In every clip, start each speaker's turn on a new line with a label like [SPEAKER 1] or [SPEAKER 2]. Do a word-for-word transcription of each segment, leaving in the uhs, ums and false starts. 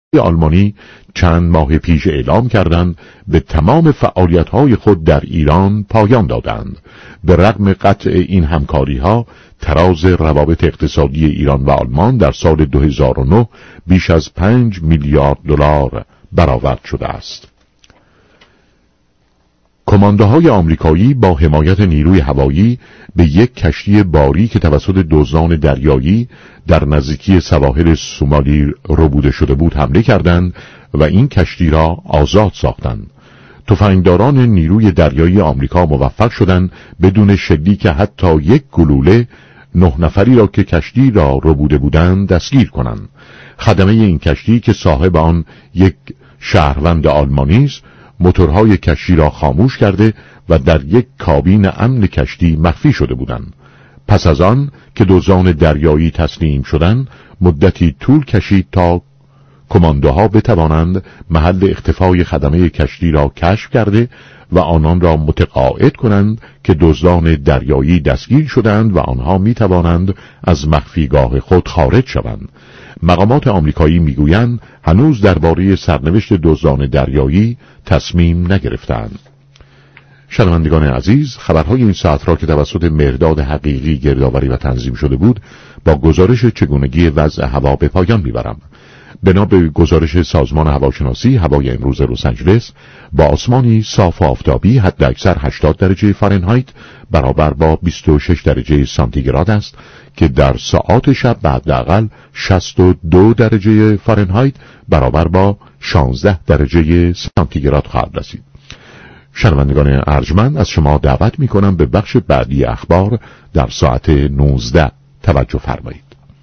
[SPEAKER 1] آلمانی چند ماه پیش اعلام کردند به تمام فعالیت‌های خود در ایران پایان دادند. به رغم قطع این همکاری‌ها، تراز روابط اقتصادی ایران و آلمان در سال دو هزار و نه بیش از پنج میلیارد دلار برآورد شده است. کماندوهای آمریکایی با حمایت نیروی هوایی به یک کشتی باری که توسط دزدان دریایی در نزدیکی سواحل سومالی ربوده شده بود حمله کردند و این کشتی را آزاد ساختند. تفنگداران نیروی دریایی آمریکا موفق شدند بدون شلیک حتی یک گلوله نه نفری را که کشتی را ربوده بودند دستگیر کنند. خدمه این کشتی که صاحب آن یک شهروند آلمانی است، موتورهای کشتی را خاموش کرده و در یک کابین امن کشتی مخفی شده بودند. پس از آن که دزدان دریایی تسلیم شدند، مدتی طول کشید تا کماندوها بتوانند محل اختفای خدمه کشتی را کشف کرده و آنان را متقاعد کنند که دزدان دریایی دستگیر شدند و آنها می توانند از مخفیگاه خود خارج شوند. مقامات آمریکایی میگویند هنوز درباره سرنوشت دزدان دریایی تصمیم نگرفتند. شنوندگان عزیز، خبرهای این ساعت را که توسط مرداد حقیقی گردآوری و تنظیم شده بود با گزارش چگونگی وضع هوا به پایان میبرم. بنا به گزارش سازمان هواشناسی، هوای امروز لس آنجلس با آسمانی صاف و آفتابی حداکثر هشتاد درجه فارنهایت برابر با بیست و شش درجه سانتیگراد است که در ساعات شب به حداقل شصت و دو درجه فارنهایت برابر با شانزده درجه سانتیگراد خواهد رسید. شنوندگان ارجمند، از شما دعوت می کنم به بخش بعدی اخبار در ساعت نوزده توجه فرمایید.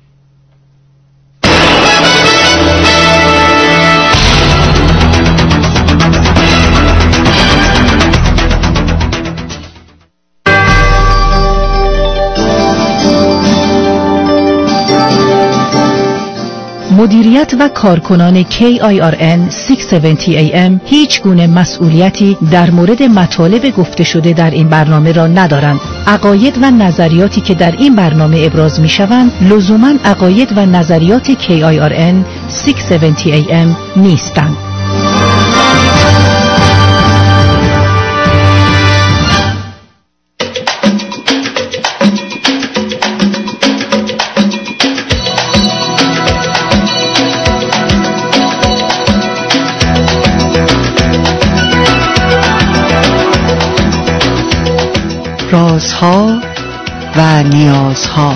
[SPEAKER 2] مدیریت و کارکنان کی آی آر ان ششصد و هفتاد ای ام هیچ گونه مسئولیتی در مورد مطالب گفته شده در این برنامه را ندارند. عقاید و نظریاتی که در این برنامه ابراز می شوند لزوماً عقاید و نظریات کی آی آر ان ششصد و هفتاد ای ام نیستند.
[SPEAKER 3] رازها و نیازها.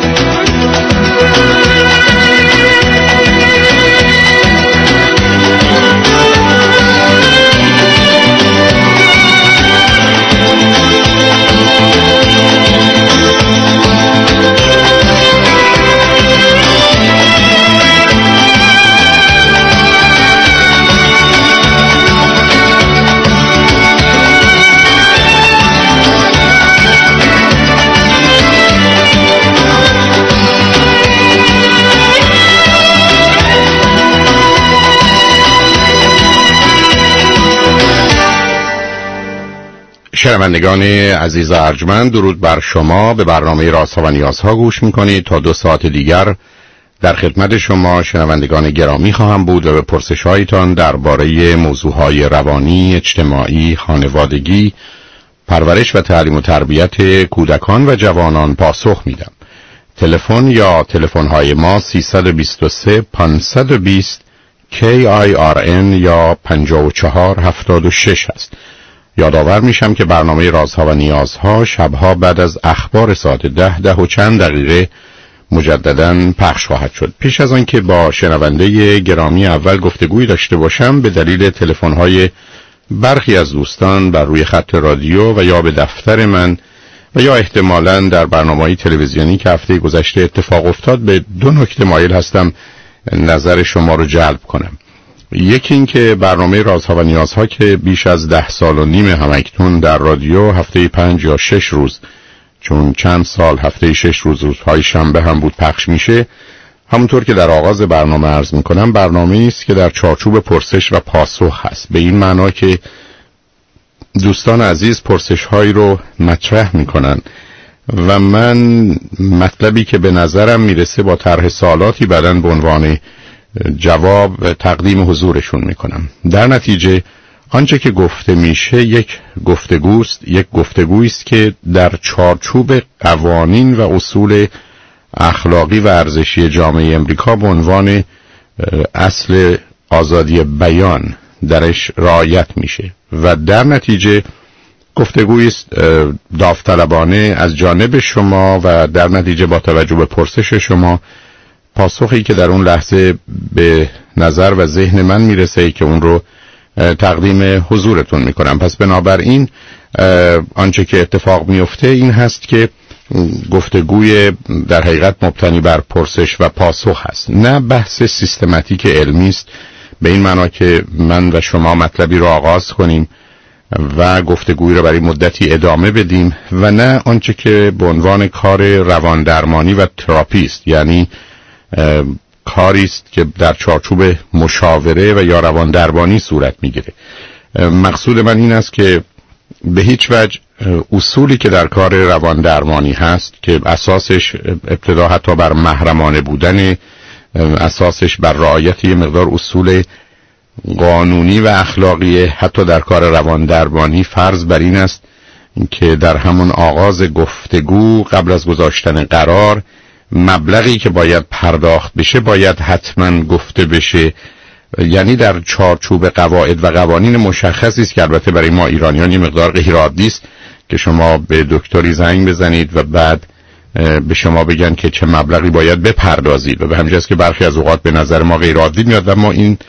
[SPEAKER 4] شنوندگان عزیز ارجمند، درود بر شما. به برنامه رازها و نیازها گوش میکنید. تا دو ساعت دیگر در خدمت شما شنوندگان گرامی خواهم بود و به پرسش‌هایتان درباره موضوعهای روانی، اجتماعی، خانوادگی، پرورش و تعلیم و تربیت کودکان و جوانان پاسخ میدم. تلفن یا تلفن‌های ما سیصد و بیست و سه پانصد و بیست کی آی آر ان یا پنجاه و چهار هفتاد و شش است. یادآور میشم که برنامه رازها و نیازها شبها بعد از اخبار ساعت ده ده و چند دقیقه مجدداً پخش خواهد شد. پیش از آن که با شنونده گرامی اول گفتگوی داشته باشم، به دلیل تلفن‌های برخی از دوستان بر روی خط رادیو و یا به دفتر من و یا احتمالاً در برنامه‌های تلویزیونی که هفته گذشته اتفاق افتاد، به دو نکته مایل هستم نظر شما رو جلب کنم. یکی این که برنامه رازها و نیازها که بیش از ده سال و نیم همکنون در رادیو هفته پنج یا شش روز، چون چند سال هفته شش روز روزهای شنبه هم بود پخش میشه، همونطور که در آغاز برنامه عرض میکنم برنامه است که در چارچوب پرسش و پاسخ هست، به این معنا که دوستان عزیز پرسش هایی رو مطرح میکنن و من مطلبی که به نظرم میرسه با طرح سوالاتی بعداً به عنوان جواب تقدیم حضورشون میکنم. در نتیجه آنچه که گفته میشه یک گفتگوست، یک گفتگویی است که در چارچوب قوانین و اصول اخلاقی و ارزشی جامعه امریکا به عنوان اصل آزادی بیان درش رعایت میشه و در نتیجه گفتگویی است داوطلبانه از جانب شما و در نتیجه با توجه به پرسش شما پاسخی که در اون لحظه به نظر و ذهن من میرسه که اون رو تقدیم حضورتون میکنم. پس بنابراین آنچه که اتفاق میفته این هست که گفتگوی در حقیقت مبتنی بر پرسش و پاسخ هست، نه بحث سیستماتیک علمی است به این معنا که من و شما مطلبی رو آغاز کنیم و گفتگویی رو برای مدتی ادامه بدیم و نه آنچه که به عنوان کار رواندرمانی و تراپی است، یعنی کاری است که در چارچوب مشاوره و یا رواندرمانی صورت میگیره. مقصود من این است که به هیچ وجه اصولی که در کار رواندرمانی هست که اساسش ابتدا حتی بر محرمانه بودن، اساسش بر رعایت یه مقدار اصول قانونی و اخلاقی حتی در کار رواندرمانی، فرض بر این است که در همون آغاز گفتگو قبل از گذاشتن قرار مبلغی که باید پرداخت بشه باید حتما گفته بشه، یعنی در چارچوب قواعد و قوانین مشخصی است که البته برای ما ایرانیان یه مقدار غیر عادی است که شما به دکتری زنگ بزنید و بعد به شما بگن که چه مبلغی باید بپردازید و به همین جاست که برخی از اوقات به نظر ما غیر عادی میاد و ما این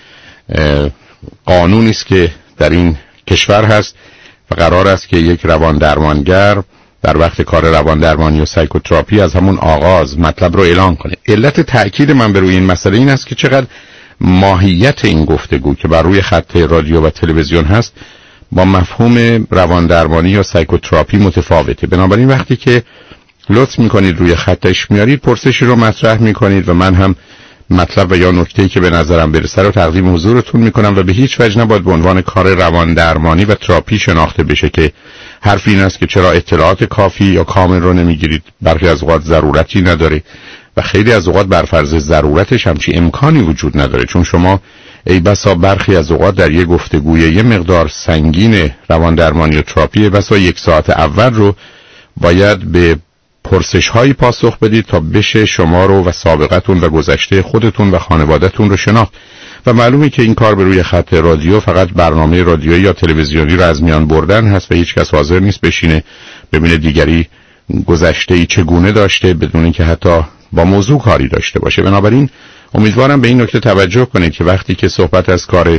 [SPEAKER 4] قانونی است که در این کشور هست و قرار است که یک رواندرمانگر در وقت کار رواندرمانی و سایکوتراپی از همون آغاز مطلب رو اعلام کنه. علت تأکید من بر روی این مسئله این است که چقدر ماهیت این گفتگو که بر روی خط رادیو و تلویزیون هست با مفهوم رواندرمانی یا سایکوتراپی متفاوته. بنابراین وقتی که لطف میکنید روی خطش میارید پرسشی رو مطرح میکنید و من هم مطلب و یا نکته‌ای که به نظرم برسه رو تقدیم حضورتون میکنم و به هیچ وجه نباید به عنوان کار رواندرمانی و تراپی شناخته بشه که حرف این است که چرا اطلاعات کافی یا کامل رو نمیگیرید. برخی از اوقات ضرورتی نداره و خیلی از اوقات بر فرض ضرورتش همچی امکانی وجود نداره، چون شما ای بسا برخی از اوقات در یک گفتگوی یه مقدار سنگین رواندرمانی و تراپی بسا یک ساعت اول رو باید به پرسش هایی پاسخ بدید تا بشه شما رو و سابقتون و گذشته خودتون و خانوادهتون رو شناخت و معلومه که این کار به روی خط رادیو فقط برنامه رادیویی یا تلویزیونی رو از میان بردن هست و هیچ کس حاضر نیست بشینه ببینه دیگری گذشته‌ای چگونه داشته بدون اینکه حتی با موضوع کاری داشته باشه. بنابراین امیدوارم به این نکته توجه کنید که وقتی که صحبت از کار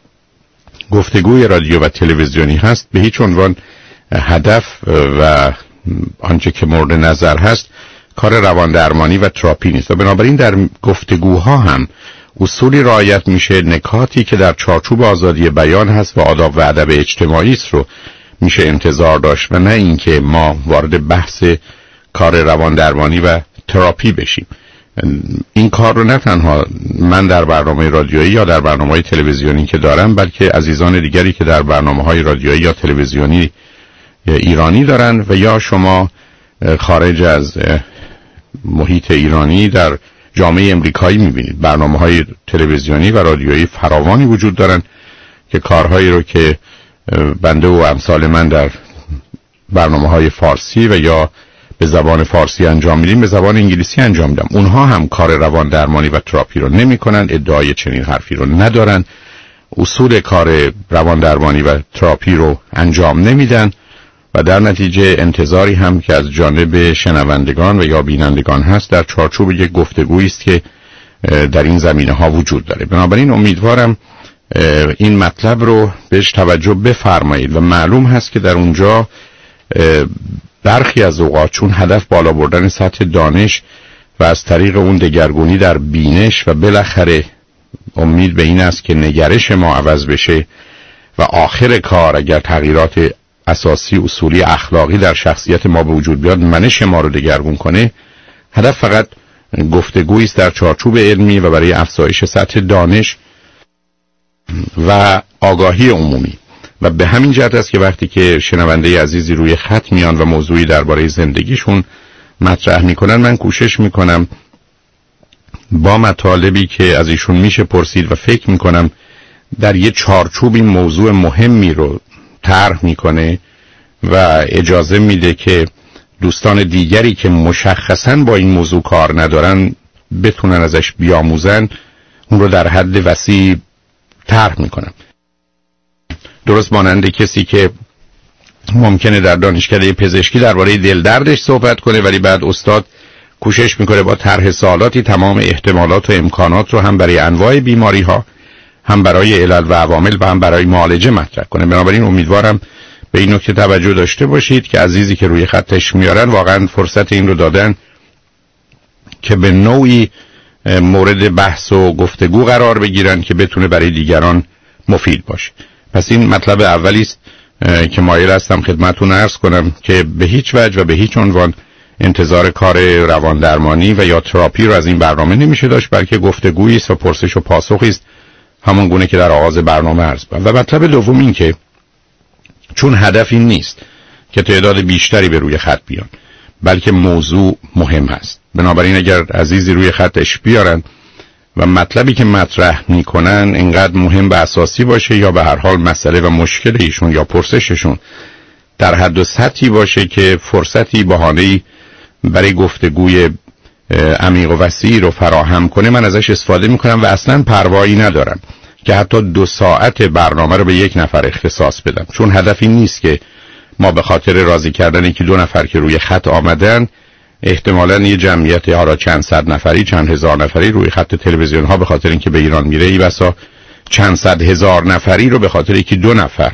[SPEAKER 4] گفتگوی رادیو و تلویزیونی هست به هیچ عنوان هدف و آنچه که مورد نظر هست کار رواندرمانی و تراپی نیست و بنابراین در گفتگوها هم اصولی رعایت میشه، نکاتی که در چارچوب آزادی بیان هست و آداب و ادب اجتماعی است رو میشه انتظار داشت و نه اینکه ما وارد بحث کار رواندرمانی و تراپی بشیم. این کار رو نه تنها من در برنامه رادیویی یا در برنامه‌های تلویزیونی که دارم بلکه عزیزان دیگری که در برنامه‌های رادیویی یا تلویزیونی ایرانی دارن و یا شما خارج از محیط ایرانی در جامعه امریکایی میبینید. برنامه‌های تلویزیونی و رادیویی فراوانی وجود دارن که کارهایی رو که بنده و امثال من در برنامه‌های فارسی و یا به زبان فارسی انجام میدیم به زبان انگلیسی انجام میدم. اونها هم کار رواندرمانی و تراپی رو نمی‌کنن، ادعای چنین حرفی رو ندارن، اصول کار رواندرمانی و تراپی رو انجام نمیدن و در نتیجه انتظاری هم که از جانب شنوندگان و یا بینندگان هست در چارچوب یک گفتگویی است که در این زمینه ها وجود داره. بنابراین امیدوارم این مطلب رو بهش توجه بفرمایید و معلوم هست که در اونجا برخی از اوقات چون هدف بالا بردن سطح دانش و از طریق اون دگرگونی در بینش و بالاخره امید به این است که نگرش ما عوض بشه و آخر کار اگر تغییرات اساسی اصولی اخلاقی در شخصیت ما به وجود بیاد منش ما رو دگرگون کنه، هدف فقط گفتگویی است در چارچوب علمی و برای افزایش سطح دانش و آگاهی عمومی و به همین جهت است که وقتی که شنونده عزیزی روی خط میان و موضوعی درباره زندگیشون مطرح میکنن من کوشش میکنم با مطالبی که از ایشون میشه پرسید و فکر میکنم در یه چارچوبی موضوع مهمی رو طرح میکنه و اجازه میده که دوستان دیگری که مشخصاً با این موضوع کار ندارن بتونن ازش بیاموزن، اون رو در حد وسیع طرح میکنم. درست مانند کسی که ممکنه در دانشکده پزشکی درباره دل دردش صحبت کنه ولی بعد استاد کوشش میکنه با طرح سوالاتی تمام احتمالات و امکانات رو هم برای انواع بیماری ها، هم برای علل و عوامل و هم برای معالجه مطرح کنه. بنابراین امیدوارم به این نکته توجه داشته باشید که عزیزی که روی خطش میارن واقعا فرصت این رو دادن که به نوعی مورد بحث و گفتگو قرار بگیرن که بتونه برای دیگران مفید باشه. پس این مطلب اولی است که مایل هستم خدمتتون عرض کنم که به هیچ وجه و به هیچ عنوان انتظار کار روان درمانی و یا تراپی رو از این برنامه نمیشه داشت، بلکه گفتگویی است و پرسش و پاسخی است همون گونه که در آغاز برنامه عرض کردم. و مطلب دوم این که چون هدف این نیست که تعداد بیشتری به روی خط بیان، بلکه موضوع مهم هست. بنابراین اگر عزیزی روی خطش بیارن و مطلبی که مطرح میکنن اینقدر مهم و اساسی باشه یا به هر حال مسئله و مشکل ایشون یا پرسششون در حد و سطحی باشه که فرصتی بهانه‌ای برای گفتگوی عمیق و وسیع رو فراهم کنه، من ازش استفاده میکنم و اصلا پروایی ندارم که حتی دو ساعت برنامه رو به یک نفر اختصاص بدم، چون هدفی نیست که ما به خاطر راضی کردن یکی دو نفر که روی خط آمدن احتمالاً یه جمعیت یا چند صد نفری چند هزار نفری روی خط تلویزیون ها به خاطر اینکه به ایران میره ای بسا چند صد هزار نفری رو به خاطر یکی دو نفر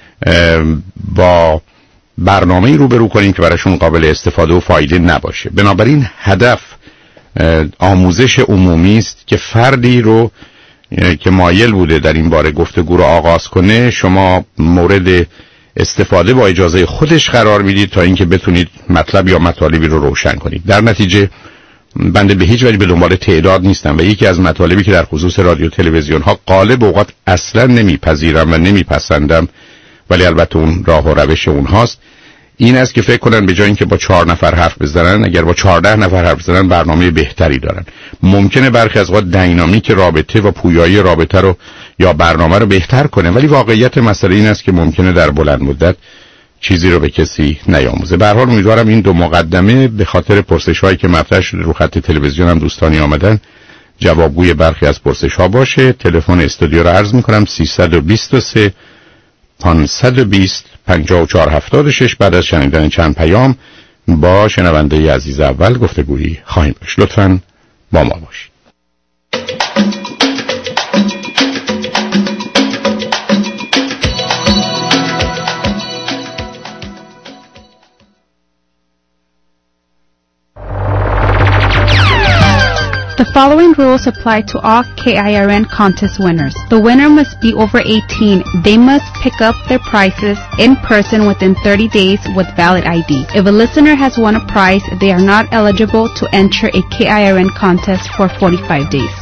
[SPEAKER 4] با برنامه‌ای روبرو کنیم که براشون قابل استفاده و فایده نباشه. بنابراین هدف آموزش عمومی است که فردی رو که مایل بوده در این باره گفتگو رو آغاز کنه شما مورد استفاده با اجازه خودش قرار میدید تا اینکه بتونید مطلب یا مطالبی رو روشن کنید. در نتیجه بنده به هیچ وجه به دنبال تعداد نیستم و یکی از مطالبی که در خصوص رادیو تلویزیون ها غالب اوقات اصلا نمیپذیرم و نمیپسندم، ولی البته اون راه و روش اونهاست، این است که فکر کنن به جای اینکه با چهار نفر حرف بزنن اگر با چهارده نفر حرف بزنن برنامه بهتری دارن. ممکنه برخی از اوقات دینامیک رابطه و پویایی رابطه رو یا برنامه رو بهتر کنه، ولی واقعیت مسئله این است که ممکنه در بلند مدت چیزی رو به کسی نیاموزه. به هر حال امیدوارم این دو مقدمه به خاطر پرسش‌هایی که مطرح شده رو خط تلویزیون هم دوستانی آمدن جوابگوی برخی از پرسش‌ها باشه. تلفن استودیو رو عرض می‌کنم سیصد و بیست و سه پانصد و بیست پنجاه و چهار هفتاد و شش. بعد از شنیدن چند پیام با شنونده عزیز اول گفتگویی خواهیم داشت. لطفاً با ما باشید.
[SPEAKER 5] The following rules apply to all K I R N contest winners. The winner must be over eighteen. They must pick up their prizes in person within thirty days with valid I D. If a listener has won a prize, they are not eligible to enter a K I R N contest for forty-five days.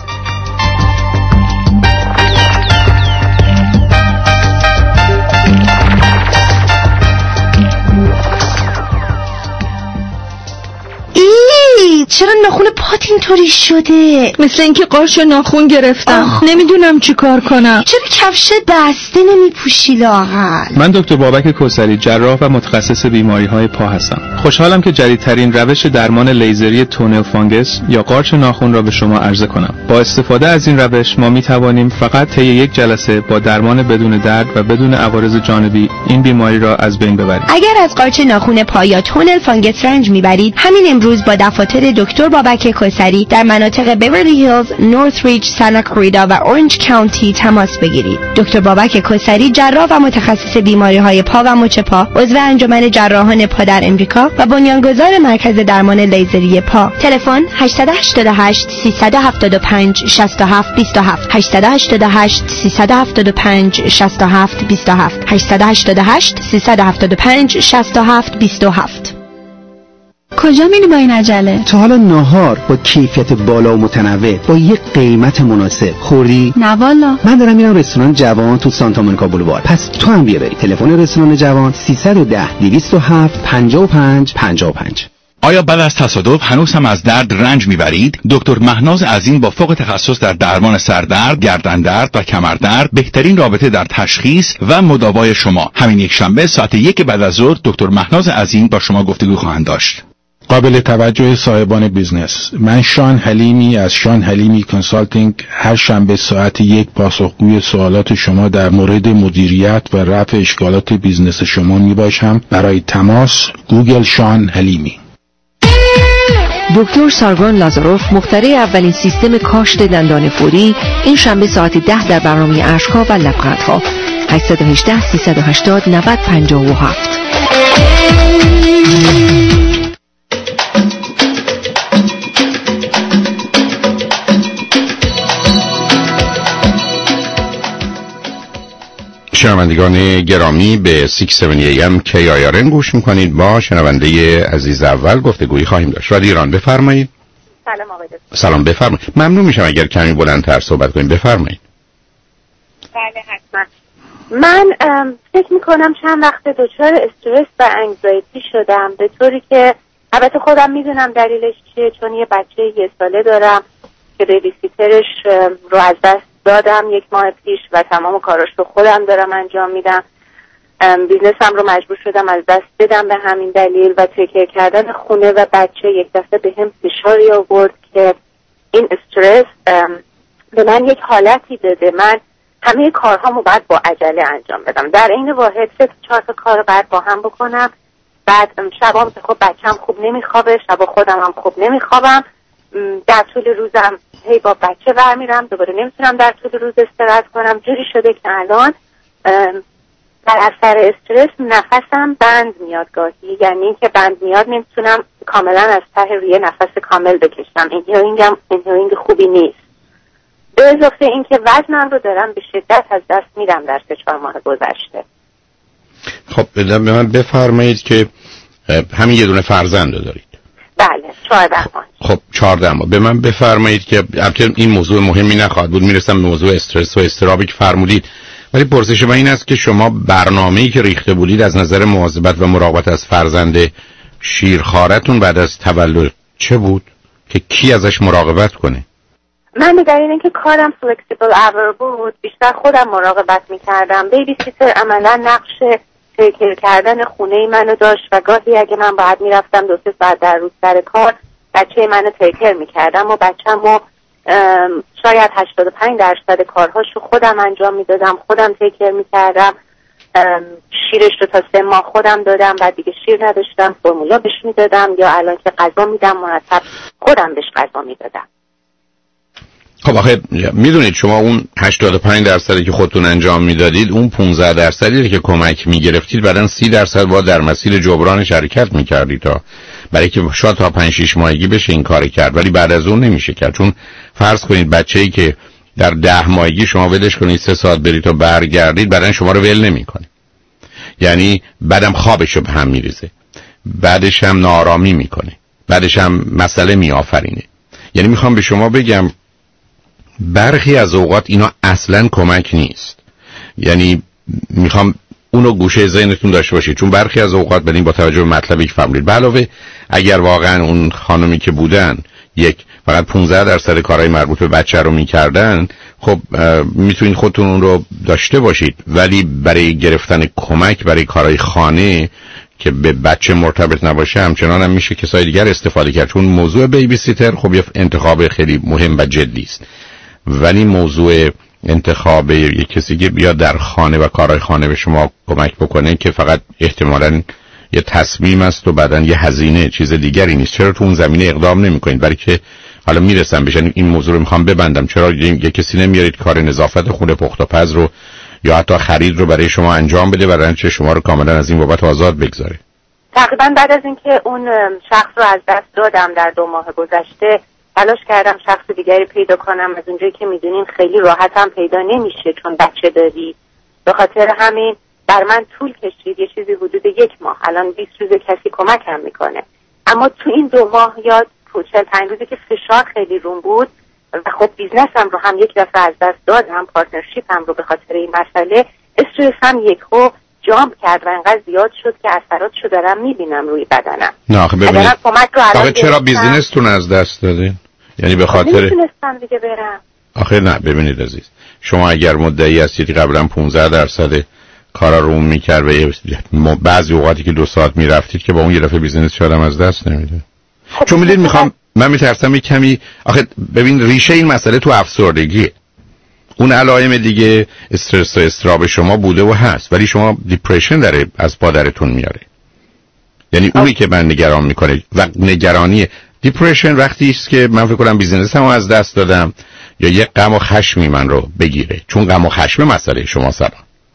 [SPEAKER 6] چرا ناخون پات اینطوری شده؟
[SPEAKER 2] مثل اینکه قارچ ناخون گرفتم. آخ. نمیدونم چی کار کنم.
[SPEAKER 6] چرا کفش دسته نمی پوشی لااقل؟
[SPEAKER 7] من دکتر بابک کوثری، جراح و متخصص بیماری‌های پا هستم. خوشحالم که جدیدترین روش درمان لیزری تونل فانگس یا قارچ ناخون را به شما عرضه کنم. با استفاده از این روش ما می توانیم فقط طی یک جلسه با درمان بدون درد و بدون عوارض جانبی این بیماری را از بین ببریم.
[SPEAKER 6] اگر از قارچ ناخون پا یا تونل فانگس رنج میبرید، همین امروز با دفاتر دکتر بابک کوثری در مناطق بیورلی هیلز، نورث ریج، سانتا کلاریتا و اورنج کانتی تماس بگیرید. دکتر بابک کوثری، جراح و متخصص بیماری‌های پا و مچ پا، عضو انجمن جراحان پا در امریکا و بنیانگذار مرکز درمان لیزری پا. تلفن هشت هشت هشت سه هفت پنج شش هفت دو هفت هشت هشت هشت سه هفت پنج شش هفت دو هفت هشت هشت هشت سه هفت پنج شش هفت دو هفت.
[SPEAKER 5] کجا میری با این عجله؟
[SPEAKER 8] تا حالا ناهار با کیفیت بالا و متنوع با یک قیمت مناسب خوردی؟
[SPEAKER 5] نه والا.
[SPEAKER 8] من دارم میرم رستوران جوان تو سانتا مونیکا بولوار. پس تو هم بیا بری. تلفن رستوران جوان سیصد و ده دویست و هفت پنجاه و پنج پنجاه و پنج.
[SPEAKER 9] آیا بعد از تصادف هنوز هم از درد رنج میبرید؟ دکتر مهناز عظیم با فوق تخصص در درمان سردرد، گردندرد و کمردرد بهترین رابطه در تشخیص و مداوای شما. همین یک شنبه ساعت یک بعد از ظهر دکتر مهناز عظیم با شما گفتگو خواهند داشت.
[SPEAKER 10] قابل توجه صاحبان بیزنس، من شان حلیمی از شان حلیمی کنسالتینگ هر شنبه ساعت یک پاسخگوی سوالات شما در مورد مدیریت و رفع اشکالات بیزنس شما می باشم. برای تماس گوگل شان حلیمی.
[SPEAKER 2] دکتر سارگان لازاروف مخترع اولین سیستم کاشت دندان فوری این شنبه ساعت ده در برنامه اشک‌ها و لبخندها. هشت یک هشت سه هشت صفر نه صفر پنج هفت.
[SPEAKER 4] شنوندگان گرامی به شش هفت ای ام کی آی آر ان گوش میکنید. با شنونده عزیز اول گفتگویی خواهیم داشت. رادیو ایران، بفرمایید.
[SPEAKER 11] سلام آقای دکتر.
[SPEAKER 4] سلام، بفرمایید. ممنون میشم اگر کمی بلندتر صحبت کنید. بفرمایید.
[SPEAKER 11] بله حتما. من فکر میکنم چند وقت دچار استرس و انگزایتی شدم، به طوری که البته خودم میدونم دلیلش چیه، چون یه بچه یه ساله دارم که بیبی سیترش رو از دست دادم یک ماه پیش و تمام کاراش رو خودم دارم انجام میدم. بیزنسم رو مجبور شدم از دست بدم به همین دلیل و تکیه کردن خونه و بچه یک دفعه به هم فشاری آورد که این استرس به من یک حالتی داده من همه کارهامو باید با عجله انجام بدم، در این واحد سه چهار تا کار باید با هم بکنم. بعد شبام که خب بچه‌م خوب نمیخوابه، شبا خودم هم خوب نمیخوابم، در طول روزم هی با بچه برمیرم، دوباره نمیتونم در طول روز استراحت کنم. جوری شده که الان در اثر استرس نفسم بند میاد گاهی، یعنی که بند میاد نمیتونم کاملا از ته روی نفس کامل بکشم. اینهالینگم اینهالینگ خوبی نیست. به اضافه این که وزنم رو دارم به شدت از دست میدم در سه چهار ماه گذشته.
[SPEAKER 4] خب به من بفرمایید که همین یه دونه فرزند دارید؟
[SPEAKER 11] بله، چهارده ماه.
[SPEAKER 4] خب چهارده ماه. به من بفرمایید که البته این موضوع مهمی نخواهد بود، میرسم به موضوع استرس و استرابی که فرمودید، ولی پرسش من این است که شما برنامه‌ای که ریخته بودید از نظر مواظبت و مراقبت از فرزند شیرخوارتون بعد از تولد چه بود که کی ازش مراقبت کنه؟
[SPEAKER 11] من به دلیل اینکه کارم فلکسیبل اور بود بیشتر خودم مراقبت میکردم. بیبی سیتر عملا نقش تیکر کردن خونه منو داشت و گاهی اگه من باید میرفتم دو سه ساعت در روز سر کار بچه منو تیکر میکردم و بچه‌مو شاید هشتاد و پنج درصد کارهاشو خودم انجام میدادم، خودم تیکر میکردم. شیرش رو تا سه ماه خودم دادم، بعد دیگه شیر نداشتم، فرمولا بهش میدادم، یا الان که غذا میدم مرتب خودم بهش غذا میدادم.
[SPEAKER 4] خب آخه میدونید شما اون هشتاد و پنج درصدی که خودتون انجام میدادید اون پانزده درصدی که کمک میگرفتید بعدن سی درصد با در مسیر جبرانش حرکت میکردید تا برای که شاید تا پنج شش ماهگی بشه این کار کرد، ولی بعد از اون نمیشه کرد. چون فرض کنید بچه‌ای که در ده ماهگی شما ولش کنید سه ساعت برید تا برگردید بعدن شما رو ول نمیکنه، یعنی بعدم خوابش رو به هم میریزه، بعدش هم ناآرامی میکنه، بعدش هم مسئله میآفرینه. یعنی میخوام به شما بگم برخی از اوقات اینا اصلا کمک نیست، یعنی میخوام اونو گوشه ذهنتون داشته باشید، چون برخی از اوقات بدین با توجه به مطلبی که فرمودید، به علاوه اگر واقعا اون خانمی که بودن یک فقط پانزده درصد کارهای مربوط به بچه رو میکردن، خب میتونید خودتون اون رو داشته باشید، ولی برای گرفتن کمک برای کارهای خانه که به بچه مرتبط نباشه همچنان هم میشه کسای دیگر استفاده کرد. چون موضوع بیبی سیتر خب یه انتخاب خیلی مهم و جدی است، ولی موضوع انتخاب یک کسی که بیاد در خانه و کارهای خانه به شما کمک بکنه که فقط احتمالاً یه تصمیم است و بعدن یه هزینه، چیز دیگری نیست. چرا تو اون زمینه اقدام نمی‌کنید؟ برای که حالا میرسم بشن این موضوع رو میخوام ببندم، چرا یه کسی نمیارید کار نظافت خونه پخت و پز رو یا حتی خرید رو برای شما انجام بده برای چه شما رو کاملا از این بابت آزاد بگذاره؟
[SPEAKER 11] تقریبا بعد از اینکه اون شخص رو از دست دادم در دو ماه گذشته تلاش کردم شخص دیگری پیدا کنم، از اونجایی که میدونین خیلی راحت هم پیدا نمیشه چون بچه داری. به خاطر همین بر من طول کشید، یه چیزی حدود یک ماه، الان بیست روز کسی کمکم میکنه. اما تو این دو ماه یا چهل پنج روزی که فشار خیلی روم بود و خب بیزنسم رو هم یک دفعه از دست دادم، پارتنرشیپم رو به خاطر این مسئله، استرسم یکو جامپ کرد و انقدر زیاد شد که اثراتشو دارم میبینم روی بدنم.
[SPEAKER 4] نه آخه ببینید آخه چرا بیزینستون از دست دادین؟ یعنی به خاطر
[SPEAKER 11] نمیتونستم دیگه برم.
[SPEAKER 4] آخه نه ببینید عزیز، شما اگر مدعی هستید قبلا پانزده درصد کارا رو میکرد و بعضی اوقاتی که دو ساعت میرفتید که با اون یه دفعه بیزینس شدم از دست نمیده.
[SPEAKER 11] خب
[SPEAKER 4] چون میدید میخوام من میترسم یک کمی آخه ببین ریشه این مسئله تو افسردگیه. اون علائم دیگه استرس و استراب شما بوده و هست، ولی شما دیپرشن داره از پادرتون میاره. یعنی اونی که من نگران میکنه و نگرانی دیپرشن وقتی است که من فکر کنم بیزینسمو از دست دادم یا یه غم و خشمی من رو بگیره، چون غم و خشم مسئله شما سلام.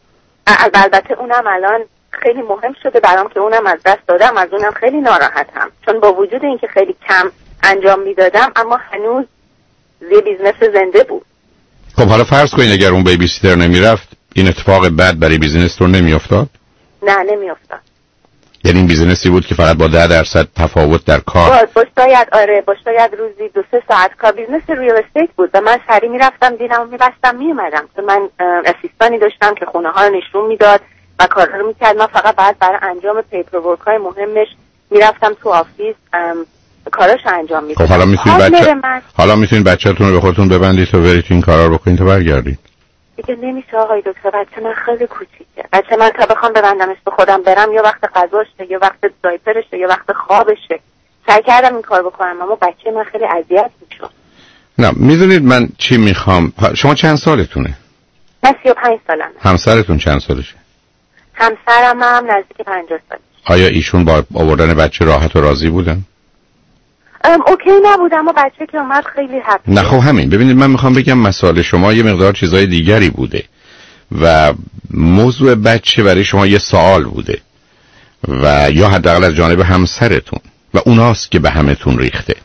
[SPEAKER 11] البته اونم الان خیلی مهم شده برام که اونم از دست دادم، از اونم خیلی ناراحتم، چون با وجود اینکه خیلی کم انجام میدادم اما هنوز یه بیزنس زنده بود.
[SPEAKER 4] خب حالا فرض کنید اگر اون بیبی سیتر نمیرفت این اتفاق بد برای بیزینستون نمیافتاد؟
[SPEAKER 11] نه نمیافتاد.
[SPEAKER 4] یعنی این بیزینسی بود که فقط با ده درصد تفاوت در کار
[SPEAKER 11] با شاید آره با شاید روزی دو سه ساعت کار، بیزنس ریال استیت بود و من سری میرفتم دیدم و میبستم میومدم. تو من اسیستانی داشتم که خونه ها رو نشون میداد و کارها رو میکرد. من فقط بعد برای انجام پیپر ورک های مهمش میرفتم تو آفیس کاراش انجام میدادم.
[SPEAKER 4] خب حالا میتونید بچه من... حالا میتونید بچه‌تون رو به خودتون ببندید تا برید این کارا رو بکنید تا برگردید.
[SPEAKER 11] دیگه نمیشه آقای دکتر، بچه من خیلی کوچیکه. بچه من تا بخوام ببندمش به خودم برم یا وقت غذاشه یا وقت دایپرشه یا وقت خوابشه. سعی کردم این کار بکنم اما بچه من خیلی اذیت میشه.
[SPEAKER 4] نه میدونید من چی میخوام. شما چند سالتونه؟
[SPEAKER 11] من سی و پنج سالمه.
[SPEAKER 4] همسرتون چند سالشه؟
[SPEAKER 11] همسرم هم نزدیک پنجاه سالشه.
[SPEAKER 4] آیا ایشون با آوردن بچه راحت و راضی بودن؟
[SPEAKER 11] ام اوکی نبود اما بچه که اومد خیلی هپی.
[SPEAKER 4] نه خب همین ببینید من میخوام بگم مسئله شما یه مقدار چیزای دیگری بوده و موضوع بچه برای شما یه سوال بوده و یا حداقل از جانب همسرتون و اوناست که به همتون ریخته.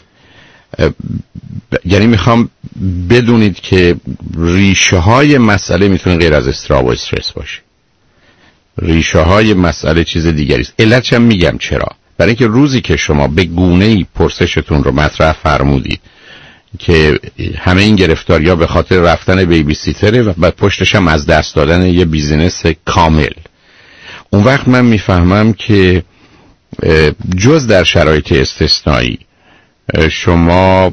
[SPEAKER 4] یعنی میخوام بدونید که ریشه های مسئله میتونه غیر از استراب و استرس باشه. ریشه های مسئله چیز دیگری است. علتش هم میگم چرا. برای اینکه روزی که شما به گونه‌ای پرسشتون رو مطرح فرمودید که همه این گرفتاری‌ها به خاطر رفتن بیبی سیتره و بعد پشتش هم از دست دادن یه بیزینس کامل، اون وقت من میفهمم که جز در شرایط استثنایی شما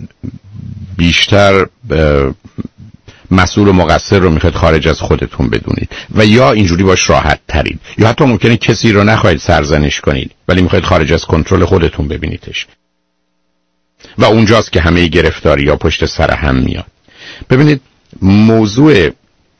[SPEAKER 4] بیشتر مسئول و مقصر رو میخواید خارج از خودتون بدونید و یا اینجوری باش راحت ترید یا حتی ممکنه کسی رو نخواهید سرزنش کنید ولی میخواید خارج از کنترل خودتون ببینیدش و اونجاست که همه گرفتاری یا پشت سر هم میاد. ببینید موضوع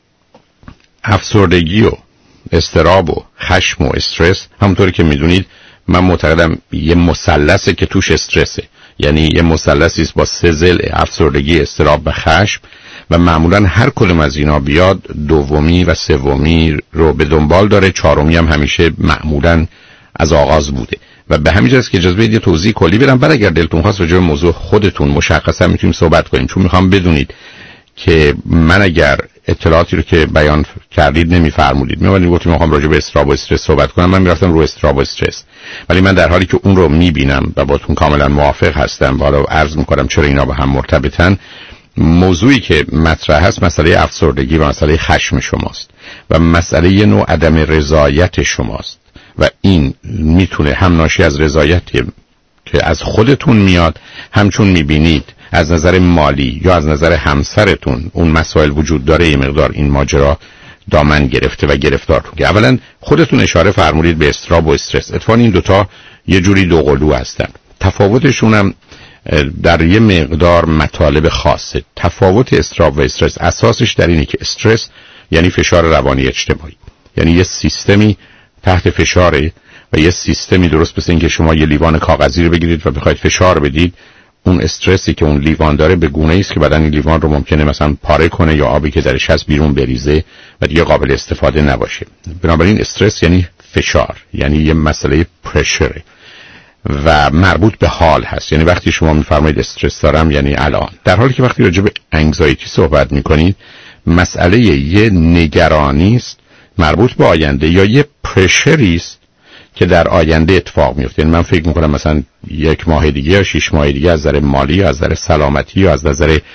[SPEAKER 4] افسردگی و اضطراب و خشم و استرس همونطوری که میدونید من معتقدم یه مثلثه که توش استرسه، یعنی یه مثلثی است با سه ضلع افسردگی، اضطراب و خشم و معمولا هر کدوم از اینا بیاد دومی و سومی رو به دنبال داره، چهارمی هم همیشه معمولا از آغاز بوده و به همین جاست که اجازه بدید توضیح کلی بدم. بعد اگر دلتون خواست راجع به موضوع خودتون مشخصا میتونیم صحبت کنیم، چون میخوام بدونید که من اگر اطلاعاتی رو که بیان کردید نمیفرمودید میومدید گفتید میخوام راجع به استراب و استرس صحبت کنم، من میرفتم رو استراب و استرس، ولی من در حالی که اون رو میبینم و باتون کاملا موافق هستم، حالا عرض میکنم چرا اینا با هم مرتبطن. موضوعی که مطرح هست مسئله افسردگی و مسئله خشم شماست و مسئله یه نوع عدم رضایت شماست و این میتونه هم ناشی از رضایتی که از خودتون میاد، همچون میبینید از نظر مالی یا از نظر همسرتون اون مسائل وجود داره، یه مقدار این ماجرا دامن گرفته و گرفتارتون که اولا خودتون اشاره فرمودید به استراب و استرس. اتفاقا این دوتا یه جوری دوقلو هستن، تفاوتشون هم در یه مقدار مطالب خاصه. تفاوت استراب و استرس اساسش در اینه که استرس یعنی فشار روانی اجتماعی، یعنی یه سیستمی تحت فشاره و یه سیستمی درست مثل این که شما یه لیوان کاغذی رو بگیرید و بخواید فشار بدید، اون استرسی که اون لیوان داره به گونه‌ای است که بعدن این لیوان رو ممکنه مثلا پاره کنه یا آبی که درش هست بیرون بریزه و دیگه قابل استفاده نباشه. بنابراین استرس یعنی فشار، یعنی یه مسئله پرشره و مربوط به حال هست. یعنی وقتی شما میفرمایید استرس دارم یعنی الان، در حالی که وقتی راجع به انگزایتی صحبت میکنید مسئله یه نگرانی است مربوط به آینده یا یه پرشری است که در آینده اتفاق میفته. یعنی من فکر میکنم مثلا یک ماه دیگه یا شش ماه دیگه از نظر مالی یا از نظر سلامتی یا از نظر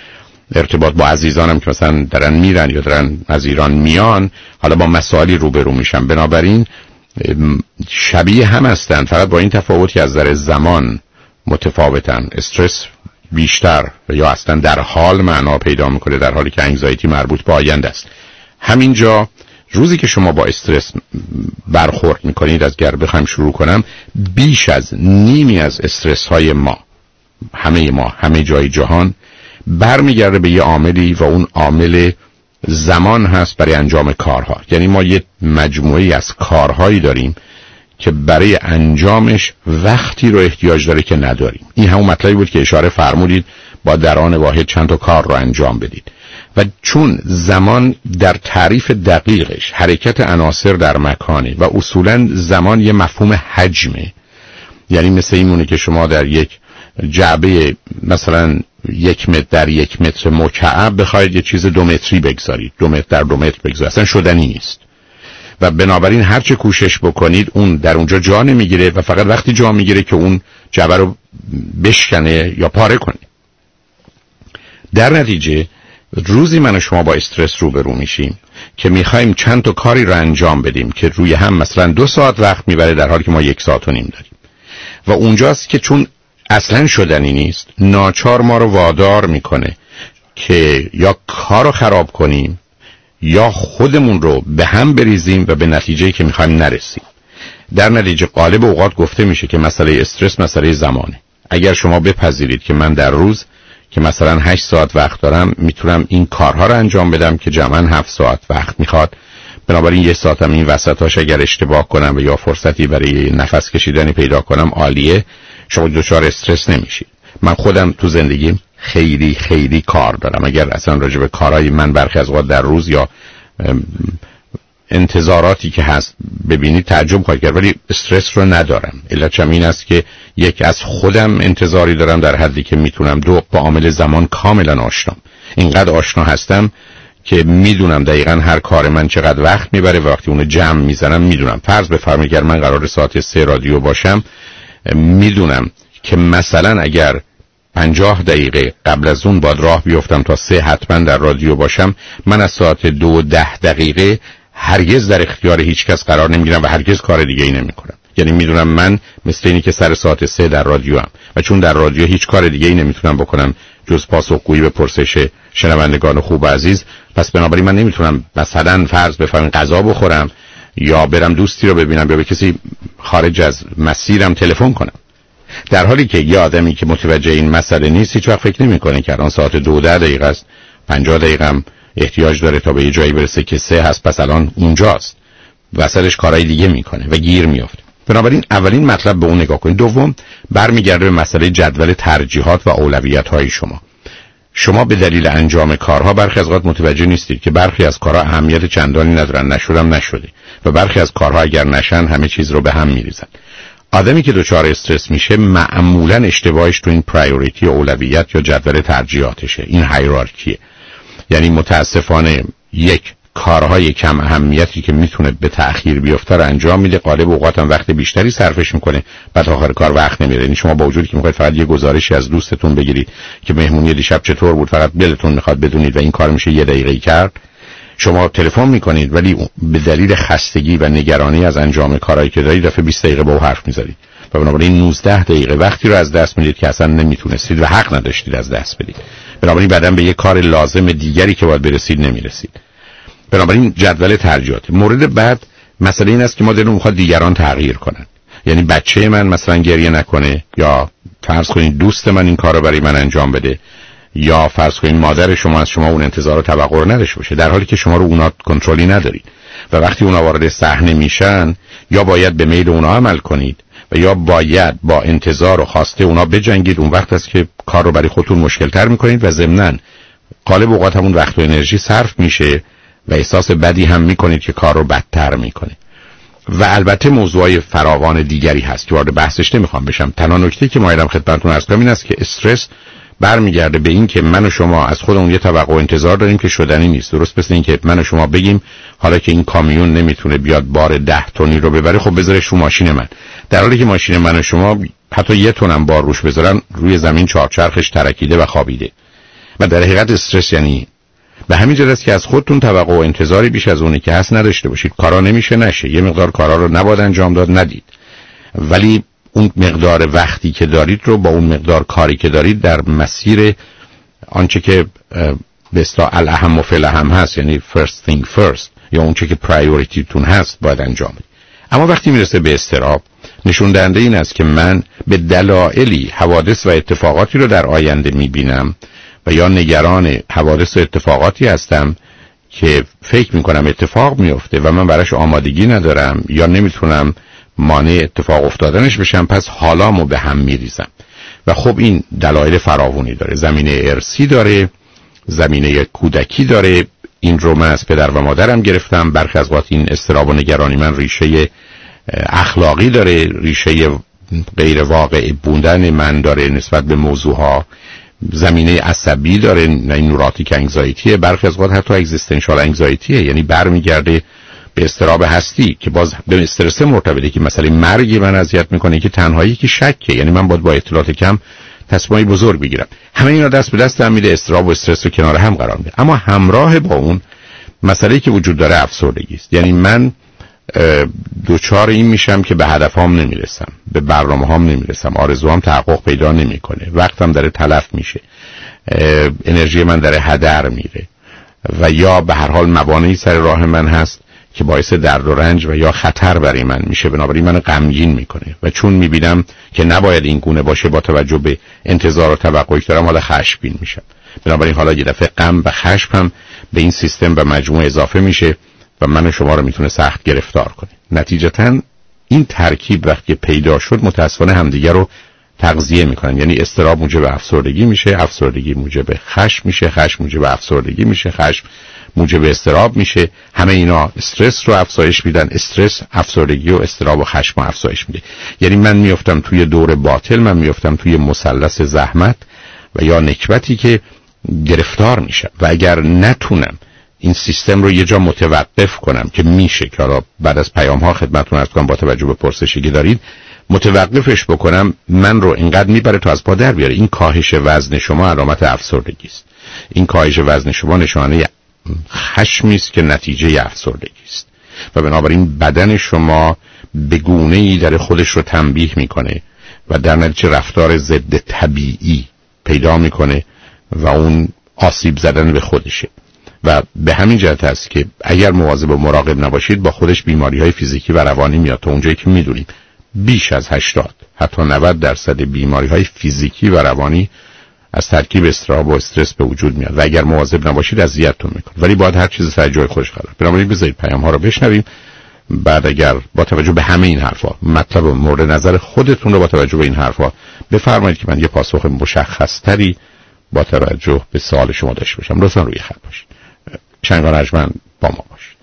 [SPEAKER 4] ارتباط با عزیزانم که مثلا دارن میرن یا دارن از ایران میان، حالا با مسائلی روبرو میشم. بنابراین شبیه هم هستن، فقط با این تفاوت که از نظر زمان متفاوتن. استرس بیشتر یا اصلا در حال معنا پیدا میکنه، در حالی که انگزایتی مربوط به آینده است. همینجا روزی که شما با استرس برخورد میکنید، از گر بخوایم شروع کنم، بیش از نیمی از استرس های ما، همه ما، همه جای جهان، برمیگرده به یه عاملی و اون عامل زمان هست برای انجام کارها. یعنی ما یه مجموعی از کارهایی داریم که برای انجامش وقتی رو احتیاج داره که نداریم. این همون مطلبی بود که اشاره فرمودید با در آن واحد چند تا کار رو انجام بدید. و چون زمان در تعریف دقیقش حرکت عناصر در مکانه و اصولا زمان یه مفهوم حجمه، یعنی مثل اینونه که شما در یک جعبه مثلا یک متر در یک متر مکعب بخواید یه چیز دو متری بگذارید، دو متر در دو متر بگذارید، اصلا شدنی نیست. و بنابراین هر چه کوشش بکنید اون در اونجا جا نمیگیره و فقط وقتی جا میگیره که اون جعبه رو بشکنه یا پاره کنه. در نتیجه روزی من و شما با استرس روبرو میشیم که میخوایم چند تا کاری رو انجام بدیم که روی هم مثلا دو ساعت وقت میبره، در حالی که ما یک ساعت و نیم داریم. و اونجاست که چون اصلا شدنی نیست، ناچار ما رو وادار میکنه که یا کار رو خراب کنیم یا خودمون رو به هم بریزیم و به نتیجه‌ای که میخوایم نرسیم. در نتیجه غالب اوقات گفته میشه که مسئله استرس مسئله زمانه. اگر شما بپذیرید که من در روز که مثلا هشت ساعت وقت دارم میتونم این کارها رو انجام بدم که جمعاً هفت ساعت وقت میخواد، بنابراین یه ساعتم این وسطاش اگر اشتباه کنم و یا فرصتی برای نفس کشیدنی پیدا کنم عالیه، شما دچار استرس نمیشید. من خودم تو زندگیم خیلی خیلی کار دارم. اگر اصلا راجع به کارهای من برخی از اوقات در روز یا انتظاراتی که هست ببینید تعجب خواهید کرد، ولی استرس رو ندارم. علتش این است که یک، از خودم انتظاری دارم در حدی که میتونم، دو، با عامل زمان کاملا آشنام. اینقدر آشنا هستم که میدونم دقیقاً هر کار من چقدر وقت میبره و وقتی اونو جمع میزنم میدونم. فرض بفرمایید اگر من قرار ساعت سه رادیو باشم، میدونم که مثلا اگر پنجاه دقیقه قبل از اون باید راه بیفتم تا سه حتما در رادیو باشم، من از ساعت دو و ده دقیقه هرگز در اختیار هیچ کس قرار نمیگیرم و هرگز کار دیگه ای نمی کنم. یعنی میدونم من مثل اینی که سر ساعت سه در رادیو هم و چون در رادیو هیچ کار دیگه ای نمیتونم بکنم جز پاسخگویی به پرسش شنوندگان خوب و عزیز، پس بنابراین من نمیتونم مثلا فرض بفرمایید غذا بخورم یا برم دوستی رو ببینم یا به کسی خارج از مسیرم تلفن کنم. در حالی که یه آدمی که متوجه این مسئله نیست هیچ وقت فکر نمی‌کنه که الان ساعت دو ده دقیقه است، پنجاه دقیقه هم احتیاج داره تا به یه جایی برسه که سه هست، پس الان اونجاست. وسطش کارهای دیگه میکنه و گیر میافته. بنابراین اولین مطلب به اون نگاه کنید. دوم برمیگرده به مسئله جدول ترجیحات و اولویت‌های شما. شما به دلیل انجام کارها برخی از اوقات متوجه نیستید که برخی از کارها اهمیت چندانی ندارن، نشدم نشده، و برخی از کارها اگر نشن همه چیز رو به هم میریزن. آدمی که دچار استرس میشه معمولاً اشتباهش تو این پرایوریتی اولویت یا جدول ترجیحاتشه، این هایرارکیه. یعنی متاسفانه یک کارهای کم اهمیتی که میتونه به تأخیر بیفته رو انجام میده، غالب اوقات هم وقت بیشتری صرفش میکنه، بعد آخر کار وقت نمیره. یعنی شما با وجودی که میخواید فقط یه گزارشی از دوستتون بگیرید که مهمونی دیشب چطور بود، فقط دلتون میخواد بدونید و این کار میشه یه دقیقه‌ای کرد، شما تلفن میکنید ولی به دلیل خستگی و نگرانی از انجام کارهایی که دارید دفعه بیست دقیقه با او حرف میزنید و بنابراین نوزده دقیقه وقتی رو از دست میدید که اصلا نمیتونستید و حق نداشتید از دست بدید. بنابراین بعداً به یه کار لازم دیگری که باید برسید نمیرسید. بنابراین جدول ترجیحات. مورد بعد مسئله این است که ما دلمون میخواد دیگران تغییر کنن. یعنی بچه من مثلا گریه نکنه، یا فرض کنید دوست من این کارو برای من انجام بده، یا فرض کنید مادر شما از شما اون انتظار و توقع رو نداشته باشه، در حالی که شما رو اونا کنترلی ندارید و وقتی اونا وارد صحنه میشن یا باید به میل اونا عمل کنید و یا باید با انتظار و خواسته اونا بجنگید. اون وقت است که کار رو برای خودتون مشکل تر میکنید و ضمناً غالب اوقات همون وقت و انرژی صرف میشه و احساس بدی هم میکنید که کار رو بدتر میکنه. و البته موضوعای فراوان دیگری هست که وارد بحثش نمیخوام بشم. تنها نکته که مایلم خدمتتون عرض کنم این است که استرس برمیگرده به این که من و شما از خودمون یه توقع و انتظار داریم که شدنی نیست. درست مثل این که من و شما بگیم حالا که این کامیون نمیتونه بیاد بار ده تنی رو ببره، خب بذارش رو ماشین من، در حالی که ماشین من و شما حتی یه تن هم بار روش بذارن روی زمین چهارچرخش ترکیده و خوابیده. و در حقیقت استرس یعنی به همین جهت است که از خودتون توقع و انتظاری بیش از اونی که هست نداشته باشید. کارا نمیشه نشه، یه مقدار کارا رو نباید انجام داد ندید، ولی اون مقدار وقتی که دارید رو با اون مقدار کاری که دارید در مسیر آنچه که به اصطلاح الاهم و فالاهم هست، یعنی first thing first، یا اون چه که پرایوریتی تون هست باید انجام بدید. اما وقتی میرسه به اضطراب، نشون دهنده این است که من به دلایلی حوادث و اتفاقاتی رو در آینده میبینم و یا نگران حوادث و اتفاقاتی هستم که فکر میکنم اتفاق میفته و من براش آمادگی ندارم یا نمیتونم مانع اتفاق افتادنش بشم، پس حالامو به هم میریزم. و خب این دلایل فراوانی داره، زمینه ارثی داره، زمینه کودکی داره. این رو من از پدر و مادرم گرفتم. برخی از وقت این اضطراب و نگرانی من ریشه اخلاقی داره، ریشه غیر واقع بودن من داره نسبت به موضوعها، زمینه عصبی داره، این نوراتیک انگزایتیه، برخی از وقت حتی اگزیستانشال انگزایتیه، یعنی برمیگرده به اضطراب هستی که باز به استرس مرتبطه که مثلا مرگی من اذیت میکنه، که تنهایی که شکه، یعنی من باید با اطلاعات کم تصمیمای بزرگ بگیرم. همه اینا دست به دست هم میده، اضطراب و استرس رو کنار هم قرار میده. اما همراه با اون مسئله‌ای که وجود داره افسردگی است. یعنی من دوچار این میشم که به هدفام نمیرسم، به برنامه‌هام نمیرسم، آرزوام تحقق پیدا نمیکنه، وقتم داره تلف میشه، انرژی من داره هدر میره و یا به هر حال موانعی سر راه من هست که باعث درد و رنج و یا خطر برای من میشه، بنابراین من غمگین میکنه و چون میبینم که نباید این گونه باشه با توجه به انتظار و توقعی که دارم، حالا خشمگین میشم. بنابراین حالا یه دفعه غم و خشم هم به این سیستم و مجموعه اضافه میشه و من و شما رو میتونه سخت گرفتار کنه. نتیجتاً این ترکیب وقتی پیدا شد متاسفانه همدیگه رو تغذیه میکنن. یعنی اضطراب موجب افسردگی میشه، افسردگی موجب خشم میشه، خشم موجب افسردگی میشه، خشم موجب اضطراب میشه. همه اینا استرس رو افزایش میدن، استرس افسردگی و اضطراب و خشم رو افزایش میده. یعنی من میافتم توی دور باطل، من میافتم توی مثلث زحمت و یا نکبتی که گرفتار میشم و اگر نتونم این سیستم رو یه جا متوقف کنم که میشه که حالا بعد از پیام ها خدمتتون عرض کنم با توجه به پرسشی که دارید متوقفش بکنم، من رو اینقدر میبره تا از پا در بیاره. این کاهش وزن شما علامت افسردگی است. این کاهش وزن شما نشانه خشمی است که نتیجه افسردگی است و بنابراین بدن شما به گونه‌ای در خودش رو تنبیه میکنه و در نتیجه رفتار ضد طبیعی پیدا میکنه و اون آسیب زدن به خودشه. و به همین جهت است که اگر مواظب و مراقب نباشید با خودش بیماری‌های فیزیکی و روانی میاد. تا اونجایی که میدونیم بیش از هشتاد حتی نود درصد بیماری‌های فیزیکی و روانی از ترکیب اضطراب و استرس به وجود میاد و اگر مواظب نباشید اذیتتون میکنه. ولی باید هر چیز سر جای خودش قرار. بنابراین بذارید پیام‌ها رو بشنویم، بعد اگر با توجه به همه این حرفا مطلب و مورد نظر خودتون رو با توجه به این حرفا بفرمایید که من یه پاسخ مشخص‌تری با توجه به سوال شما داشته باشم. لطفاً روی خط باشید. شنگان ارجمند با ما باشید.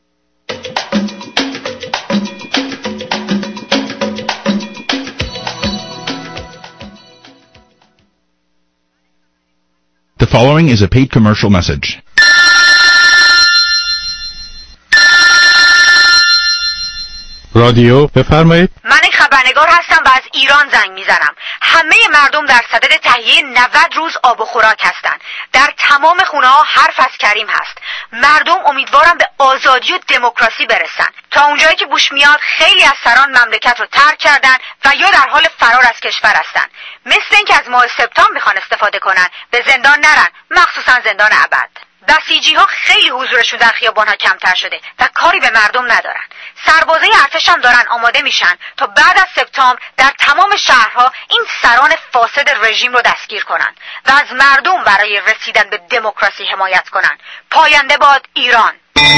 [SPEAKER 9] The following is a paid commercial message.
[SPEAKER 10] رادیو بفرمایید.
[SPEAKER 12] من یک خبرنگار هستم و از ایران زنگ میزنم. همه مردم در صدد تهیه نود روز آب و خوراک هستند. در تمام خونه ها حرف از کریم هست. مردم امیدوارم به آزادی و دموکراسی برسن. تا اونجایی که بوش میاد خیلی از سران مملکت رو ترک کردن و یا در حال فرار از کشور هستن. مثل اینکه از ماه سپتامبر میخوان استفاده کنن، به زندان نرن، مخصوصا زندان ابد. بسیجی ها خیلی حضورشون در خیابان ها کمتر شده و کاری به مردم ندارن. سربازای ارتش هم دارن آماده میشن تا بعد از سپتامبر در تمام شهرها این سران فاسد رژیم رو دستگیر کنن و از مردم برای رسیدن به دموکراسی حمایت کنن. پاینده باد ایران.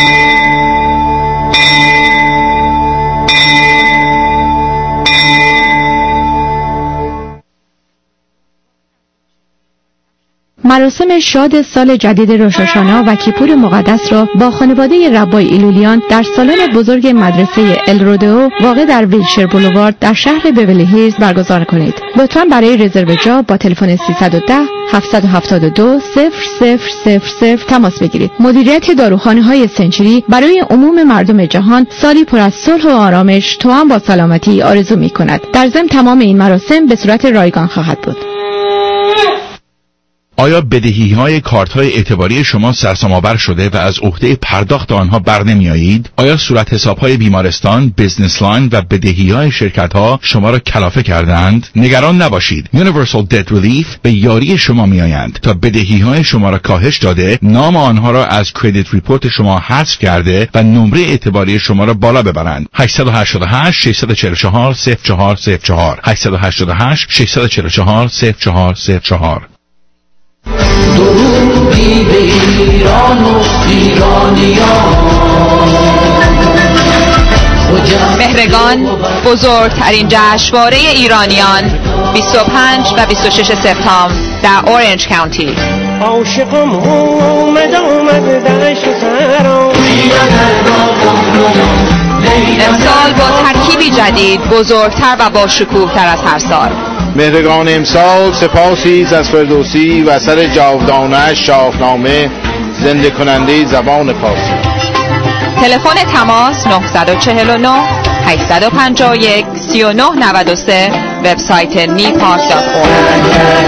[SPEAKER 2] مراسم شاد سال جدید روش الشانا و کیپور مقدس را با خانواده ربای ایلولیان در سالن بزرگ مدرسه الرودئو واقع در ویلشر بولوارد در شهر بیولی هیلز برگزار کنید. لطفاً برای رزرو جا با تلفن سیصد و ده هفتصد و هفتاد و دو صفر صفر صفر صفر تماس بگیرید. مدیریت داروخانه‌های سنچری برای عموم مردم جهان سالی پر از صلح و آرامش توأم با سلامتی آرزو می‌کند. در ضمن تمام این مراسم به صورت رایگان خواهد بود.
[SPEAKER 9] آیا بدهی‌های کارت‌های اعتباری شما سرسام‌آور شده و از عهده پرداخت آنها برنمی‌آیید؟ آیا صورت حساب‌های بیمارستان، بزنس لاین و بدهی‌های شرکت‌ها شما را کلافه کردند؟ نگران نباشید. Universal Debt Relief به یاری شما می‌آیند تا بدهی‌های شما را کاهش داده، نام آنها را از کردیت ریپورت شما حذف کرده و نمره اعتباری شما را بالا ببرند. هشت هشت هشت شش چهار چهار صفر چهار صفر چهار هشت هشت هشت شش چهار چهار صفر چهار صفر چهار.
[SPEAKER 13] درودی به ایران و ایرانیان.
[SPEAKER 14] مهرگان بزرگترین جشنواره ایرانیان بیست و پنج و بیست و شش سپتامبر در اورنج کانتی.
[SPEAKER 13] عاشقم اومد اومد دشت سرام.
[SPEAKER 14] امسال با ترکیبی جدید، بزرگتر و با شکوه‌تر از هر سال.
[SPEAKER 15] مهرگان امسال سپاسی از فردوسی و اثر جاودانه شاهنامه زنده کننده زبان فارسی.
[SPEAKER 14] تلفن تماس نه چهار نه هشت پنج یک سه نه نه سه، وبسایت نیپاک دات اورگ.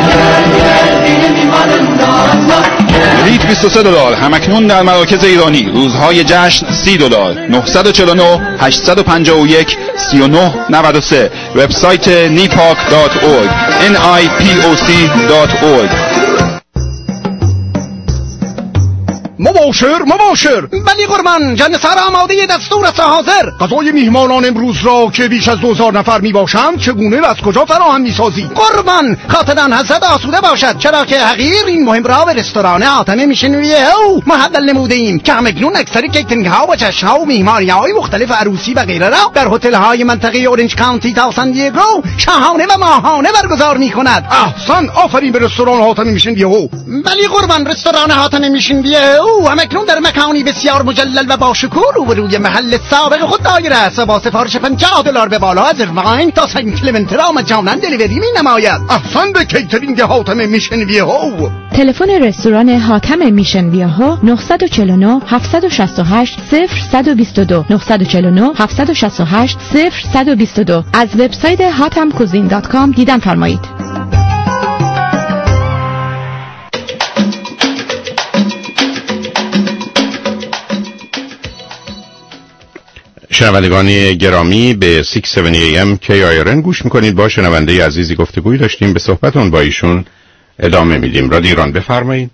[SPEAKER 16] بلیت بیست و سه دلار، همکنون در مراکز ایرانی. روزهای جشن سی دلار. نه چهار نه هشت پنج یک سه نه نه سه، وبسایت نیپاک دات اورگ. ان آی پی او سی دات اورگ.
[SPEAKER 17] مباشر مباشر. بلی قربان، جان سر آماده دستور است حاضر. غذای میهمانان امروز را که بیش از دوزار نفر می باشند چگونه و از کجا فراهم می سازی؟ قربان، خاطران حضرت آسوده باشد، چرا که حقیر این مهم را به رستوران حاتم میشنویه او محول نموده ایم که همکنون اکثر کیترینگ ها و جشن ها و میهمانی های مختلف عروسی و غیره را در هتل های منطقه اورنج کانتی تا سان دیگو شاهانه و ماهانه برگزار می کند. احسن، آفرین به رستوران حاتم میشنویه او. بلی قربان، رستوران حاتم میشنویه او همکنون در مکانی بسیار مجلل و با شکوه روبروی محل سابق خود دایر است و با سفارش پنجاه دلار به بالا از ارواین تا سن کلمنت را مجانا دلیوری می نماید. احسن به کیترینگ حاتم میشنویه او.
[SPEAKER 18] تلفن رستوران حاتم میشنویه ها نه چهار نه هفت شش هشت صفر دو دو نه چهار نه هفت شش هشت صفر دو دو. از وبسایت هاتم کوزین دات کام دیدن فرمایید.
[SPEAKER 4] شنوندگان گرامی به شش هفتاد ای ام کی آی آر ان گوش میکنید. با شنونده عزیزی گفتگویی داشتیم، به صحبتون با ایشون ادامه میدیم. رادیو ایران بفرمایید.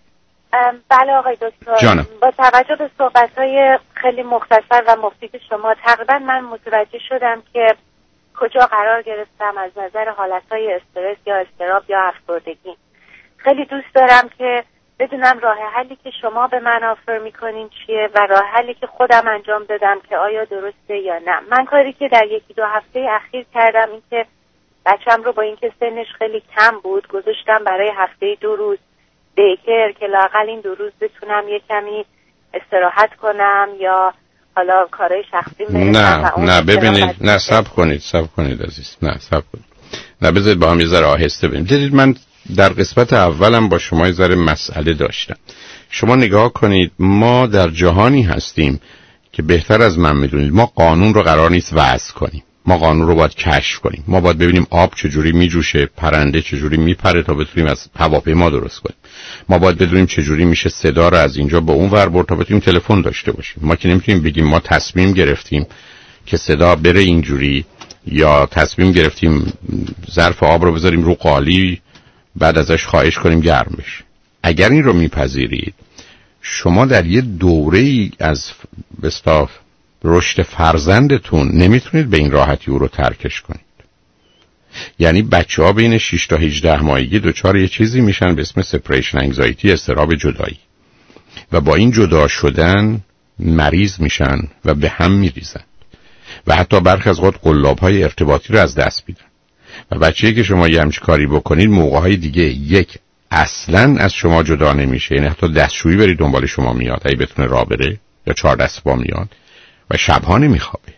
[SPEAKER 11] بله آقای دکتر،
[SPEAKER 4] جانم.
[SPEAKER 11] با توجه به صحبت‌های خیلی مختصر و مفید شما تقریبا من متوجه شدم که کجا قرار گرفتم از نظر حالت‌های استرس یا اضطراب یا افسردگی. خیلی دوست دارم که بدونم راه حلی که شما به من آفر میکنین چیه و راه حلی که خودم انجام بدم که آیا درسته یا نه. من کاری که در یکی دو هفته اخیر کردم این که بچم رو با اینکه سنش خیلی کم بود گذاشتم برای هفته دو روز دیکر که لااقل این دو روز بتونم یه کمی استراحت کنم یا حالا کارهای شخصی
[SPEAKER 4] نه نه ببینید، نه صبر کنید صبر کنید عزیز، نه صبر کنید، نه بذارید با هم یه ذره آهسته بریم. دیدید من در قسمت اولم با شما یه ذره مسئله داشتم. شما نگاه کنید، ما در جهانی هستیم که بهتر از من میدونید ما قانون رو قرار نیست وضع کنیم، ما قانون رو باید کشف کنیم. ما باید ببینیم آب چجوری میجوشه، پرنده چجوری میپره تا بتونیم از هواپیما درست کنیم. ما باید بدونیم چجوری میشه صدا رو از اینجا به اون ور برد تا بتونیم تلفن داشته باشیم. ما که نمیتونیم بگیم ما تصمیم گرفتیم که صدا بره اینجوری، یا تصمیم گرفتیم ظرف آب رو بذاریم رو قالی بعد ازش خواهش کنیم گرم بشه. اگر این رو میپذیرید، شما در یه دوره‌ای از بستا رشد فرزندتون نمیتونید به این راحتی او رو ترکش کنید. یعنی بچه ها بین شش تا هجده ماهگی دچار یه چیزی میشن به اسم سپریشن انگزایتی، اضطراب جدایی، و با این جدا شدن مریض میشن و به هم میریزن و حتی برخی از وقت قلاب‌های ارتباطی رو از دست میدن. و بچه‌ای که شما یه همچین کاری بکنید موقع‌های دیگه یک اصلاً از شما جدا نمیشه، یعنی حتی دستشویی برید دنبال شما میاد اگه بتونه راه بره، یا چهار دست با میاد و شبها نمیخوابه.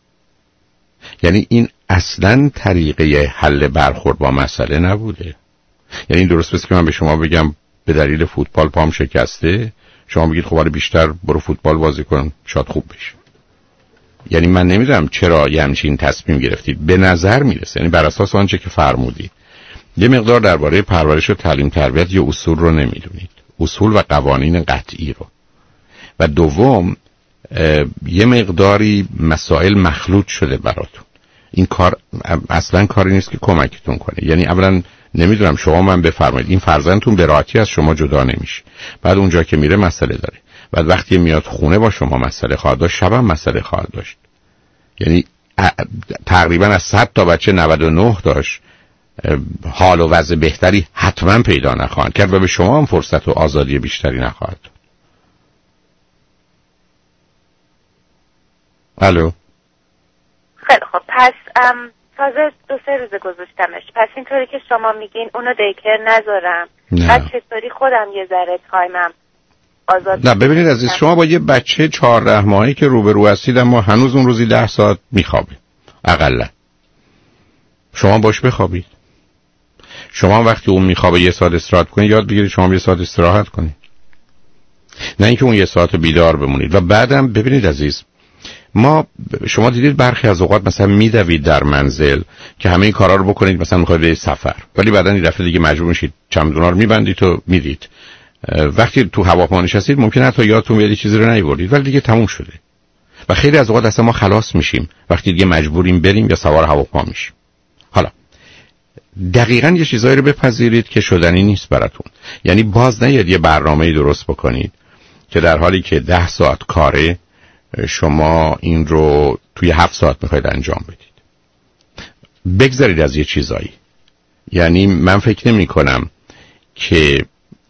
[SPEAKER 4] یعنی این اصلاً طریقه حل برخورد با مسئله نبوده. یعنی این درست بس که من به شما بگم به دلیل فوتبال پام شکسته، شما بگید خب بیشتر برو فوتبال بازی کن شاید خوب بشه. یعنی من نمیدونم چرا یه همچین تصمیم گرفتید. به نظر میرسه، یعنی بر اساس آنچه که فرمودید، یه مقدار درباره پرورش و تعلیم تربیت یه اصول رو نمیدونید، اصول و قوانین قطعی رو. و دوم یه مقداری مسائل مخلوط شده براتون. این کار اصلا کاری نیست که کمکتون کنه. یعنی اولا نمیدونم شما من بفرمایید این فرزندتون به راحتی از شما جدا نمیشه، بعد اونجا که میره مسئله داره، بعد وقتی میاد خونه با شما مسئله خواهد داشت، شب هم مسئله خواهد داشت. یعنی تقریبا از صد تا بچه نود و نه داشت حال و وضع بهتری حتما پیدا نخواهند کرد و به شما هم فرصت و آزادی بیشتری نخواهد داد. الو.
[SPEAKER 11] خیلی خب، پس تازه دو سه روز گذاشتمش، پس اینطوری که شما میگین اونو دیکر نذارم، بعد چطوری خودم یه ذره تایمم آزاد؟
[SPEAKER 4] نه ببینید عزیز، شما با یه بچه چهارده ماهی که روبرو هستید اما هنوز اون روزی ده ساعت میخوابه اقلا، شما باش بخوابید. شما وقتی اون میخوابه یه ساعت استراحت کنید، یاد بگیرید شما یه ساعت استراحت کنید، نه اینکه اون یه ساعت بیدار بمونید. و بعدم ببینید عزیز، ما شما دیدید برخی از اوقات مثلا میدوید در منزل که همه این کارا رو بکنید، مثلا میخواید برید سفر، ولی بعدن این دفعه دیگه مجبور میشید چمدونا رو میبندید و میرید. وقتی تو هواپیما نشستید ممکنه حتی یادتون بیاد چیزی رو نیوردید، ولی دیگه تموم شده. و خیلی از اوقات اصلا ما خلاص میشیم وقتی دیگه مجبوریم بریم یا سوار هواپیما میشیم. حالا دقیقاً یه چیزایی رو بپذیرید که شدنی نیست براتون. یعنی باز نیاد یه برنامه‌ای درست بکنید که در حالی که ده ساعت کاره شما این رو توی هفت ساعت میخواید انجام بدید. بگذارید از یه چیزایی. یعنی من فکر نمی کنم که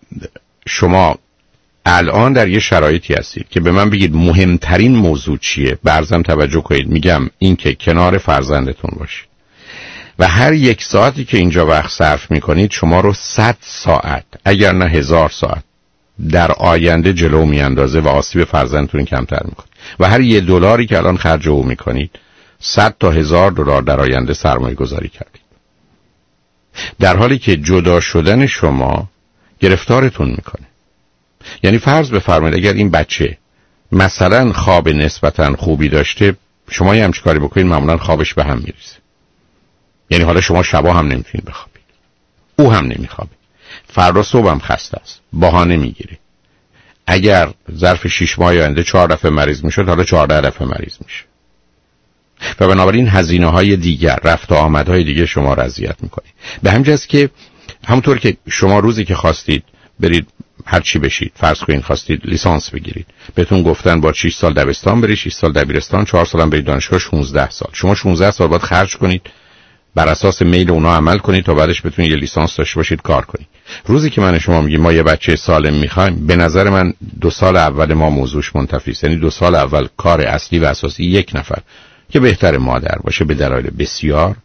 [SPEAKER 4] شما الان در یه شرایطی هستید که به من بگید مهمترین موضوع چیه. برزم توجه کنید، میگم این که کنار فرزندتون باشید و هر یک ساعتی که اینجا وقت صرف میکنید شما رو صد ساعت اگر نه هزار ساعت در آینده جلو میاندازه و آسیب فرزندتون کمتر میکنه. و هر یه دلاری که الان خرج او میکنید صد تا هزار دلار در آینده سرمایه گذاری کردید، در حالی که جدا شدن شما گرفتارتون میکنه. یعنی فرض بفرمایید اگر این بچه مثلا خواب نسبتا خوبی داشته، شما یه همچه کاری بکنید معمولا خوابش به هم میریزه. یعنی حالا شما شبا هم نمیتونید بخوابید، او هم نمیخوابه، فردا صبح هم خسته است، بهانه میگیره. اگر ظرف شش ماه آینده چهار دفعه مریض میشد، حالا چهارده دفعه مریض میشه. و بنابراین هزینه های دیگر، رفت و آمدهای دیگه شما را اذیت میکنه. به همین جاست که همونطور که شما روزی که خواستید برید هر چی بشید، فرض کنید خواستید لیسانس بگیرید، بهتون گفتن با شش سال دبستان برید، شش سال دبیرستان، چهار سال هم برید دانشگاه، شانزده سال. شما شانزده سال باید خرج کنید، بر اساس میل اونا عمل کنید تا بعدش بتونید یه لیسانس داشته باشید کار کنید. روزی که من شما میگیم ما یه بچه سالم میخوایم، به نظر من دو سال اول ما موضوعش منتفی است. یعنی دو سال اول کار اصلی و اساسی یک نفر که بهتر مادر باشه به دلایل بسیار،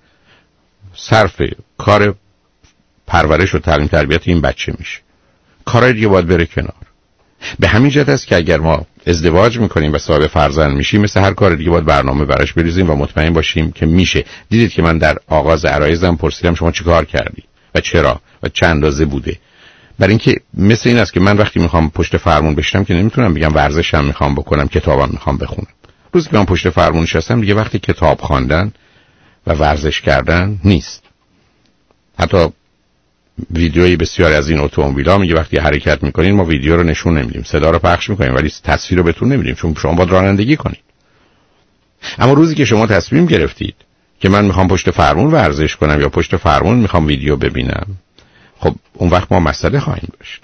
[SPEAKER 4] صرف کار پرورش و تعلیم تربیت این بچه میشه. کارهای دیگه باید بره کنار. به همین جهت است که اگر ما ازدواج میکنیم و صاحب فرزند میشیم، مثل هر کار دیگه باید برنامه براش بریزیم و مطمئن باشیم که میشه. دیدید که من در آغاز عرایزم پرسیدم شما چی کار کردی و چرا و چند اندازه بوده. برای اینکه مثل این است که من وقتی میخوام پشت فرمون بشینم که نمیتونم بگم ورزشم میخوام بکنم، کتابم میخوام بخونم. روزی که من پشت فرمون نشستم دیگه وقتی کتاب خواندن و ورزش کردن نیست. حتی ویدیویی بسیاری از این اتومبیل‌ها میگه وقتی حرکت میکنین ما ویدیو رو نشون نمیدیم، صدا رو پخش میکنیم ولی تصویر رو بهتون نمیدیم، چون شما باید رانندگی کنید. اما روزی که شما تصمیم گرفتید که من میخوام پشت فرمون ورزش کنم یا پشت فرمون میخوام ویدیو ببینم، خب اون وقت ما مسئله خواهیم داشت.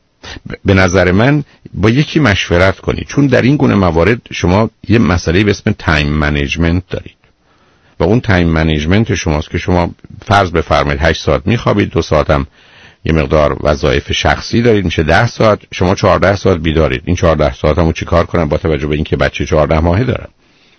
[SPEAKER 4] به نظر من با یکی مشورت کنید، چون در این گونه موارد شما یه مسئله به اسم تایم منیجمنت دارید و اون تایم منیجمنت شماست که شما فرض بفرمایید هشت ساعت میخوابید، دو ساعت هم یه مقدار وظایف شخصی دارید، میشه ده ساعت. شما چهارده ساعت بیدارید. این چهارده ساعت همو چی کار کنم با توجه به اینکه بچه چهارده ماهه دارم؟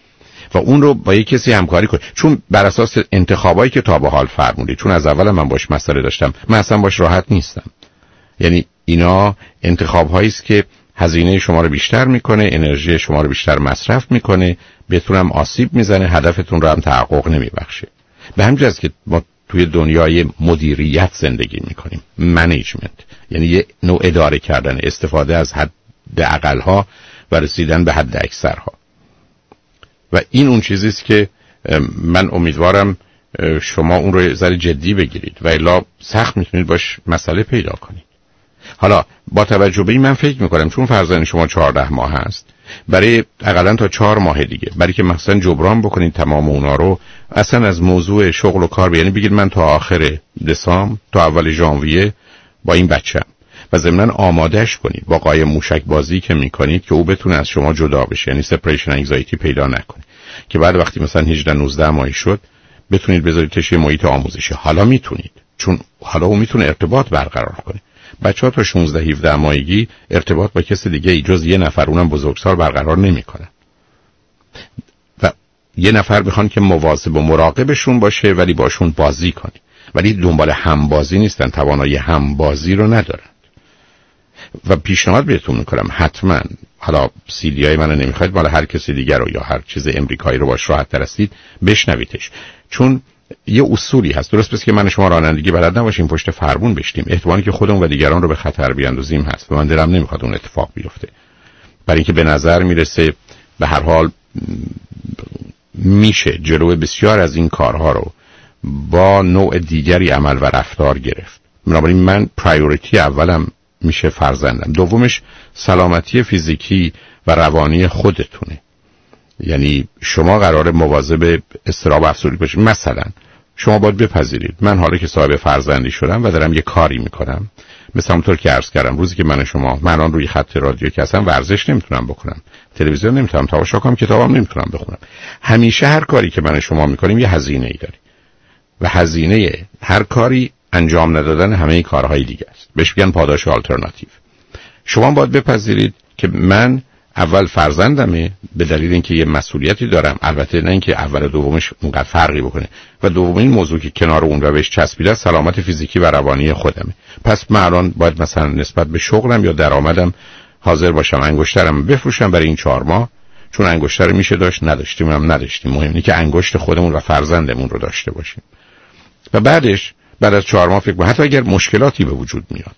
[SPEAKER 4] و اون رو با یک کسی همکاری کنید، چون بر اساس انتخابایی که تا به حال فرمودید، چون از اول من باش مسئله داشتم، من اصلا باش راحت نیستم. یعنی اینا انتخاب‌هایی است که هزینه شما رو بیشتر میکنه، انرژی شما رو بیشتر مصرف میکنه، بهتونم آسیب میزنه، هدفتون رو هم تحقق نمیبخشه. به همین جاست که ما توی دنیای مدیریت زندگی میکنیم، منیجمنت، یعنی یه نوع اداره کردن، استفاده از حد اقلها و رسیدن به حد اکثرها. و این اون چیزیست که من امیدوارم شما اون رو ذره جدی بگیرید و الا سخت میتونید باش مسئله پیدا کنید. حالا با توجه به این من فکر میکنم چون فرزند شما چهارده ماه هست، برای حداقل تا چهار ماه دیگه، برای که مثلا جبران بکنید تمام اونا رو، اصلا از موضوع شغل و کار، یعنی بگید من تا آخر دسامبر تا اول ژانویه با این بچه‌ام، و ضمناً آمادهش کنید با قایم موشک بازی که میکنید که او بتونه از شما جدا بشه، یعنی سپریشن انگزایتی پیدا نکنه، که بعد وقتی مثلا هجده نوزده ماهی شد بتونید بذارید تشی محیط آموزشی. حالا میتونید، چون حالا او میتونه ارتباط برقرار کنه. بچه‌ها تا شانزده هفده ماهگی ارتباط با کسی دیگه ای جز یه نفر، اونم بزرگسال، برقرار نمیکنن و یه نفر بخوان که مواظب و مراقبشون باشه ولی باشون بازی کنه، ولی دنبال همبازی نیستن، توانایی همبازی رو ندارن. و پیشنهاد بهتون میکنم حتما، حالا سیدی های منو نمیخواید، مال هر کسی دیگر رو یا هر چیز امریکایی رو باش راحت تر هستید بشنویدش، چون یه اصولی هست. درست پس که من شما رانندگی بلد نباشیم پشت فرمون بشتیم، احتمالی که خودمون و دیگران رو به خطر بیاندازیم هست و من دلم نمیخواد اون اتفاق بیفته. برای اینکه به نظر میرسه به هر حال میشه جلوی بسیار از این کارها رو با نوع دیگری عمل و رفتار گرفت. بنابراین من پرایوریتی اولم میشه فرزندم، دومش سلامتی فیزیکی و روانی خودتونه. یعنی شما قراره مواظب اضطراب افسردگی باشید. مثلا شما باید بپذیرید من حالا که صاحب فرزندی شدم و دارم یه کاری میکنم، مثلا همونطور که عرض کردم روزی که من شما من الان روی خط رادیو که هستم ورزش نمیتونم بکنم، تلویزیون نمیتونم تماشا کنم، کتابم نمیتونم بخونم. همیشه هر کاری که من شما میکنیم یه هزینه ای داره و هزینه هر کاری انجام ندادن همه این کارهای دیگه است. بهش میگن پاداش آلترناتیو. شما باید بپذیرید که من اول فرزندمه به دلیل اینکه یه مسئولیتی دارم، البته نه اینکه اول و دومش اونقدر فرقی بکنه، و دومین موضوع که کنار اون رو بهش چسبیده سلامت فیزیکی و روانی خودمه. پس من الان باید مثلا نسبت به شغلم یا درآمدم حاضر باشم انگشترم بفروشم برای این چهار ماه، چون انگشتر میشه داشت، نداشتیم هم نداشتیم، مهم اینه که انگشت خودمون و فرزندمون رو داشته باشیم. و بعدش بعد از چهار ماه فکر کنم حتی اگر مشکلاتی به وجود میاد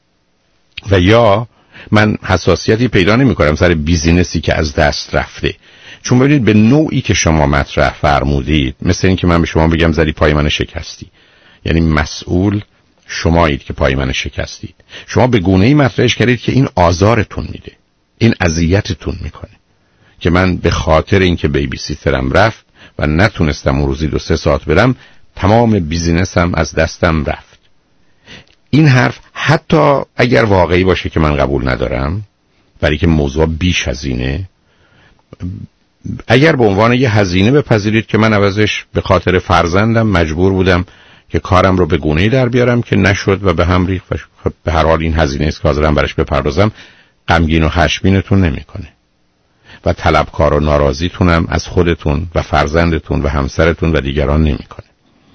[SPEAKER 4] و یا من حساسیتی پیدا نمی کنم سر بیزینسی که از دست رفته، چون ببینید به نوعی که شما مطرح فرمودید مثل این که من به شما بگم زدی پای من شکستی، یعنی مسئول شمایید که پای من شکستید. شما به گونه‌ای مطرحش کردید که این آزارتون میده، این اذیتتون میکنه، که من به خاطر اینکه بیبی سیترم رفت و نتونستم اون روزی دو سه ساعت برم تمام بیزینسم از دستم رفت. این حرف حتی اگر واقعی باشه که من قبول ندارم، برای که موضوع بیش هزینه، اگر به عنوان یه هزینه بپذیرید که من عوضش به خاطر فرزندم مجبور بودم که کارم رو به گونه‌ای در بیارم که نشد و به هم ریخت، و به هر حال این هزینه است که حاضرم برش بپردازم، غمگین و خشمگینتون نمیکنه و طلبکار و ناراضیتونم از خودتون و فرزندتون و همسرتون و دیگران نمیکنه.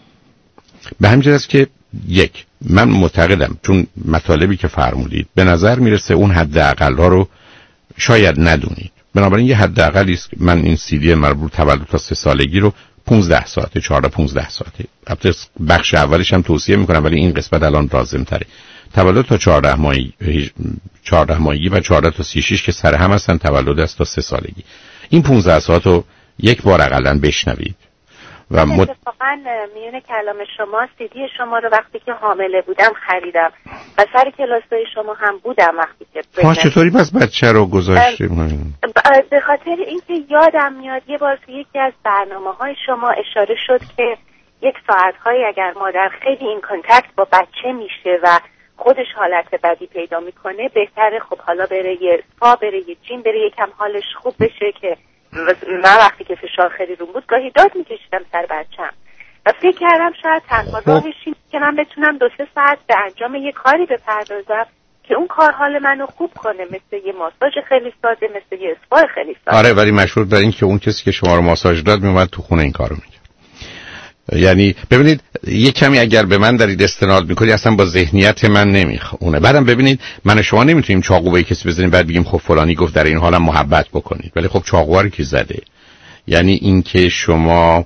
[SPEAKER 4] به همین جهت است که یک، من معتقدم چون مطالبی که فرمودید به نظر میرسه اون حداقل‌ها رو شاید ندونید، بنابراین یه حداقلی است. من این سی دی مربوط تولد تا سه سالگی رو پانزده ساعته، چهارده پانزده ساعته، البته بخش اولش هم توصیه میکنم ولی این قسمت الان لازم تره. تولد تا چهارده ماهی چهارده ماهگی و چهارده تا سی و شش که سر هم هستن تولد است تا سه سالگی. این پانزده ساعت رو یک بار حداقل بشنوید. و مد...
[SPEAKER 11] اتفاقا میونه کلام شما سیدی شما رو وقتی که حامله بودم خریدم و سر کلاسای شما هم بودم وقتی که
[SPEAKER 4] ما چطوری پس بچه رو گذاشتیم؟
[SPEAKER 11] به خاطر اینکه یادم میاد یه بار توی یکی از برنامه‌های شما اشاره شد که یک ساعت‌هایی اگر مادر خیلی این کانتکت با بچه میشه و خودش حالت بدی پیدا میکنه بهتره خب حالا بره یه سپا، بره یه جیم، بره یکم حالش خوب بشه. که من وقتی که فشار خیلی روم بود گاهی داد میکشیدم سر بچم و فکر کردم شاید تنها راهش اینه که من بتونم دو سه ساعت به انجام یه کاری بپردازم که اون کار حال منو خوب کنه، مثل یه ماساژ خیلی ساده، مثل یه اسپا خیلی ساده.
[SPEAKER 4] آره ولی مشروط بر این که اون کسی که شما رو ماساژ داد میومد تو خونه این کارو میکرد. یعنی ببینید یه کمی اگر به من دارید استناد میکنید اصلا با ذهنیت من نمیخونه. بعدم ببینید من و شما نمیتونیم چاقو به کسی بزنیم بعد بگیم خب فلانی گفت در این حالم محبت بکنید، ولی خب چاقو رو کی زده؟ یعنی اینکه شما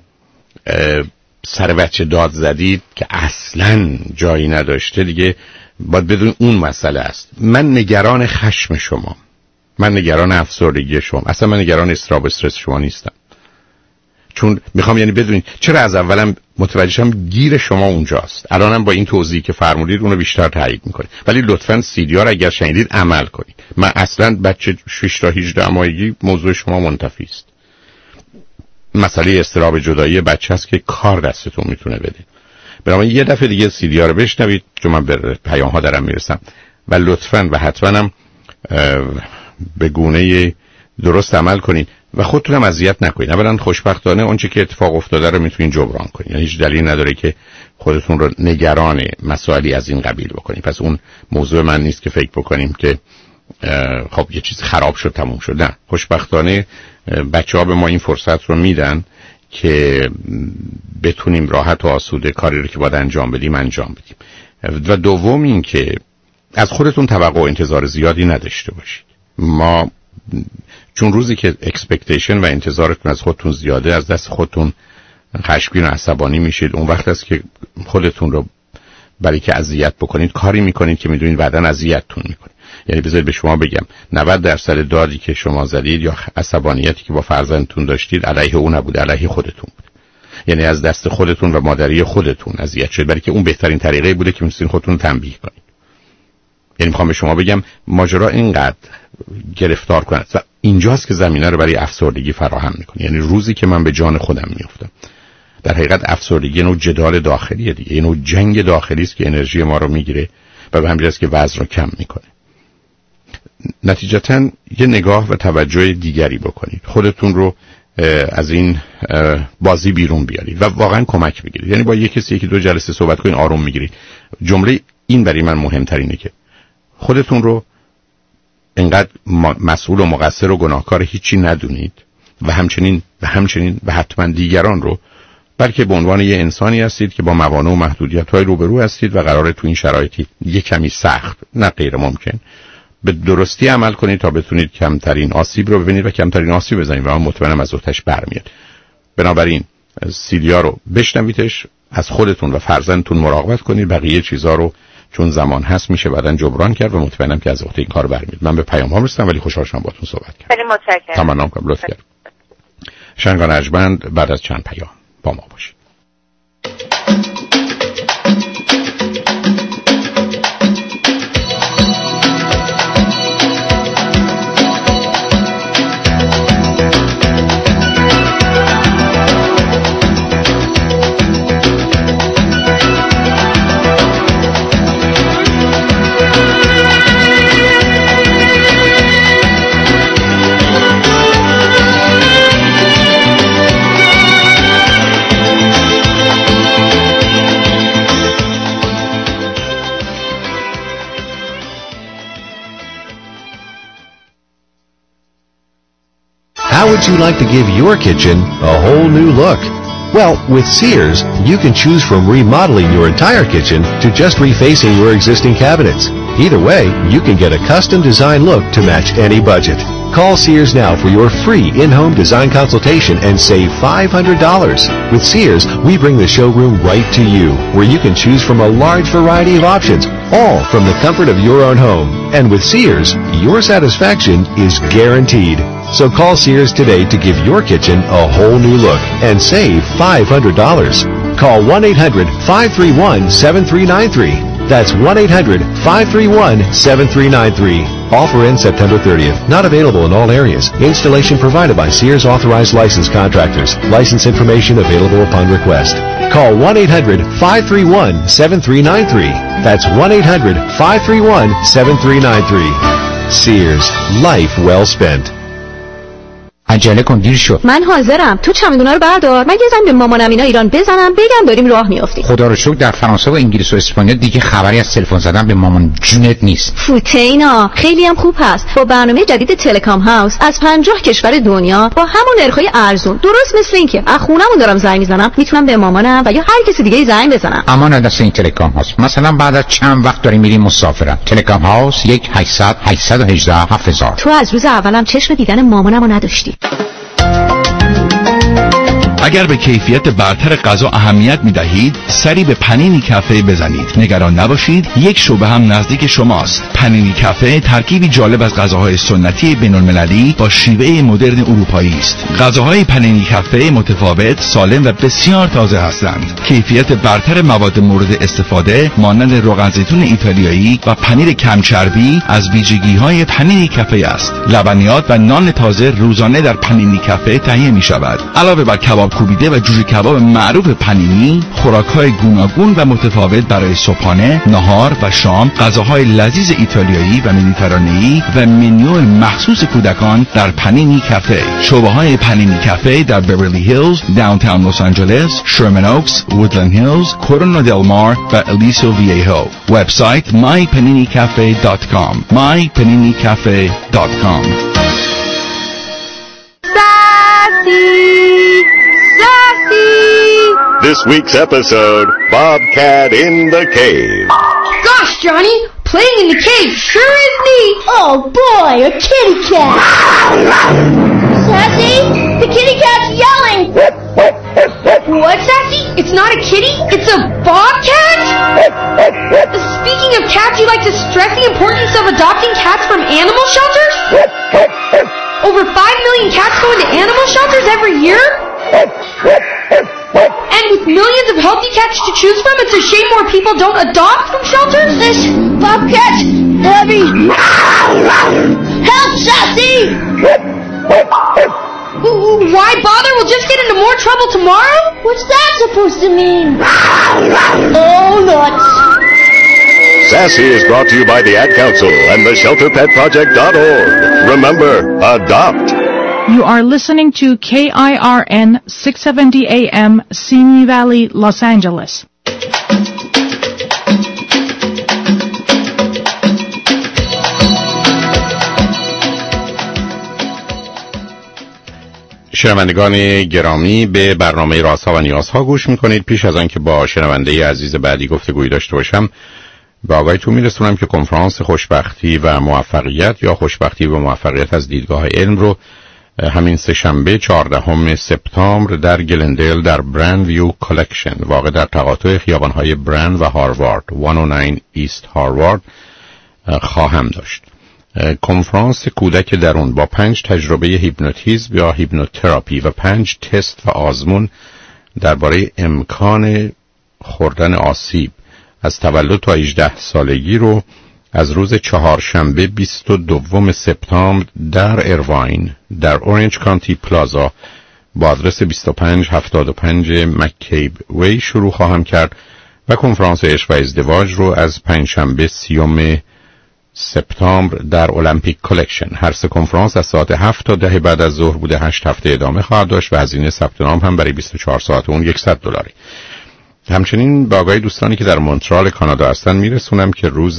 [SPEAKER 4] سر بچه داد زدید که اصلا جایی نداشته دیگه باید بدون اون مسئله است. من نگران خشم شما، من نگران افسردگی شما، اصلا من نگران استراب استرس شما نیستم. چون میخوام یعنی بدونید چرا از اولم متوجه شم گیر شما اونجاست. الانم با این توضیحی که فرمودید اونو بیشتر تایید میکنه. ولی لطفاً سی دی آر اگر شنیدید عمل کنید. من اصلا بچه شش تا هجده ماهگی موضوع شما منتفی است. مسئله اضطراب جدایی بچه است که کار دستتون میتونه بده. بنابراین یه دفعه دیگه سی دی آر رو بشنوید چون من به پیام ها دارم میرسم و لطفاً و حتماً هم به گونه درست عمل کنید و خودتونم اذیت نکنید. اولا خوشبختانه اونچه که اتفاق افتاده رو میتونید جبران کنید. یعنی هیچ دلیل نداره که خودتون رو نگران مسائلی از این قبیل بکنید. پس اون موضوع من نیست که فکر بکنیم که خب یه چیز خراب شد تموم شد. نه، خوشبختانه بچه‌ها به ما این فرصت رو میدن که بتونیم راحت و آسوده کاری رو که باید انجام بدیم انجام بدیم. و دوم این که از خودتون توقع و انتظار زیادی نداشته باشید. ما چون روزی که اکسپکتیشن و انتظارتون از خودتون زیاده از دست خودتون خشمگین و عصبانی میشید. اون وقت است که خودتون رو برای که اذیت بکنید کاری میکنید که میدونید بعداً اذیتتون میکنه. یعنی بذارید به شما بگم نود درصد دادی که شما زدید یا عصبانیتی که با فرزندتون داشتید علیه اون نبود، علیه خودتون بود. یعنی از دست خودتون و مادری خودتون اذیت شد، برای که اون بهترین طریقه بوده که میتونید خودتون تنبیه کنید. یعنی میخوام به شما بگم ماجرا اینقدر گرفتار کنه و اینجاست که زمینه رو برای افسردگی فراهم میکنه. یعنی روزی که من به جان خودم میافتم در حقیقت افسردگی نوع جدال داخلیه دیگه، یه نوع جنگ داخلی است که انرژی ما رو میگیره و به همین جاست که وزن رو کم میکنه. نتیجتاً یه نگاه و توجه دیگری بکنید، خودتون رو از این بازی بیرون بیارید و واقعا کمک بگیرید. یعنی با یه کسی یکی دو جلسه صحبت کنید آروم میگیرید. جمله این برای من مهمترینه که خودتون رو انقدر مسئول و مقصر و گناهکار هیچی ندونید و همچنین و همچنین و حتما دیگران رو، بلکه به عنوان یه انسانی هستید که با موانع و محدودیت‌های روبرو هستید و قراره تو این شرایطی یه کمی سخت نه غیر ممکن به درستی عمل کنید تا بتونید کمترین آسیب رو ببینید و کمترین آسیب بزنید و من مطمئنم از آتش برمیاد. بنابراین سیدیا رو بشنویدش، از خودتون و فرزندتون مراقبت کنید، بقیه چیزا رو چون زمان هست میشه بعدن جبران کرد و مطمئنم که از وقت این کار برمیاد. من به پیام ها رسیدم ولی خوشحال شدم باهاتون صحبت کردم.
[SPEAKER 11] خیلی متشکرم.
[SPEAKER 4] تمام کنم لطف کردید. شنگان ارجمند بعد از چند پیام با ما باشید.
[SPEAKER 19] How would you like to give your kitchen a whole new look? Well, with Sears, you can choose from remodeling your entire kitchen to just refacing your existing cabinets. Either way, you can get a custom design look to match any budget. Call Sears now for your free in-home design consultation and save five hundred dollars. With Sears, we bring the showroom right to you, where you can choose from a large variety of options, all from the comfort of your own home. And with Sears, your satisfaction is guaranteed. So call Sears today to give your kitchen a whole new look and save five hundred dollars. Call one eight hundred five three one seven three nine three. That's one eight hundred five three one seven three nine three. Offer ends September thirtieth. Not available in all areas. Installation provided by Sears authorized licensed contractors. License information available upon request. Call one eight hundred five three one seven three nine three. That's one eight hundred five three one seven three nine three. Sears. Life well spent.
[SPEAKER 20] عجله کن دیر شد.
[SPEAKER 21] من حاضرم. تو چمدونا رو بردار. من یه زنگ به مامانم اینا ایران بزنم بگم داریم راه میافتیم.
[SPEAKER 20] خدا رو شکر در فرانسه و انگلیس و اسپانیا دیگه خبری از تلفن زدن به مامان جونت نیست.
[SPEAKER 21] فوته اینا خیلی هم خوب هست. با برنامه جدید تلکام هاوس از پنجاه کشور دنیا با همون نرخای ارزون، درست مثل اینکه از خونمون دارم زنگ میزنم، میتونم به مامانم و یا هر کسی دیگه زنگ بزنم.
[SPEAKER 20] اما نه دست این تلکام هاوس. مثلا بعد از چند وقت داریم میریم مسافرت. تلکام هاوس یک هشتصد هشتصد و هجده هفت هزار.
[SPEAKER 21] تو از روز اولم چشم دیدن مامانمو نداشتی.
[SPEAKER 9] اگر به کیفیت برتر غذا اهمیت می‌دهید، سری به پنینی کافه بزنید. نگران نباشید، یک شعبه هم نزدیک شماست. پنینی کافه ترکیبی جالب از غذاهای سنتی بین‌المللی با شیوه مدرن اروپایی است. غذاهای پنینی کافه متفاوت، سالم و بسیار تازه هستند. کیفیت برتر مواد مورد استفاده مانند روغن زیتون ایتالیایی و پنیر کم چربی از ویژگی‌های پنینی کافه است. لبنیات و نان تازه روزانه در پنینی کافه تهیه می‌شود. علاوه بر کباب کوبیده و جوجه کباب معروف پنینی، خوراک‌های گوناگون و متفاوت برای صبحانه، نهار و شام، غذاهای لذیذ ایتالیایی و مدیترانه‌ای و منیو مخصوص کودکان در پنینی کافه. شعبه‌های پنینی کافه در بیورلی هیلز، داونتاون لس آنجلس، شرمن اوکس، وودلند هیلز، کورونا دل مار و الیسو وییهو. وبسایت my panini cafe dot com my panini cafe dot com.
[SPEAKER 13] Sassy! Sassy!
[SPEAKER 1] This week's episode, Bobcat in the Cave.
[SPEAKER 22] Gosh, Johnny, playing in the cave sure is neat.
[SPEAKER 23] Oh boy, a kitty cat. Sassy, the kitty cat's yelling.
[SPEAKER 22] What, Sassy? It's not a kitty? It's a bobcat? Speaking of cats, you like to stress the importance of adopting cats from animal shelters? Over five million cats go into animal shelters every year? And with millions of healthy cats to choose from, it's a shame more people don't adopt from shelters?
[SPEAKER 23] This bobcat's heavy. Help, Sassy!
[SPEAKER 22] Why bother? We'll just get into more trouble tomorrow?
[SPEAKER 23] What's that supposed to mean? Oh, nuts.
[SPEAKER 1] Sassy is brought to you by the Ad Council and the shelter pet project dot org. Remember, adopt.
[SPEAKER 2] You are listening to K I R N six seventy A M, Simi Valley, Los Angeles.
[SPEAKER 4] شنوندگان گرامی، به برنامه رازها و نیازها گوش میکنید. پیش از آن که با شنونده عزیز بعدی گفتگویی داشته باشم، به آگاهیتون میرسونم که کنفرانس خوشبختی و موفقیت یا خوشبختی و موفقیت از دیدگاه علم رو همین سه شنبه چهاردهم سپتامبر در گلندل در برند ویو کالکشن واقع در تقاطع خیابان‌های برند و هاروارد صد و نه ایست هاروارد خواهم داشت. کنفرانس کودک درون با پنج تجربه هیپنوتیزم یا هیپنوتراپی و پنج تست و آزمون درباره امکان خوردن آسیب از تولد تا هجده سالگی رو از روز چهارشنبه بیست و دوم سپتامبر در ایرواین در اورنج کانتی پلازا با آدرس بیست و پنج هفتاد و پنج مکیب وی شروع خواهم کرد و کنفرانس عشق و ازدواج رو از پنجشنبه سیوم سپتامبر در المپیک کالکشن. هر سه کنفرانس از ساعت هفت تا ده بعد از ظهر بوده. هشت هفته ادامه خواهد داشت و هزینه ثبت نام هم برای بیست و چهار ساعت اون صد دلاری. همچنین با آگاهی دوستانی که در مونترال کانادا هستن میرسونم که روز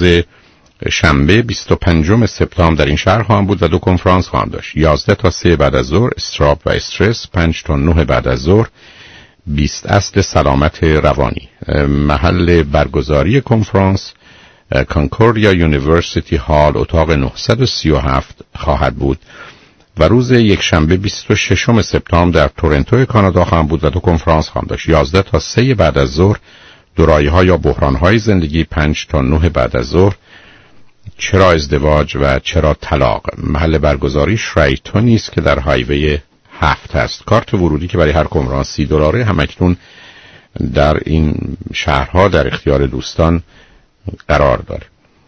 [SPEAKER 4] شنبه بیست و پنجم سپتامبر در این شهر خواهم بود و دو کنفرانس خواهم داشت. یازده تا سه بعد از ظهر استراب و استرس، پنج تا نه بعد از ظهر بیست اصل سلامت روانی. محل برگزاری کنفرانس کانکوردیا یونیورسیتی هال اتاق نهصد و سی و هفت خواهد بود و روز یک شنبه بیست و ششم سپتامبر در تورنتو کانادا خواهم بود و دو کنفرانس خواهم داشت. یازده تا سه بعد از ظهر دورایی‌ها یا بحران‌های زندگی، پنج تا نه بعد از ظهر چرا ازدواج و چرا طلاق. محل برگزاری شرایتونی است که در هایوی هفت است. کارت ورودی که برای هر کنفرانس سی دلاره همکنون در این شهرها در اختیار دوستان قرار داره.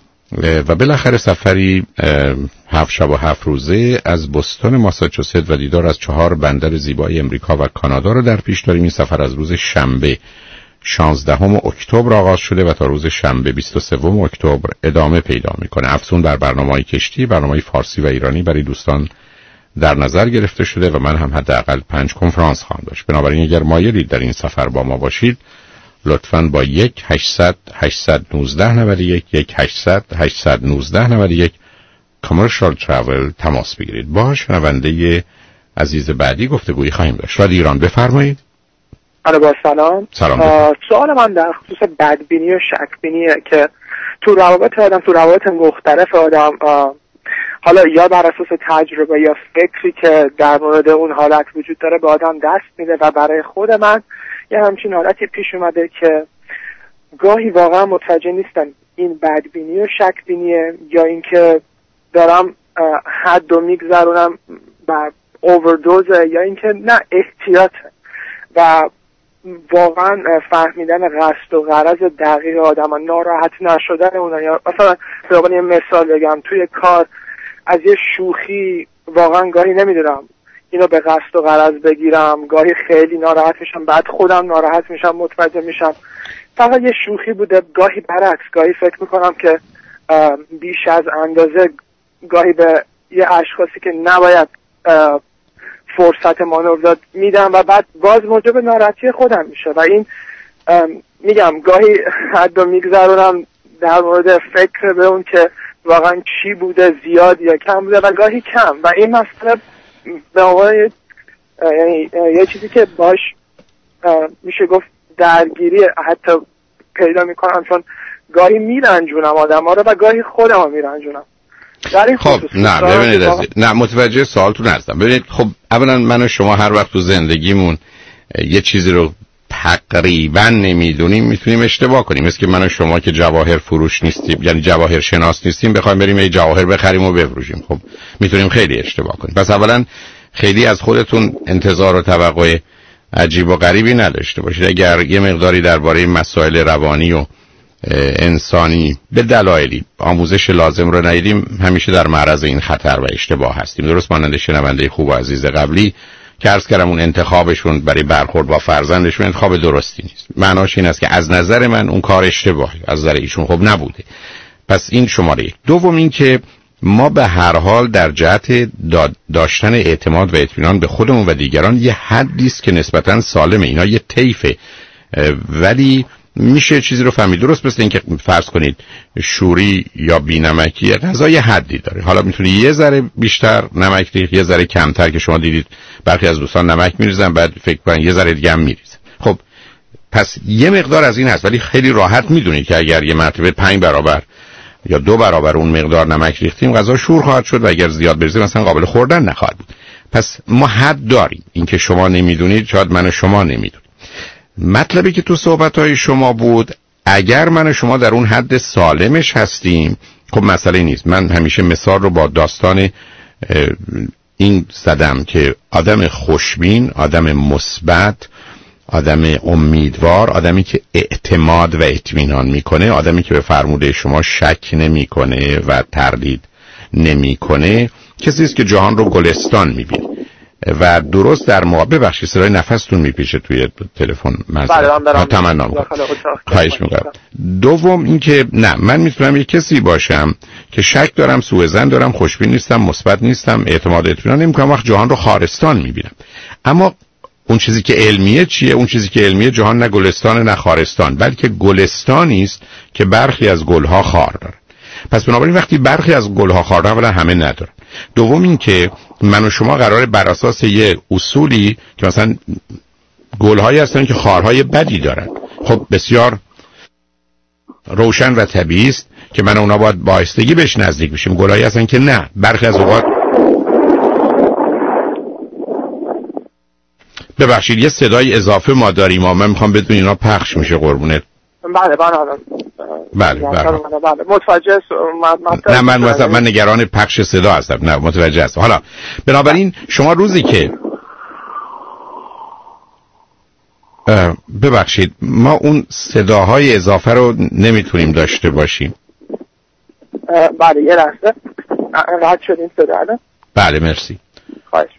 [SPEAKER 4] و بالاخره سفری هفت شب و هفت روزه از بوستون ماساچوست و دیدار از چهار بندر زیبای امریکا و کانادا رو در پیش داریم. این سفر از روز شنبه شانزدهم اکتبر آغاز شده و تا روز شنبه بیست و سوم اکتبر ادامه پیدا میکنه. افزون بر برنامه‌های کشتی، برنامه‌های فارسی و ایرانی برای دوستان در نظر گرفته شده و من هم حداقل پنج کنفرانس خواهم داشت. بنابراین اگر مایلید در این سفر با ما باشید، لطفاً با یک هشتصد هشتصد و نوزده نود و یک یک هشتصد هشتصد و نوزده نود و یک کامرشال تراول تماس بگیرید. با شنونده عزیز بعدی گفتگویی خواهیم داشت. رادیو ایران بفرمایید.
[SPEAKER 24] الو با سلام.
[SPEAKER 4] سلام.
[SPEAKER 24] سوال من در خصوص بدبینی و شکبینیه که تو روابط آدم تو روابط مختلف آدم حالا یا بر اساس تجربه یا فکری که در مورد اون حالت وجود داره به آدم دست میده. و برای خود من یه همچین حالتی پیش اومده که گاهی واقعا متوجه نیستم این بدبینی و شکبینیه یا اینکه دارم حد و میگذرونم و اووردوزه یا اینکه نه احتیاطه. و واقعا فهمیدن قصد و غرض دقیق آدم ها، ناراحت نشدن اونا. یا مثلا به یه مثال بگم، توی کار از یه شوخی واقعا گاهی نمیدونم اینو به قصد و غرض بگیرم، گاهی خیلی ناراحت میشم، بعد خودم ناراحت میشم، متوجه میشم فقط یه شوخی بوده. گاهی برعکس، گاهی فکر میکنم که بیش از اندازه گاهی به یه اشخاصی که نباید فرصت مانور داد میدم و بعد باز موجب ناراحتی خودم میشه. و این میگم گاهی حد و میگذرونم در مورد فکر به اون که واقعا چی بوده، زیاد یا کم بوده، و گاهی کم. و این مسئله به عنوان یعنی یه چیزی که باش میشه گفت درگیری حتی پیدا میکنم، چون گاهی میرنجونم آدم ها رو و گاهی خودم رو میرنجونم.
[SPEAKER 4] خب نه ببینید از... نه متوجه سوالتون هستم. ببینید خب اولا من و شما هر وقت تو زندگیمون یه چیزی رو تقریبا نمیدونیم میتونیم اشتباه کنیم. مثل که من و شما که جواهر فروش نیستیم، یعنی جواهر شناس نیستیم، بخوایم بریم یه جواهر بخریم و بفروشیم، خب میتونیم خیلی اشتباه کنیم. پس اولا خیلی از خودتون انتظار و توقع عجیب و غریبی نداشته باشید. اگر یه مقداری درباره مسائل روانی و انسانی به دلایلی آموزش لازم رو ندیدیم، همیشه در معرض این خطر و اشتباه هستیم. درست مانند شنونده خوب و عزیز قبلی که عرض کردم اون انتخابشون برای برخورد با فرزندشون انتخاب درستی نیست. معناش این است که از نظر من اون کار اشتباهی، از نظر ایشون خب نبوده. پس این شماره یک. دوم این که ما به هر حال در جهت داشتن اعتماد و اطمینان به خودمون و دیگران یه حدی است که نسبتاً سالمه. اینا یه طیفه، ولی میشه چیزی رو فهمید. درست مثل این که فرض کنید شوری یا بی‌نمکی غذا یه حدی داره. حالا میتونی یه ذره بیشتر نمک ریخت، یه ذره کمتر، که شما دیدید برخی از دوستان نمک میریزن بعد فکر کنن یه ذره دیگه هم میریزن. خب پس یه مقدار از این هست، ولی خیلی راحت میدونید که اگر یه مرتبه پنج برابر یا دو برابر اون مقدار نمک ریختیم غذا شور خواهد شد و اگر زیاد بریزیم مثلا قابل خوردن نخواهد بود. پس ما حد داریم. این که شما نمیدونید شاید من و شما نمیدونید. مطلبی که تو صحبت‌های شما بود، اگر من و شما در اون حد سالمش هستیم خب مسئله نیست. من همیشه مثال رو با داستان این زدم که آدم خوشبین، آدم مثبت، آدم امیدوار، آدمی که اعتماد و اطمینان میکنه، آدمی که به فرموده شما شک نمیکنه و تردید نمیکنه، کسی است که جهان رو گلستان میبینه. و درست در مقابل بخشی صدای نفستون میپیشه توی تلفن منظر تمنا میکنم، خواهش میکنم. دوم این که نه، من میتونم یک کسی باشم که شک دارم، سوء ظن دارم، خوشبین نیستم، مثبت نیستم، اعتماد اطمینان نمیکنم، وقت جهان رو خارستان میبینم. اما اون چیزی که علمیه چیه؟ اون چیزی که علمیه جهان نه گلستان نه خارستان، بلکه گلستانی است که برخی از گلها خار دارن. پس بنابراین وقتی برخی از گلها خار دارن ولی همه ندارن. دوم این که من و شما قراره بر اساس یه اصولی که مثلا گلهایی هستن که خارهای بدی دارن، خب بسیار روشن و طبیعی است که من و اونا باید با آهستگی بهش نزدیک بشیم. گلهایی هستن که نه، برخی از اوقات ببخشید یه صدای اضافه ما داریم، ما من میخوام بدون اینا پخش میشه قربونت.
[SPEAKER 24] بله بله
[SPEAKER 4] بله بله
[SPEAKER 24] بله متوجه هستم.
[SPEAKER 4] نه من مثلا من نگران پخش صدا هستم. نه متوجه هستم. حالا بنابراین شما روزی که ببخشید ما اون صداهای اضافه رو نمیتونیم داشته باشیم.
[SPEAKER 24] بله یه لحظه رد شدیم صدا.
[SPEAKER 4] بله مرسی.
[SPEAKER 24] خواهش.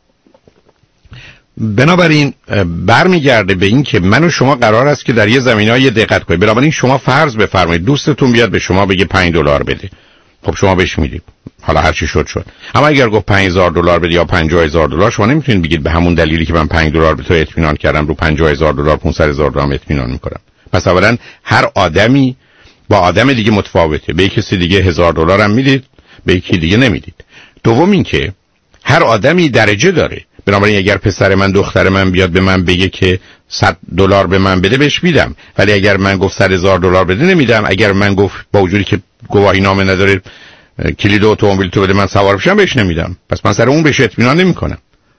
[SPEAKER 4] بنابراین برمیگرده به این که من و شما قرار است که در یه زمینه‌ای دقت کنیم. بنابراین شما فرض بفرمایید دوستتون بیاد به شما بگه پنج دلار بده، خب شما بهش میدید، حالا هر چی شد شد. اما اگر گفت پنج هزار دلار بده یا پنجاه هزار دلار، شما نمیتونید بگید به همون دلیلی که من پنج دلار به تو اطمینان کردم رو پنجاه هزار دلار پانصد هزار دلار اطمینان میکنم. پس اولا هر آدمی با آدم دیگه متفاوته. به کسی دیگه هزار دلار هم میدید، به یکی دیگه نمیدید. دوم این که هر آدمی درجه داره. بنابراین اگر پسر من دختر من بیاد به من بگه که صد دلار به من بده بهش میدم، ولی اگر من گفت صد هزار دلار بده نمیدم. اگر من گفت با وجودی که گواهی نامه نداره کلید اتومبیل تو بده من سوار بشم بهش نمیدم، پس من سر اون بهش اطمینان نمیکنم.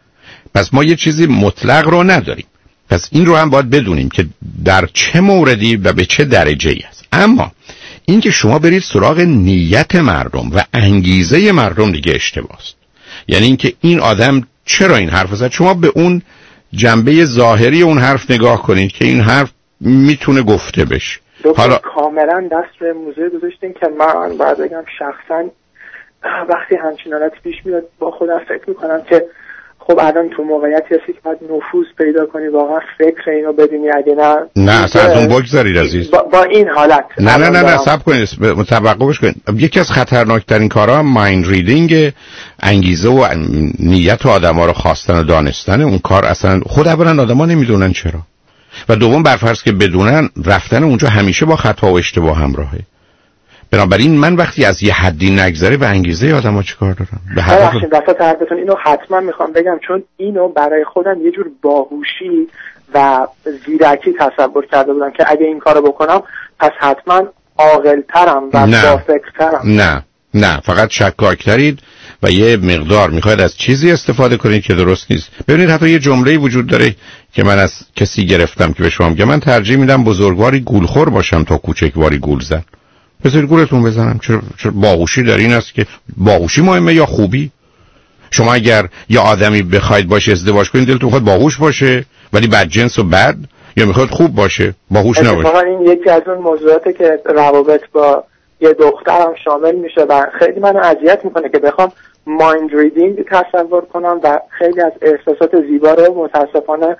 [SPEAKER 4] پس ما یه چیزی مطلق رو نداریم. پس این رو هم باید بدونیم که در چه موردی و به چه درجه‌ای است. اما این که شما برید سراغ نیت مردم و انگیزه مردم دیگه اشتباهه. یعنی اینکه این آدم چرا این حرف زد، شما به اون جنبه ظاهری اون حرف نگاه کنید که این حرف میتونه گفته بشه.
[SPEAKER 24] حالا کاملا دست روی موضوع گذاشتین که من باید بگم شخصا وقتی همچین حالتی پیش میاد با خودم فکر میکنم که خب الان تو موقعیتی هستی که باید نفوذ پیدا کنی، واقعا فکر اینو بدونی، اگه نه
[SPEAKER 4] نه اصلا از اون بگذارید عزیز.
[SPEAKER 24] با, با این حالت
[SPEAKER 4] نه نه نه نه صبر کنید، توقفش کنید. یکی از خطرناکترین کارها مایند ریدینگ، انگیزه و نیت آدم‌ها رو خواستن و دانستن. اون کار اصلا خود اولا آدم‌ها نمیدونن چرا، و دوم برفرض که بدونن رفتن اونجا همیشه با خطا و اشتباه همراهه. بنابراین من وقتی از یه حدی نگذره به انگیزه آدم‌ها چیکار دارم؟ به هدف
[SPEAKER 24] وسط حرفتون اینو حتما میخوام بگم، چون اینو برای خودم یه جور باهوشی و زیرکی تصور کرده بودم که اگه این کارو بکنم پس حتما عاقل‌ترم و بافکرترم.
[SPEAKER 4] نه نه فقط شکاک‌ترید و یه مقدار میخواید از چیزی استفاده کنید که درست نیست. ببینید حتی یه جمله‌ای وجود داره که من از کسی گرفتم که به شما میگم من ترجیح میدم بزرگواری گولخور باشم تا کوچکواری گولزن. بذارید گولتون بزنم. چرا چرا باهوشی در این است که باهوشی مهمه یا خوبی؟ شما اگر یه آدمی بخواید باشه ازدواج کنید دلتون میخواد باهوش باشه ولی بدجنس و بد، یا میخواد خوب باشه باهوش نباشه؟
[SPEAKER 24] اتفاقا این یکی از اون موضوعاته که روابط با یه دخترم شامل میشه و خیلی منو اذیت میکنه که بخوام مایند ریدینگ تصور کنم و خیلی از احساسات زیبا رو متاسفانه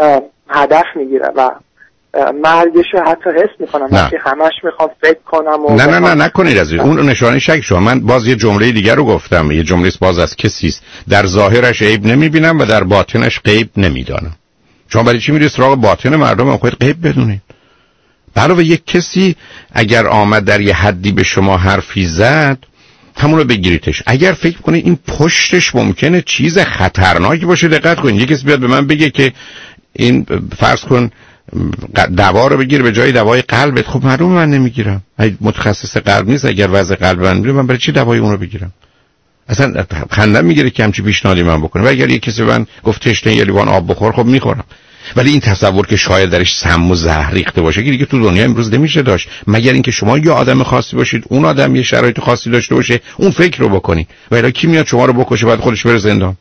[SPEAKER 24] هدف میگیره و مرگشو حتی حس میکنم وقتی همش میخوام فکر کنم و
[SPEAKER 4] نه نه نه نکنید از اون نشانه شک شما. من باز یه جمله دیگر رو گفتم، یه جمله باز از کسی است، در ظاهرش عیب نمیبینم و در باطنش غیب نمیدانم. شما برای چی میرید سراغ باطن مردم هم خواهید غیب بدونید؟ علاوه یک کسی اگر آمد در یه حدی به شما حرفی زد همون رو بگیریدش. اگر فکر کنید این پشتش ممکنه چیز خطرناکی باشه دقت کنید. یک کسی بیاد به من بگه که این فرض کن دوا رو بگیر به جای دوای قلبت، خب معلومه من نمیگیرم. اگه متخصص قلب نیست، اگر وضع قلب من میره من برای چی دوای اون رو بگیرم؟ اصلا خندم میگیره که همچی پیشنهادی من بکنه. و اگر یک کسی من گفت تشنه یه لیوان آب بخور، خب میخورم. ولی این تصور که شاید درش سم و زهر ریخته باشه که دیگه تو دنیا امروز نمیشه داشت، مگر اینکه شما یه آدم خاصی باشید، اون آدم یه شرایط خاصی داشته باشه، اون فکر رو بکنید. و الا کی میاد شما رو بکشه بعد خودش بره زندان؟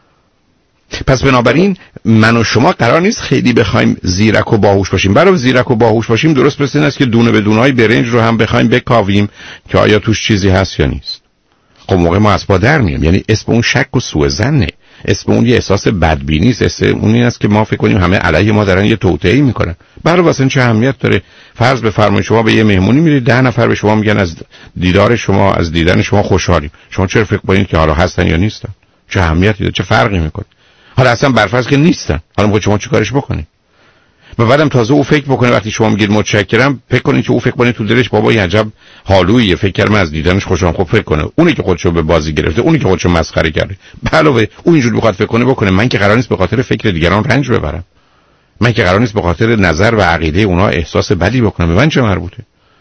[SPEAKER 4] پس بنابراین من و شما قرار نیست خیلی بخوایم زیرک و باهوش باشیم. برای زیرک و باهوش باشیم درست مثل این است که دونه به دونه‌های برنج رو هم بخوایم بکاویم که آیا توش چیزی هست یا نیست. خب موقع ما از پا در میام. یعنی اسم اون شک و سوء ظنه، اسم اون یه احساس بدبینی است، اسم اون این است که ما فکر کنیم همه علیه ما دارن یه توطئه‌ای میکنن. برای واسه چه اهمیت داره؟ فرض بفرمایید شما به یه مهمونی میرید، ده نفر به شما میگن از دیدار شما، از دیدن شما خوشحالیم. شما چرا فکر کنید که حالا هستن یا نیستن؟ چه اهمیتی داره؟ چه فرقی میکنه؟ حالا اصلا برفرض که نیستن، حالا میگه شما چیکارش بکنید؟ و بعدم تازه او فکر بکنه وقتی شما میگید متشکرم، فکر کنید که او فکر کنه تو دلش بابا این عجب حالویه، فکر کنه از دیدنش خوشم. خب فکر کنه اونی که خودشو به بازی گرفته، اونی که خودشو مسخره کرده. علاوه اون اینجوری بخواد فکر کنه بکنه. من که قرار نیست به خاطر فکر دیگران رنج ببرم، من که قرار نیست به خاطر نظر و عقیده اونا احساس بدی بکنم. به من چه مربوطه؟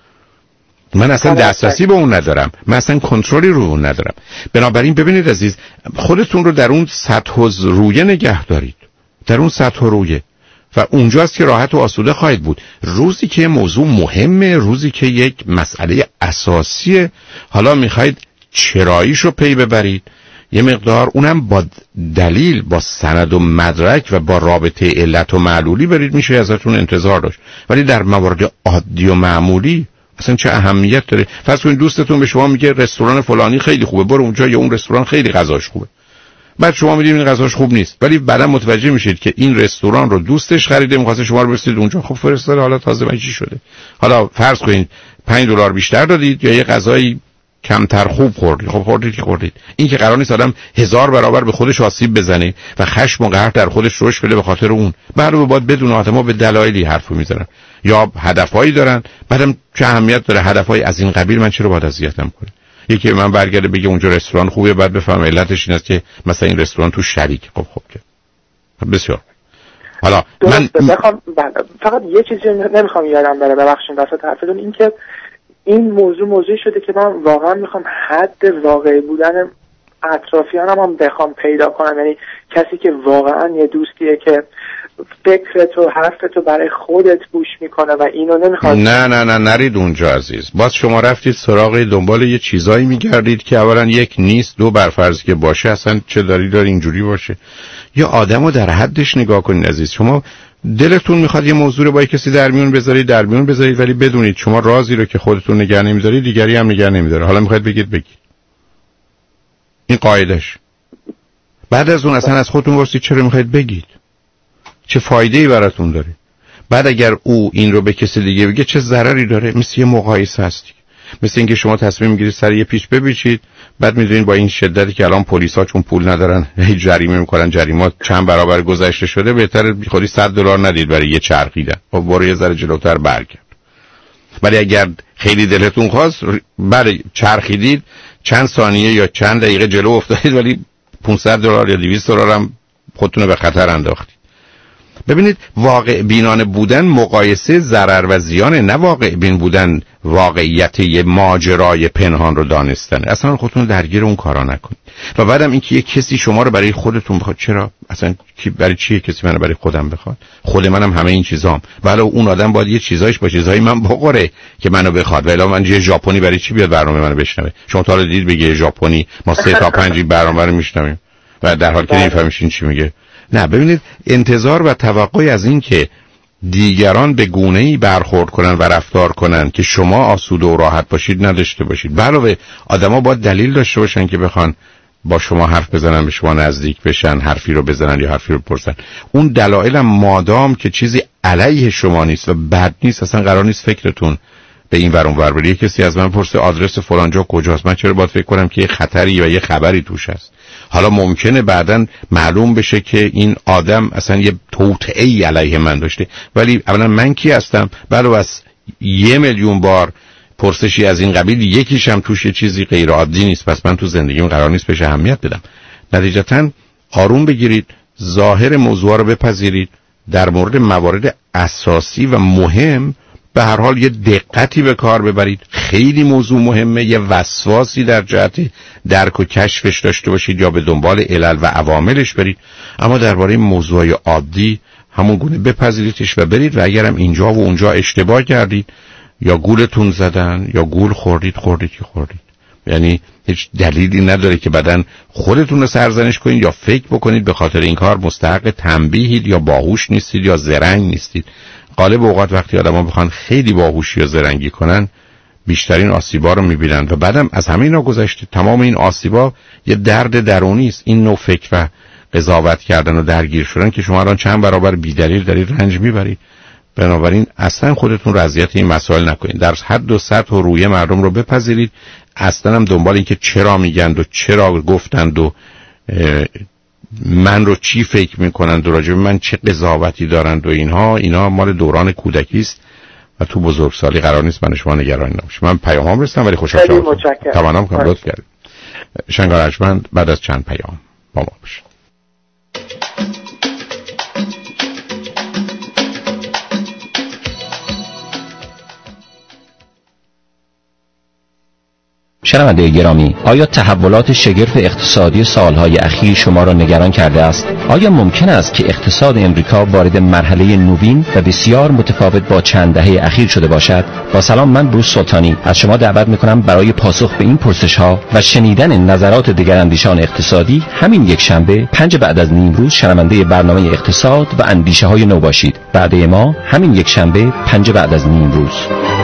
[SPEAKER 4] من اصلا دسترسی به اون ندارم، من اصلا کنترلی رو اون ندارم. بنابراین ببینید عزیز، خودتون رو در اون سطح و رویه نگه دارید، در اون سطح و رویه، و اونجاست که راحت و آسوده خواهید بود. روزی که موضوع مهمه، روزی که یک مسئله اساسیه، حالا میخواید چراییش رو پی ببرید، یه مقدار اونم با دلیل، با سند و مدرک و با رابطه علت و معلولی برید، میشه ازتون انتظار داشت. ولی در موارد عادی و معمولی اصلا چه اهمیت داره؟ فرض کنید دوستتون به شما میگه رستوران فلانی خیلی خوبه، برو اونجا، یا اون رستوران خیلی غذاش خوبه. بعد شما میدونید این غذاش خوب نیست، ولی بعدا متوجه میشید که این رستوران رو دوستش خریده، می‌خواسته شما رو برسید اونجا. خب فرستاده، حالا تازه من چی شده؟ حالا فرض کنید پنج دلار بیشتر دادید یا یه غذای کمتر خوب خوردید. خب خوردید که خوردید. این که قرار نیست آدم هزار برابر به خودش آسیب بزنه و خشم و قهر در خودش رشد بده به خاطر اون. بعد باید بدون آدم‌ها به دلایلی حرفو میزنن یا هدفهایی دارن، بعدم چه اهمیت داره هدفهای از این قبیل؟ من چرا باید اذیتم کنه؟ یکی من برگرده بگه اونجا رستوران خوبه، بعد بفهم علتش این است که مثلا این رستوران تو شریک. خب خب که بسیار حالا من
[SPEAKER 24] بخوام فقط یه چیزی نمیخوام یادم بره، ببخشید وسط حرفتون، این که این موضوع موضوعی شده که من واقعا میخوام حد واقعی بودن اطرافیانم هم بخوام پیدا کنم، یعنی کسی که واقعا یه دوستیه که فکرت و حرفتو برای خودت گوش میکنه و اینو نمیخواد.
[SPEAKER 4] نه نه نه نرید اونجا عزیز. باز شما رفتید سراغ دنبال یه چیزایی میگردید که اولا یک نیست، دو برفرض که باشه اصلا چه داری داری اینجوری باشه. یا آدمو در حدش نگاه کنید عزیز. شما دلتون میخواد یه موضوع رو با کسی در میون بذارید در میون بذارید، ولی بدونید شما رازی رو که خودتون نگه نمیدارید دیگری هم نگه نمیداره. حالا میخواید بگید بگید. این قاعدش. بعد از اون اصلا از خودتون پرسید چرا میخواید بگید؟ چه فایده‌ای براتون داره؟ بعد اگر او این رو به کسی دیگه بگه چه ضرری داره؟ مثل یه مقایسه هستی. مثل اینکه شما تصمیم میگیرید سر یه پیچ بپیچید، بعد میدونید با این شدتی که الان پلیسا چون پول ندارن هی جریمه میکنن، جریمات چند برابر گذشته شده، بهتره خودی صد دلار ندید برای یه چرخیدن. خب برو یه ذره جلوتر برگرد. ولی اگر خیلی دلتون خواست برای چرخیدید چند ثانیه یا چند دقیقه جلو افتادید، ولی پانصد دلار یا دویست دلار هم خودتون رو به خطر انداختید. ببینید واقع بینانه بودن مقایسه ضرر و زیانه، نه واقع بین بودن واقعیت یه ماجرای پنهان رو دانستنه. اصلا خودتون درگیر اون کارا نکنید. و بعدم اینکه یه کسی شما رو برای خودتون بخواد، چرا اصلا برای چیه کسی منو برای خودم بخواد؟ خود منم همه این چیزام. ولی اون آدم باید یه چیزایش با چیزای من بخوره که منو بخواد. ولی من یه ژاپنی برای چی بیاد برنامه منو بشنوه؟ شما تا حالا دیدید بگه ژاپنی ما سه تا پنج برنامه رو میشنویم و در حالی که نمیفهمید چی میگه؟ نه. ببینید انتظار و توقعی از این که دیگران به گونه‌ای برخورد کنن و رفتار کنن که شما آسوده و راحت باشید نداشته باشید. علاوه آدما باید دلیل داشته باشن که بخوان با شما حرف بزنن، به شما نزدیک بشن، حرفی رو بزنن یا حرفی رو بپرسن. اون دلایل هم مادام که چیزی علیه شما نیست و بد نیست، اصلا قرار نیست فکرتون به این ور اون ور بره. کسی از من پرسه آدرس فلان جا کجاست، من چرا باید فکر کنم که یه خطری و یه خبری توش هست؟ حالا ممکنه بعداً معلوم بشه که این آدم اصلا یه توطئه‌ای علیه من داشته، ولی اولا من کی هستم؟ بله از یه میلیون بار پرسشی از این قبیل یکیش هم توش یه چیزی غیر عادی نیست، پس من تو زندگیم قرار نیست بهش اهمیت بدم. نتیجتاً آروم بگیرید، ظاهر موضوع رو بپذیرید، در مورد موارد اساسی و مهم به هر حال یه دقتی به کار ببرید. خیلی موضوع مهمه، یه وسواسی در جهت درک و کشفش داشته باشید یا به دنبال علل و عواملش برید، اما درباره موضوعی عادی همون گونه بپذیریدش و برید. و اگرم اینجا و اونجا اشتباه کردید یا گولتون زدن یا گول خوردید خوردید که خوردید، یعنی هیچ دلیلی نداره که بعدن خودتون رو سرزنش کنید یا فکر بکنید به خاطر این کار مستحق تنبیهید یا باهوش نیستید یا زرنگ نیستید. غالب اوقات وقتی آدم‌ها بخوان خیلی باهوشی یا زرنگی کنن بیشترین آسیبا رو می‌بینن و بعدم از همه اینا گذشته تمام این آسیبا یه درد درونی است. این نوع فکر و قضاوت کردن و درگیر شدن که شما الان چند برابر بی‌دلیل دارید رنج می‌برید. بنابراین اصلا خودتون رو اذیت این مسائل نکنید. در حد و سطح و رویه مردم رو بپذیرید. اصلا هم دنبال این که چرا میگند و چرا گفتند و من رو چی فکر میکنن و راجع به من چه قضاوتی دارند و اینها اینا مال دوران کودکی است و تو بزرگسالی قرار نیست من شما نگران نباشید. من پیامام رسیدم ولی خوشحال شدم. تمام کنم لطف کردید. شنگار ارجمند بعد از چند پیام با ما باشید.
[SPEAKER 3] شنونده گرامی، آیا تحولات شگرف اقتصادی سالهای اخیر شما را نگران کرده است؟ آیا ممکن است که اقتصاد امریکا وارد مرحله نوین و بسیار متفاوت با چند دهه اخیر شده باشد؟ با سلام، من بروس سلطانی از شما دعوت می‌کنم برای پاسخ به این پرسش‌ها و شنیدن نظرات دگراندیشان اقتصادی همین یک شنبه پنج بعد از نیم روز شنونده برنامه اقتصاد و اندیشه‌های نو باشید. وعده ما همین یک شنبه پنج بعد از نیم روز.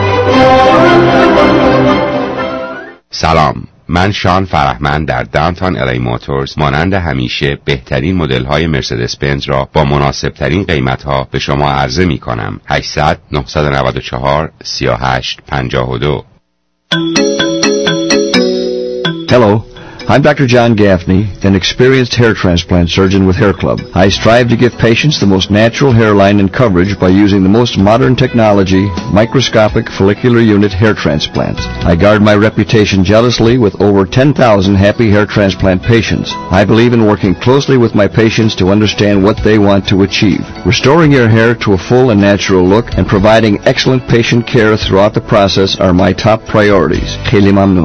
[SPEAKER 5] سلام، من شان فرهمند در داونتاون الی موتورز مانند همیشه بهترین مدل‌های مرسدس بنز را با مناسب‌ترین قیمت‌ها به شما عرضه می‌کنم. هشتصد نهصد و نود و چهار سی و هشت پنجاه و دو.
[SPEAKER 6] Hello, I'm Doctor John Gaffney, an experienced hair transplant surgeon with Hair Club. I strive to give patients the most natural hairline and coverage by using the most modern technology, microscopic follicular unit hair transplants. I guard my reputation jealously with over ten thousand happy hair transplant patients. I believe in working closely with my patients to understand what they want to achieve. Restoring your hair to a full and natural look and providing excellent patient care throughout the process are my top priorities. خیلی ممنون.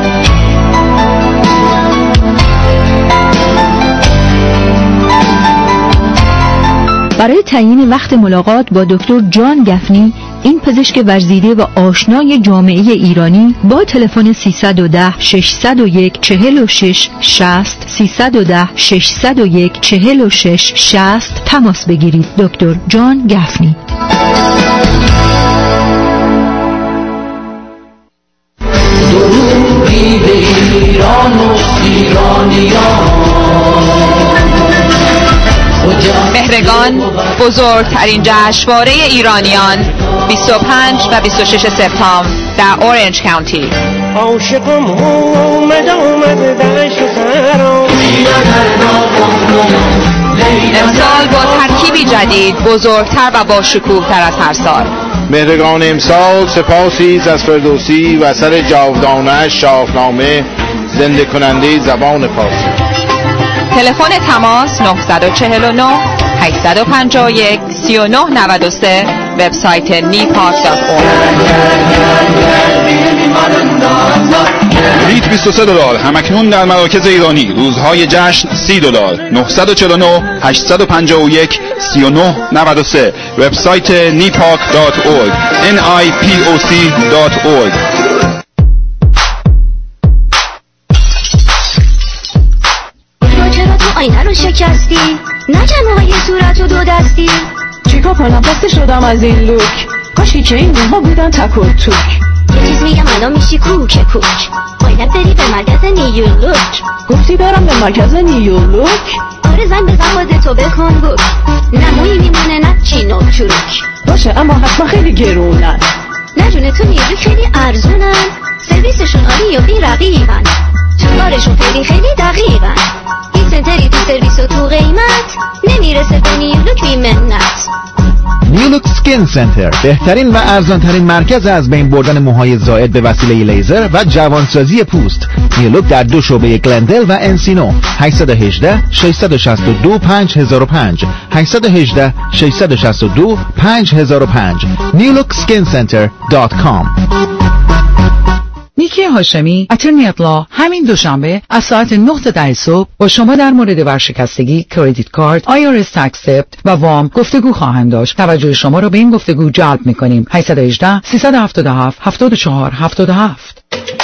[SPEAKER 18] برای تعیین وقت ملاقات با دکتر جان گفنی، این پزشک ورزیده و آشنای جامعه ایرانی، با تلفن سیصد و ده ششصد و یک چهل و شش شصت سیصد و ده ششصد و یک چهل و شش شصت تماس بگیرید. دکتر جان گفنی.
[SPEAKER 7] درودی به ایران و ایرانیان.
[SPEAKER 14] مهرگان، بزرگترین جشنواره ایرانیان، بیست و پنج و بیست و شش سپتامبر در اورنج کانتی.
[SPEAKER 7] عاشقم اومد اومد دشت سرام.
[SPEAKER 14] امسال با ترکیبی جدید، بزرگتر و با شکوه‌تر از هر سال.
[SPEAKER 15] مهرگان امسال سپاسی از فردوسی و اثر جاودانه شاهنامه، زنده کننده زبان فارسی.
[SPEAKER 14] تلفن تماس نه چهار نه هشت پنج یک سه نه نه سه، وبسایت نیپاک دات اورگ.
[SPEAKER 16] بلیت بیست و سه دلار، همکنون در مراکز ایرانی. روزهای جشن سی دلار. نه چهار نه هشت پنج یک سه نه نه سه، وبسایت نیپاک دات اورگ. ان آی پی او سی دات اورگ.
[SPEAKER 23] آینه رو شکستی، نکن موهای صورت رو دو دستی.
[SPEAKER 2] چیکار کنم خسته شدم از این لوک، کاشی که این موها بودن تک و توک.
[SPEAKER 23] یه چیز میگم الان میشی کوک کوک، باید بری به مرکز نیولوک.
[SPEAKER 2] گفتی برم به مرکز نیولوک؟
[SPEAKER 23] آره زن بزن باز تو بکن بک، نمویی میمونه نه چینو چروک.
[SPEAKER 2] باشه اما حتما خیلی گرونن.
[SPEAKER 23] نه جونه تو نیولوک خیلی ارزونن، سرویسشون عالی و بی رقیبن، کارشون خیلی خیلی دقیقن. سنتری تو سرویس و تو قیمت، نمیرسه به نیولوک بی منت.
[SPEAKER 8] نیولوک سکین سنتر، بهترین و ارزانترین مرکز از بین بردن موهای زائد به وسیله لیزر و جوانسازی پوست. نیولوک در دو شعبه گلندل و انسینو. هشت یک هشت شش شش دو پنج صفر صفر پنج هشت یک هشت شش شش دو پنج صفر صفر پنج نیولوک سکین سنتر دات کام.
[SPEAKER 2] نیکی هاشمی، اترنی اطلاع، همین دوشنبه از ساعت نه تا ده صبح با شما در مورد ورشکستگی، کردیت کارت، آی آر اس اکسپت و وام گفتگو خواهند داشت. توجه شما را به این گفتگو جلب می‌کنیم. هشت یک هشت سه هفت هفت هفت چهار هفت هفت.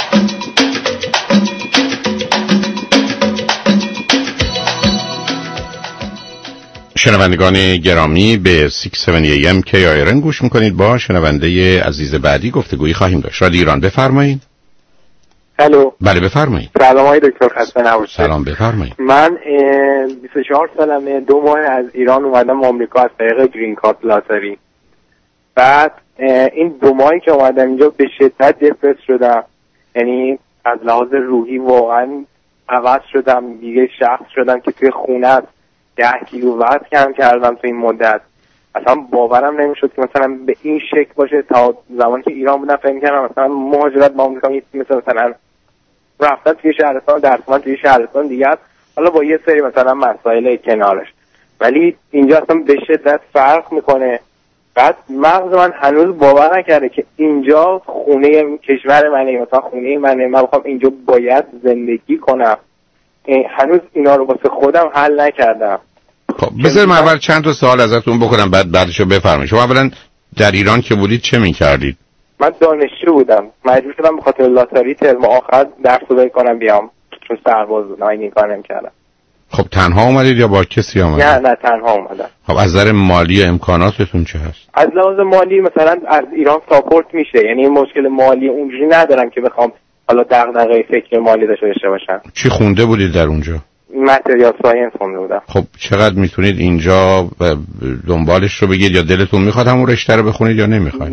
[SPEAKER 4] شنوندگان گرامی، به شش هفت ای ام کی آی آر ان گوش می‌کنید. با شنونده عزیز بعدی گفتگویی خواهیم داشت. رادیو ایران، بفرمایید.
[SPEAKER 24] الو.
[SPEAKER 4] بله بفرمایید.
[SPEAKER 24] سلام آقای دکتر، خسته نباشید.
[SPEAKER 4] سلام، بفرمایید.
[SPEAKER 24] من بیست و چهار سالمه، دو ماه از ایران اومدم آمریکا از طریق گرین کارت لاتاری. بعد این دو ماهی که اومدم اینجا به شدت دپرس شدم، یعنی از لحاظ روحی واقعا عوض شدم، دیگه شخص شدم که توی خونه است ده کیلو وزن کم کردم تو این مدت. اصلا باورم نمیشد که مثلا به این شکل باشه. تا زمانی که ایران بودم فکر کردم مثلا مهاجرت با آمریکا مثل مثلا رفتن توی شهرستان، درس خوندن توی شهرستان دیگه است، حالا با یه سری مثلا مسائل کنارش. ولی اینجا اصلا به شدت فرق میکنه. بعد مغز من هنوز باور نکرده که اینجا خونه کشور منه، مثلا خونه منه، من بخوام اینجا باید زندگی کنم. هنوز اینا رو واسه خودم حل نکردم.
[SPEAKER 4] خب بذار من اول چند تا سوال ازتون بکنم، بعد بعدشو بفرمایید. شما اولا در ایران که بودید چه می‌کردید؟
[SPEAKER 24] من دانشجو بودم، مجبور شدم به خاطر لاتاری ترم آخر درس رو بکنم بیام، چون سرباز بودم، این کار نمی‌کردم.
[SPEAKER 4] خب تنها اومدید یا با کسی اومدید؟
[SPEAKER 24] نه نه تنها اومدم.
[SPEAKER 4] خب از نظر مالی امکاناتتون چه هست؟
[SPEAKER 24] از لحاظ مالی مثلا از ایران ساپورت میشه، یعنی مشکل مالی اونجوری ندارم که بخوام حالا دغدغه فکر مالی داشته باشم.
[SPEAKER 4] چی خونده بودید در اونجا؟
[SPEAKER 24] متریال ساینس خونده بودم.
[SPEAKER 4] خب چقدر میتونید اینجا دنبالش رو بگید، یا دلتون میخواد همون رشته رو بخونید یا نمیخواید؟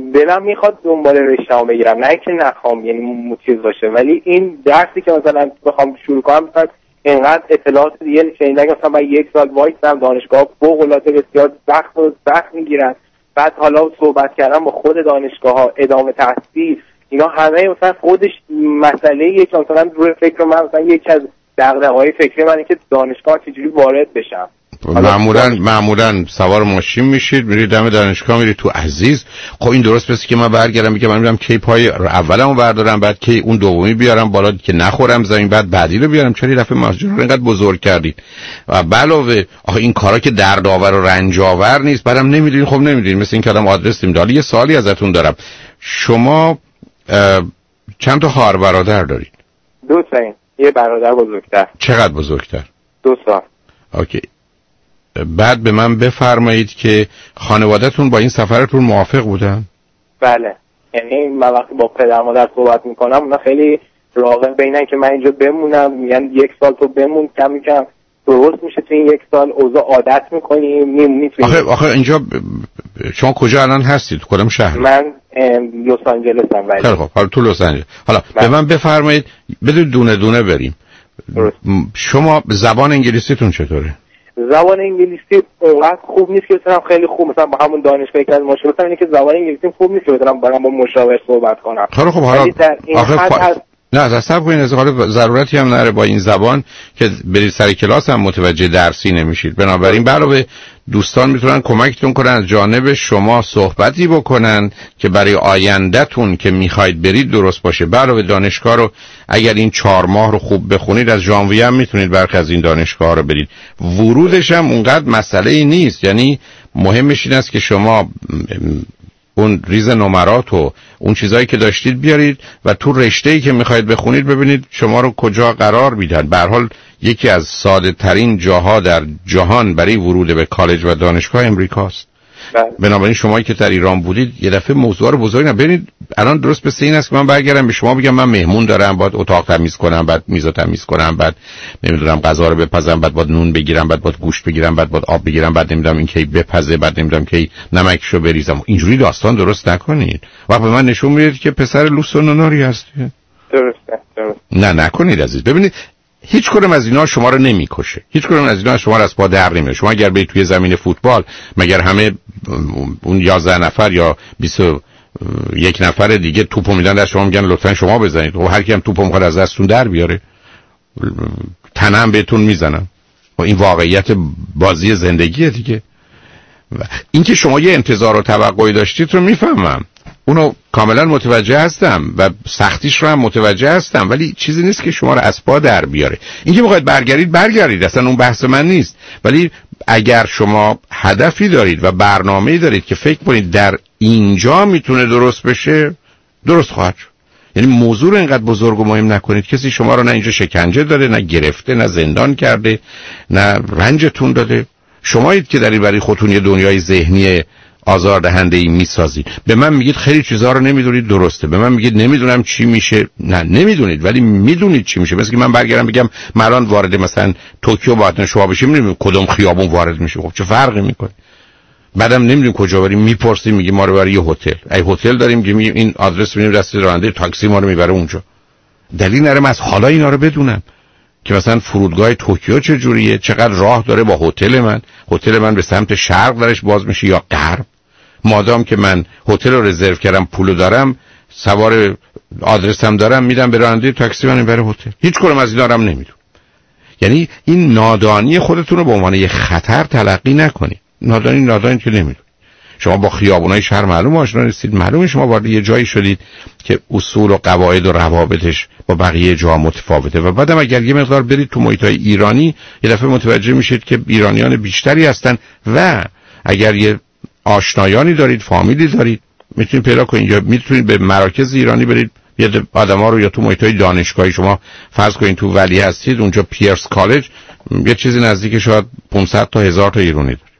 [SPEAKER 24] دلم میخواد دنبال رشته‌ام بگیرم، نه که نخوام یعنی چیز باشه، ولی این درسی که مثلا بخوام شروع کنم مثلا اینقدر اطلاعات دیگه شنیدم که مثلا من یک سال وایسم دانشگاه فوق‌العاده بسیار سخت و سخت میگیرن، بعد حالا صحبت کردم با خود دانشگاه ها ادامه تحصیل اینا همه مثلا خودش مسئله یک مثلا روی فکر من مثلا یکی از دغدغه‌های فکری من اینه که دانشگاه چجوری وارد بشم.
[SPEAKER 4] معمولا معمولا سوار ماشین میشید میرید دم دانشگاه میرید تو عزیز. خب این درست پس که من برگردم میگم من میرم کی پای اولمو بردارم بعد کی اون دومی بیارم بالا که نخورم زمین بعد بعدی رو بیارم. چرا رفع ماجرا رو اینقدر بزرگ کردید؟ و علاوه آخه این کارا که دردآور و رنج‌آور نیست بعدم نمیدونین. خب نمیدونین مثل این که آدم آدرس نمیده. حالا یه سوالی ازتون دارم، شما چند تا خواهر برادر دارید؟
[SPEAKER 24] دو تا. یه برادر بزرگتر.
[SPEAKER 4] چقدر بزرگتر؟
[SPEAKER 24] دو سال.
[SPEAKER 4] اوکی. بعد به من بفرمایید که خانواده‌تون با این سفرتون موافق بودن؟
[SPEAKER 24] بله، یعنی من وقتی با پدر مادر صحبت میکنم اونا خیلی راغب بینن که من اینجا بمونم، میگن یک سال تو بمون کم کم درست میشه تو این یک سال اوضاع عادت میکنیم میمونی تو.
[SPEAKER 4] آخه آخه اینجا ب... شما کجا الان هستید؟ کدوم شهر؟
[SPEAKER 24] من لس آنجلسم. ولی
[SPEAKER 4] خیلی خوب، حالا تو لس آنجلس. حالا به من بفرمایید بدون دونه دونه بریم. درست. شما زبان انگلیسیتون چطوره؟
[SPEAKER 24] زبان انگلیسی اونقدر خوب نیست که بتونم خیلی خوب مثلا با همون دانشگاهی که از مشکلاتم اینه که زبان انگلیسی خوب نیست که بتونم برام با مشاور صحبت کنم.
[SPEAKER 4] خیلی خوب، حالا آخه فا... هست... نه از حساب کنین از حال ضرورتی هم نره با این زبان که برید سر کلاس هم متوجه درسی نمیشید. بنابراین علاوه دوستان میتونن کمکتون کنن از جانب شما صحبتی بکنن که برای آیندهتون که میخواید برید درست باشه. علاوه دانشگاه رو اگر این چهار ماه رو خوب بخونید از ژانویه هم میتونید برخی از این دانشگاه رو برید. ورودش هم اونقدر مسئله ای نیست، یعنی مهمش این است که شما اون ریز نمرات و اون چیزایی که داشتید بیارید و تو رشته‌ای که میخواید بخونید ببینید شما رو کجا قرار میدن. به هر حال یکی از ساده ترین جاها در جهان برای ورود به کالج و دانشگاه امریکاست. بنابراین شمایی که در ایران بودید یه دفعه موضوع رو بزرگ نبینید. الان درست مثل این است که من برگردم به شما بگم من مهمون دارم، باید اتاق تمیز کنم، بعد میز تمیز کنم، بعد نمیدونم غذا رو بپزم، بعد باید نون بگیرم، بعد باید گوشت بگیرم، بعد باید آب بگیرم، بعد نمیدونم این کی بپزه، بعد نمیدونم کی نمکشو بریزم. اینجوری داستان درست نکنید. وقت به من نشون میدید که پسر لوس و نوناری هستی.
[SPEAKER 24] درسته درست.
[SPEAKER 4] نه نکنید عزیز. ببینید هیچ کدوم از اینا شما رو نمیکشه، هیچ کدوم از اینا شما رو از پا در نمیاره. شما اگر برید توی زمین فوتبال مگر همه اون یازده نفر یا بیست و یک نفر دیگه توپو میدن دست شما میگن لطفا شما بزنید؟ و هر کی هم توپو میخواد از دستتون در بیاره تنم بهتون میزنن. و این واقعیت بازی زندگیه دیگه. این که شما یه انتظار و توقعی داشتید رو میفهمم، اونو کاملا متوجه هستم و سختیش رو هم متوجه هستم، ولی چیزی نیست که شما رو از پا در بیاره. اینکه میخواید برگردید برگردید، اصلا اون بحث من نیست. ولی اگر شما هدفی دارید و برنامه‌ای دارید که فکر کنید در اینجا میتونه درست بشه، درست خواهد شد. یعنی موضوع رو اینقدر بزرگ و مهم نکنید. کسی شما رو نه اینجا شکنجه داده، نه گرفته، نه زندان کرده، نه رنجتون داده. شمایید که در این برای خودتون یه دنیای ذهنی آزاردهنده ای میسازید. به من میگید خیلی چیزها رو نمیدونید، درسته. به من میگید نمیدونم چی میشه، نه نمیدونید ولی میدونید چی میشه. مثل که من برگردم بگم من الان وارد مثلا توکیو باید شما بشیم، نمیدونم کدوم خیابون وارد میشه. خب چه فرقی میکنه؟ بعدم نمیدونیم کجا بریم، میپرسیم میگیم ما رو برای یه هتل. ای هتل داریم میگیم این آدرس میدیم دست راننده تاکسی ما رو میبره اونجا. دلیل نره من از حالا اینا رو بدونم که مثلا فرودگاه توکیو چه جوریه، چقدر راه داره با هتل من، هتل من به سمت شرق درش باز میشه یا غرب. مادام که من هتل رو رزرو کردم پولو دارم سوار آدرسم دارم میدم به راننده تاکسی من بره هتل. هیچ کدوم از اینا رو هم نمیدونم. یعنی این نادانی خودتون رو به عنوان یه خطر تلقی نکنید. نادانی نادانی که نمیدونید. شما با خیابونای شهر معلوم آشنا نیستید، معلومه شما وارد یه جایی شدید که اصول و قواعد و روابطش با بقیه جا متفاوته و بعدم اگر یه مقدار برید تو محیطای ایرانی یه دفعه متوجه میشید که ایرانیان بیشتری هستن و اگر یه آشنایانی دارید، فامیلی دارید، میتونید پیدا کنید یا میتونید به مراکز ایرانی برید. یه آدما رو یا تو محیطای دانشگاهی شما فرض کنید تو ولی هستید اونجا پیرس کالج یه چیزی نزدیک شاید پانصد تا هزار تا ایرانی داره.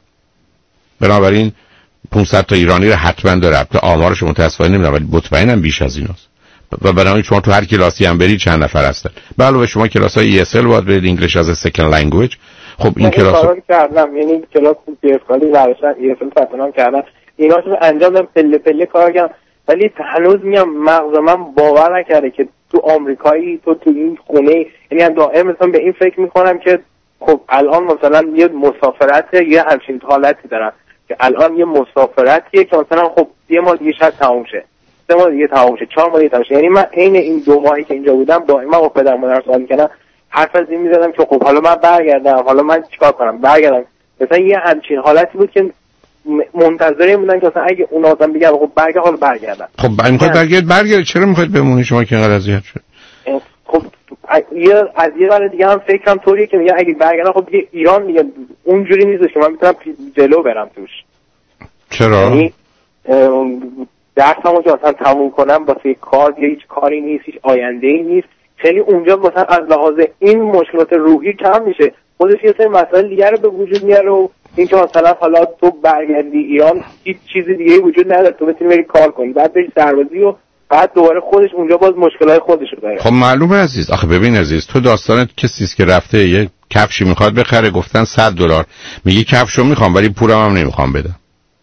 [SPEAKER 4] بنابراین پانصد تا ایرانی رو حتما داره. البته آمارش متأسفانه نمیدونم ولی مطمئنم بیش از ایناست. و بنابراین شما تو هر کلاسی هم برید چند نفر هستن. به علاوه شما کلاسای ای اس ال باید برید، انگلیش از سکند لنگویج. خب این کلاس
[SPEAKER 24] رو کردم، یعنی کلاس پی اف کالی ورشن ای اس ال ثبت نام کردم، ایناشو انجام دادم، پله پله کار کردم. ولی هنوز میگم مغز من باور نکرده که تو آمریکایی، تو تو این خونه، یعنی دائم مثلا به این فکر میکنم که خب الان مثلا یه مسافرته، یه همچین حالتی دارم که الان یه مسافرتیه که مثلا خب یه ماه دیگه شاید تموم شه، سه ماه دیگه تموم شه، چهار ماه دیگه تموم شه. یعنی من عین این دو ماهی که اینجا بودم دائما با پدر مادرم صحبت می‌کردم، حرف از این می‌زدم که خب حالا من برگردم، حالا من چیکار کنم برگردم. مثلا یه همچین حالتی بود که منتظر بودن که مثلا اگه اونا مثلا بگن خب برگرد، حالا برگردم.
[SPEAKER 4] خب میخواد برگرد برگرد چرا میخواید بمونی شما که اینقدر اذیت شد؟
[SPEAKER 24] خب یه از یه ور دیگه هم فکرم طوریه که میگن اگه برگردم خب دیگه ایران دیگه اونجوری نیست که من میتونم جلو برم توش.
[SPEAKER 4] چرا؟
[SPEAKER 24] یعنی درسمو که مثلا تموم کنم واسه کار دیگه هیچ کاری نیست، هیچ آینده‌ای نیست. خیلی اونجا مثلا از لحاظ این مشکلات روحی کم میشه، خودش یه سری مسائل دیگه رو به وجود میاره و اینکه مثلا حالا تو برگردی ایران هیچ چیزی دیگه وجود نداره، تو بتونی بری کار کنی، بعد بری سربازی و بعد دوباره خودش اونجا باز مشکلات خودشو داره.
[SPEAKER 4] خب معلومه عزیز. آخه ببین عزیز، تو داستانت کسی است که رفته یه کفشی میخواد بخره، گفتن صد دلار، میگه کفشو میخوام ولی پولم هم نمیخوام بدم.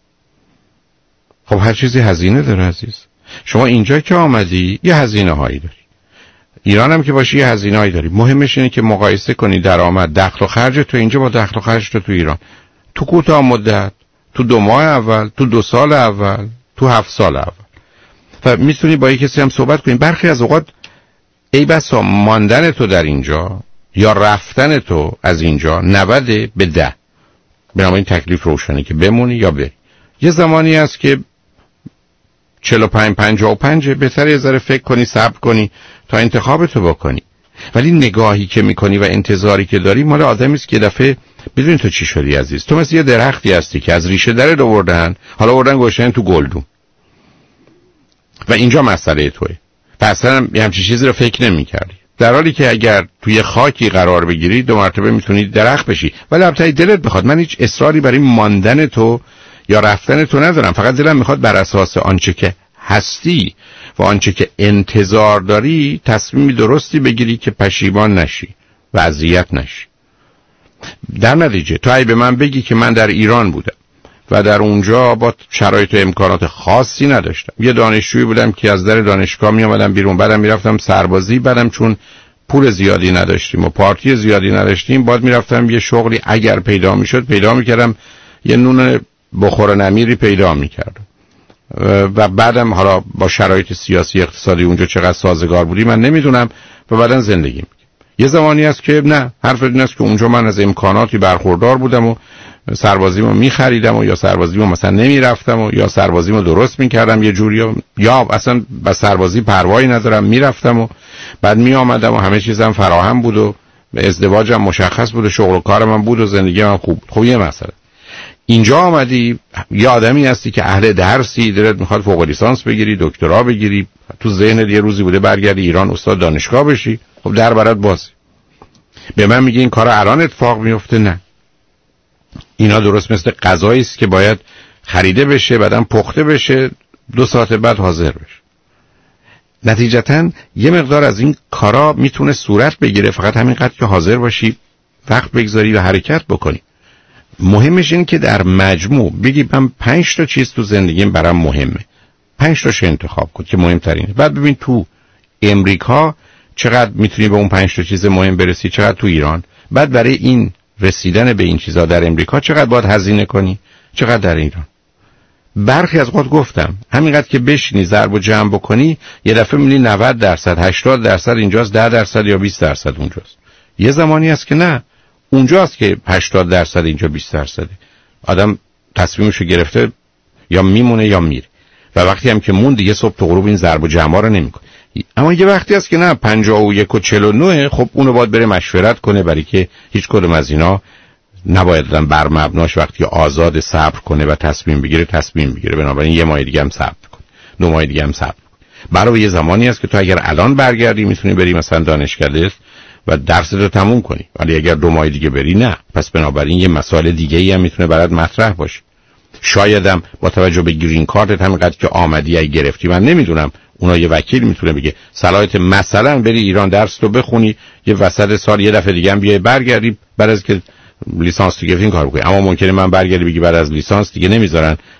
[SPEAKER 4] خب هر چیزی هزینه داره عزیز. شما اینجا که آمدی یه هزینه هایی داری، ایران هم که باشی یه هزینه هایی داری. مهمش اینه که مقایسه کنی درآمد دخل و خرج تو اینجا با دخل و خرج تو تو ایران، تو کوتاه مدت، تو دو ماه اول، تو دو سال اول، تو هفت سال اول. و میتونی با یک کسی هم صحبت کنی. برخی از اوقات ای بسا ماندن تو در اینجا یا رفتن تو از اینجا نود به ده، بنابراین تکلیف روشنه که بمونی یا بری. یه زمانی هست که چهل و پنج پنجاه و پنج بهتره یه ذره فکر کنی، صبر کنی تا انتخابتو بکنی. ولی نگاهی که میکنی و انتظاری که داری مال آدمی است که دفعه بدونی تو چی شدی عزیز. تو مثل یه درختی هستی که از ریشه درت آوردن، حالا آوردن گوشن تو گلدون و اینجا مسئله توئه. پس اصلا یه همچین چیزی رو فکر نمی‌کردی، در حالی که اگر توی خاکی قرار بگیری دو مرتبه میتونی درخت بشی. ولی البته دلت بخواد، من هیچ اصراری برای ماندن تو یا رفتن تو ندارم، فقط دلم میخواد بر اساس آنچه که هستی و آنچه که انتظار داری تصمیمی درستی بگیری که پشیمان نشی و اذیت نشی. در نتیجه تو اگه به من بگی که من در ایران بودم و در اونجا با شرایط و امکانات خاصی نداشتم، یه دانشجویی بودم که از در دانشگاه می اومدم بیرون، بعدم میرفتم سربازی، بعدم چون پول زیادی نداشتیم و پارتی زیادی نداشتیم بعد میرفتم یه شغلی اگر پیدا میشد پیدا میکردم، یه نون بخور نمیری پیدا میکردم و بعدم حالا با شرایط سیاسی اقتصادی اونجا چقدر سازگار بودی من نمیدونم و بعدم زندگی میکنم. یه زمانی است که نه، حرف این است که اونجا من از امکاناتی برخوردار بودم و سربازیمو میخریدم و یا سربازیمو مثلا نمیرفتم و یا سربازیمو درست میکردم یه جوری و یا اصلا با سربازی پروایی ندارم میرفتم و بعد میآمدم و همه چیزم فراهم بود و ازدواجم مشخص بود و شغل و کارم هم بود و زندگی من خوب. خب یه مسئله اینجا آمدی یه آدمی هستی که اهل درسی، دلت میخواد فوق لیسانس بگیری، دکترا بگیری، تو ذهنت یه روزی بوده برگردی ایران استاد دانشگاه بشی. خب در برات باز به من میگه این کارا الان اتفاق میفته؟ نه، اینا درست مثل غذایی است که باید خریده بشه، بعدم پخته بشه، دو ساعت بعد حاضر بشه. نتیجتاً یه مقدار از این کارا میتونه صورت بگیره، فقط همینقدر که حاضر باشی وقت بگذاری و حرکت بکنی. مهمش این که در مجموع بگی من پنج تا چیز تو زندگیم برام مهمه، پنج تاشو انتخاب کن که مهمترینه. بعد ببین تو امریکا چقدر میتونی به اون پنج تا چیز مهم برسی، چقدر تو ایران. بعد برای این رسیدن به این چیزا در امریکا چقدر باید هزینه کنی، چقدر در ایران. برخی از وقت گفتم همینقدر که بشینی ضرب و جمع بکنی یه دفعه میبینی نود درصد هشتاد درصد اینجاست، ده درصد یا بیست درصد اونجاست. یه زمانی هست که نه، اونجاست که هشتاد درصد اینجا بیست درصده. آدم تصمیمشو گرفته یا میمونه یا میره و وقتی هم که موند دیگه صبح تا غروب این ضرب و جمع رو نمیکنه. اما یه وقتی هست که نه، پنجاه و یک و چهل و نه، خب اونو باید بره مشورت کنه، برای که هیچ کدوم از اینا نباید دادن بر مبناش وقتی آزاد صبر کنه و تصمیم بگیره تصمیم بگیره. بنابراین یه ماه دیگه هم صبر کن، دو ماه دیگه هم صبر کن. برای یه زمانی هست که تو اگر الان برگردی میتونی بری مثلا دانشکده و درست رو تموم کنی، ولی اگر دو ماه دیگه بری نه. پس بنابراین یه مسائل دیگه ای هم میتونه برات مطرح باشه. شایدم با توجه به گرین کارتت همینقدر که آمدی ای گرفتی، من نمیدونم، اونا یه وکیل میتونه بگه صلاحیت مثلا بری ایران درس رو بخونی، یه وسط سال یه دفعه دیگه هم بیای برگردی بعد از که لیسانس تو گرفتی این کارو بکنی. اما ممکنه من برگردی بگی بعد از لیسانس دیگه نمیذارن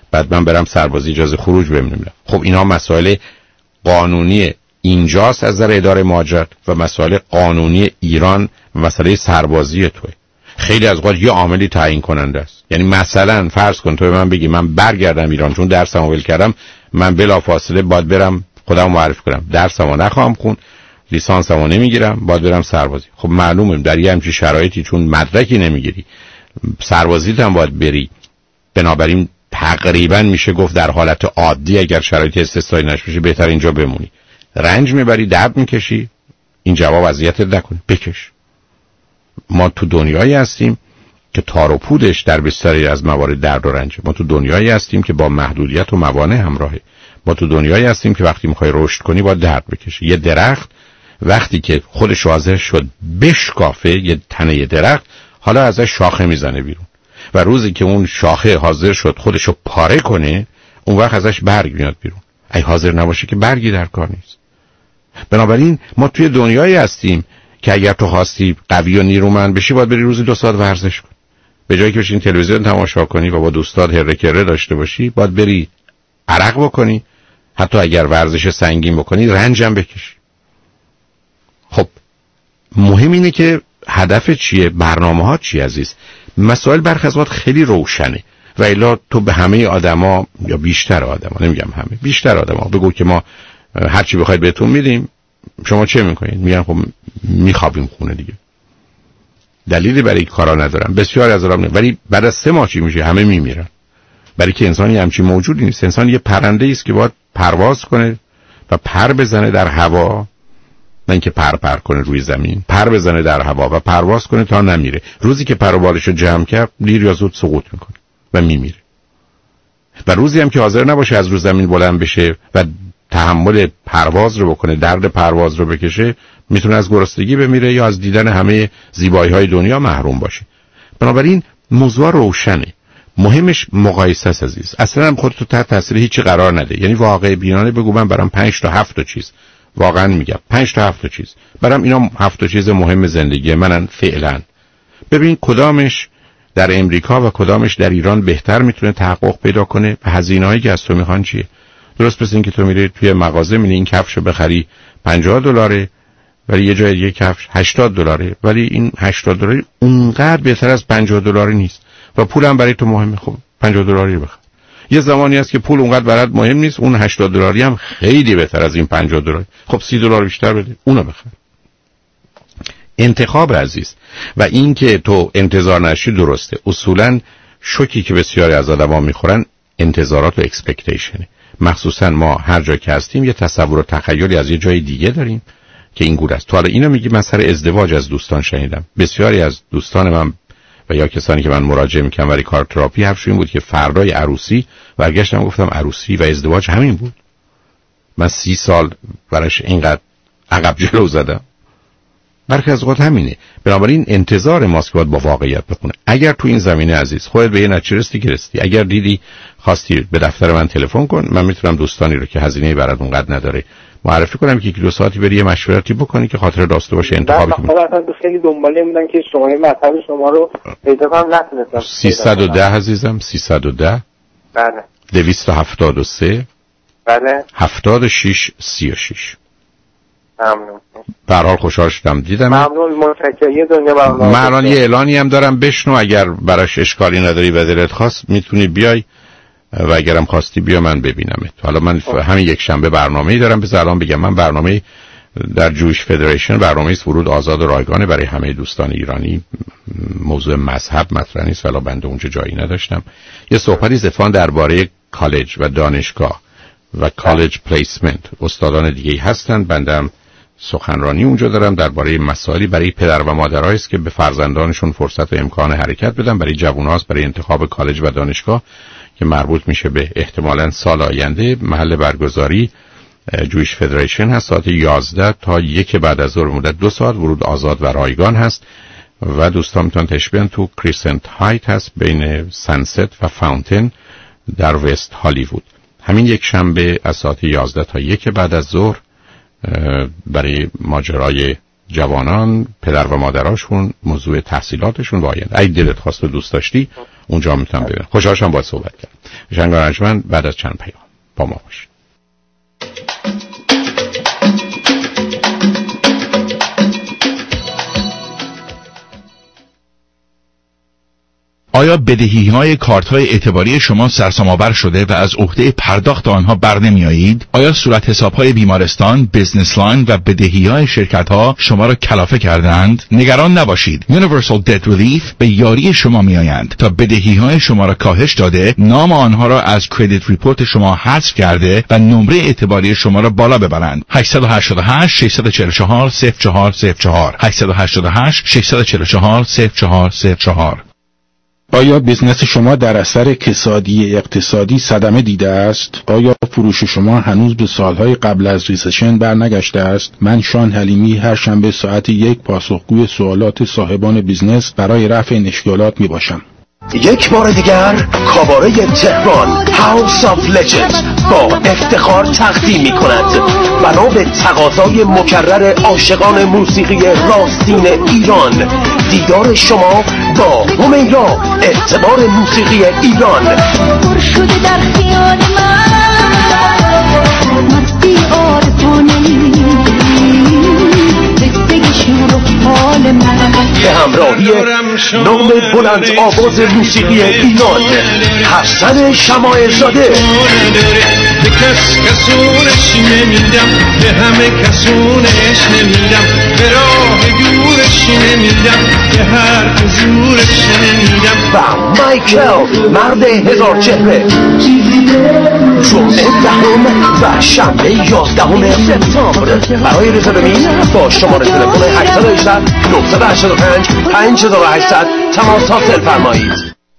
[SPEAKER 4] بعد من برم سربازی اجازه خروج بهم نمیدن. خب اینا مسائل قانونی اینجاست از نظر اداره مهاجرت و مسائل قانونی ایران مسئله سربازی توه. خیلی از اوقات یه عاملی تعیین کننده است. یعنی مثلا فرض کن تو به من بگی من برگردم ایران چون درسمو ول کردم، من بلافاصله باید برم خودم معرفی کنم، درسمو نخواهم خون، لیسانسمو نمیگیرم، باید برم سربازی. خب معلومه در یه همچین شرایطی چون مدرکی نمیگیری سربازیت هم باید بری، بنابراین تقریبا میشه گفت در حالت عادی اگر شرایط استثنایی نشه بهتر اینجا بمونی. رنج میبری، درد میکشی، این جواب اذیتت نکنه، بکش. ما تو دنیایی هستیم که تار و پودش در بسیاری از موارد درد و رنج. ما تو دنیایی هستیم که با محدودیت و موانع همراهه. ما تو دنیایی هستیم که وقتی میخوای رشد کنی باید درد بکشی. یه درخت وقتی که خودش حاضر شد بشکافه، یه تنه درخت حالا ازش شاخه میزنه بیرون و روزی که اون شاخه حاضر شد خودشو پاره کنه اون وقت ازش برگ میاد بیرون. ای حاضر نباشه که برگی در کار نیست. بنابراین ما توی دنیایی هستیم که اگر تو خواستی قوی و نیرومند بشی باید بری روزی دو ساعت ورزش کنی. به جایی که بشین تلویزیون تماشا کنی و با دوستات هره کره داشته باشی باید بری عرق بکنی، حتی اگر ورزش سنگین بکنی رنج هم بکشی. خب مهم اینه که هدف چیه، برنامه ها چی عزیز. مسائل برخی از وقت خیلی روشنه و الا تو به همه آدما یا بیشتر آدما، نمیگم همه، بیشتر آدما بگو که ما هر چی بخواید بهتون میدیم، شما چه میکنید؟ میگن خب میخوابیم خونه دیگه. دلیلی برای این کارا ندارم، بسیار از آدم، ولی بعد از سه ماه چی میشه؟ همه میمیرن. برای که انسان یه همچین موجودی نیست. انسان یه پرنده است که باید پرواز کنه و پر بزنه در هوا، نه اینکه پر پر کنه روی زمین، پر بزنه در هوا و پرواز کنه تا نمیره. روزی که پر و بالشو جمع کرد دیر یا زود سقوط میکنه و میمیره. و روزی هم که حاضر نباشه از روی زمین بلند بشه و تحمل پرواز رو بکنه، درد پرواز رو بکشه، میتونه از گرسنگی بمیره یا از دیدن همه زیبایی های دنیا محروم باشه. بنابراین موضوع روشنه. مهمش مقایسه است عزیز. اصلا هم خودتو تحت تاثیر هیچی قرار نده. یعنی واقع بینانه بگو من برام پنج تا هفت تا چیز، واقعا میگم پنج تا هفت تا چیز برام اینا هفت تا چیز مهم زندگی منن فعلا. ببین کدامش در امریکا و کدامش در ایران بهتر میتونه تحقق پیدا کنه و هزینه‌هایی که از تو میخوان چیه. درست مثل این که تو میری توی مغازه میبینی این کفشو بخری پنجاه دلاره ولی یه جای دیگه کفش هشتاد دلاره، ولی این هشتاد دلاری اونقدر بهتر از پنجاه دلاری نیست و پولم برای تو مهمه. خب پنجاه دلاری بخر. یه زمانی هست که پول اونقدر برات مهم نیست، اون هشتاد دلاری هم خیلی بهتر از این پنجاه دلاری. خب سی دلار بیشتر بده، اونو بخر. انتخاب عزیز. و این که تو انتظار نشی درسته. اصولاً شوکی که بسیاری از آدما میخورن انتظارات و اکسپکتیشنه. مخصوصا ما هر جا که هستیم یه تصور و تخیلی از یه جای دیگه داریم که این گونه است. تو حالا اینو میگی من سر ازدواج از دوستان شنیدم. بسیاری از دوستان من و یا کسانی که من مراجعه میکنم برای کار تراپی حرفشون بود که فردای عروسی برگشتم گفتم عروسی و ازدواج همین بود. من سی سال براش اینقدر عقب جلو زدم. برخی از اوقات همینه. بنابراین انتظار ماست که باید با واقعیت بخونه. اگر تو این زمینه عزیز خودت به یه نتیجه رسیدی که رسیدی، اگر دیدی خواستی به دفتر من تلفن کن، من میتونم دوستانی رو که هزینه برات اونقدر نداره معرفی کنم که یک دو ساعتی بری یه مشورتی بکنی که خاطر داشته باشه انتخابی کنی.
[SPEAKER 24] من اصلا خیلی دنباله بودم که شما مطلب شما رو پیدا کنم نتونستم.
[SPEAKER 4] سیصد و ده عزیزم، سیصد و ده
[SPEAKER 24] بله
[SPEAKER 4] دویست و هفتاد و سه
[SPEAKER 24] بله
[SPEAKER 4] هفتاد و شش سی و شش.
[SPEAKER 24] ممنون.
[SPEAKER 4] به هر حال خوشحال شدم دیدم.
[SPEAKER 24] ممنون، متشکرم. یه دنیا برنامه.
[SPEAKER 4] من الان یه اعلانی هم دارم بشنو، اگر براش اشکالی نداری و دلت خواست میتونی بیای و اگرم خواستی بیا من ببینمت. حالا من همین یک شنبه برنامه‌ای دارم. بذار الان بگم من برنامه در جویش فدریشن برنامه است ورود آزاد و رایگانه برای همه دوستان ایرانی. موضوع مذهب مطرح نیست ولی بنده اونجا جایی نداشتم. یه صحبتی اتفاقا درباره کالج و دانشگاه و کالج پلیسمنت استادان دیگه هستن. بندم سخنرانی اونجا دارم درباره مسائلی برای پدر و مادرایی است که به فرزندانشون فرصت و امکان حرکت بدن، برای جواناست برای انتخاب کالج و دانشگاه که مربوط میشه به احتمالاً سال آینده. محل برگزاری جویش فدریشن هست، ساعت یازده تا یک بعد از ظهر مدت دو ساعت، ورود آزاد و رایگان هست و دوستان میتونن تشبیهن تو کریسنت هایت هست بین سنست و فاونتن در وست هالیوود. همین یک شنبه از ساعت یازده تا یک بعد از ظهر برای ماجرای جوانان، پدر و مادراشون، موضوع تحصیلاتشون و آینده. اگه دلت خواست و دوست داشتی اونجا میتونم ببینم. خوشحالم باهات صحبت کردم. شنگ ارجمند بعد از چند پیام با ما باشید.
[SPEAKER 9] آیا بدهی‌های کارت‌های اعتباری شما سرسام‌آور شده و از عهده پرداخت آنها برنمی‌آیید؟ آیا صورت حساب‌های بیمارستان، بزنس لاین و بدهی‌های شرکت‌ها شما را کلافه کردند؟ نگران نباشید. Universal Debt Relief به یاری شما می‌آیند تا بدهی‌های شما را کاهش داده، نام آنها را از کردیت ریپورت شما حذف کرده و نمره اعتباری شما را بالا ببرند. هشت هشت هشت شش چهار چهار صفر چهار صفر چهار هشت هشت هشت شش چهار چهار صفر چهار صفر چهار.
[SPEAKER 10] آیا بیزنس شما در اثر کسادی اقتصادی صدمه دیده است؟ آیا فروش شما هنوز به سالهای قبل از ریسشن برنگشته است؟ من شان حلیمی هر شنبه ساعت یک پاسخگوی سوالات صاحبان بیزنس برای رفع این اشکالات می باشم.
[SPEAKER 11] یک بار دیگر کاباره تهران هاوس آف لجند با افتخار تقدیم می کند بنا به تقاضای مکرر عاشقان موسیقی راستین ایران دیدار شما با همیرا اعتبار موسیقی ایران. پر شده در خیال من مستی عارفانه به همراهی نام بلند آواز موسیقی ایران حسن شماع زاده.
[SPEAKER 7] به کس کسونش نمیدم، به همه کسونش نمیدم، به راه دورش نمیدم، به هر زورش نمیدم.
[SPEAKER 11] و مایکل مرد هزار چهره جمعه دهم و شنبه یازدهم سپتامبر. برای رزروین با شماره تلفن هشت یک هشت نه هشت پنج پنج هشت تماس حاصل فرمایید.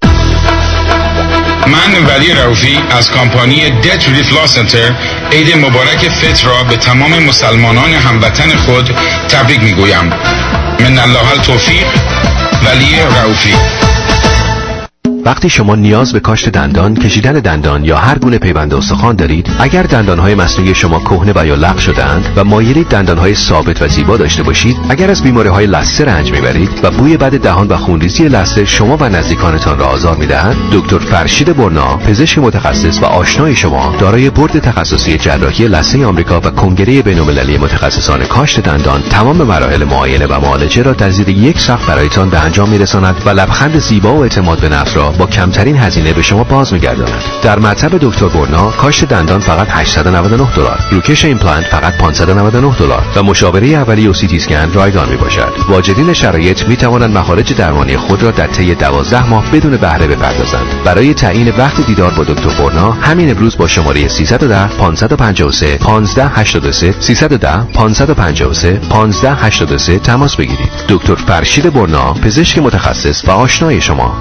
[SPEAKER 12] من ولی رؤوفی از کمپانی دت ریلیف لا سنتر عید مبارک فطر را به تمام مسلمانان هموطن خود تبریک میگویم. من الله التوفیق. ولی رؤوفی.
[SPEAKER 19] وقتی شما نیاز به کاشت دندان، کشیدن دندان یا هر گونه پیوند استخوان دارید، اگر دندانهای مصنوعی شما کهنه و یا لغو شده‌اند و مایلید دندانهای ثابت و زیبا داشته باشید، اگر از بیماری‌های لثه رنج میبرید و بوی بد دهان و خونریزی لثه شما و نزدیکانتان را آزار میدهد، دکتر فرشید برنا، پزشک متخصص و آشنای شما، دارای بورد تخصصی جراحی لثه آمریکا و کنگره بین‌المللی متخصصان کاشت دندان، تمام مراحل معاینه و معالجه را در زیر یک سقف برایتان به انجام میرساند و لبخند زیبا و اعتماد به نفس را با کمترین هزینه به شما باز می‌گرداند. در مطب دکتر برنا کاشت دندان فقط هشتصد و نود و نه دلار، روکش ایمپلنت فقط پانصد و نود و نه دلار و مشاوره اولیه و سی تی اسکن رایگان میباشد. واجدین شرایط میتوانند مخارج درمانی خود را در طی دوازده ماه بدون بهره بپردازند. برای تعیین وقت دیدار با دکتر برنا همین امروز با شماره سیصد و ده پانصد و پنجاه و سه پانزده هشتاد و سه سیصد و ده پانصد و پنجاه و سه پانزده هشتاد و سه تماس بگیرید. دکتر فرشید برنا، پزشک متخصص و آشنای شما.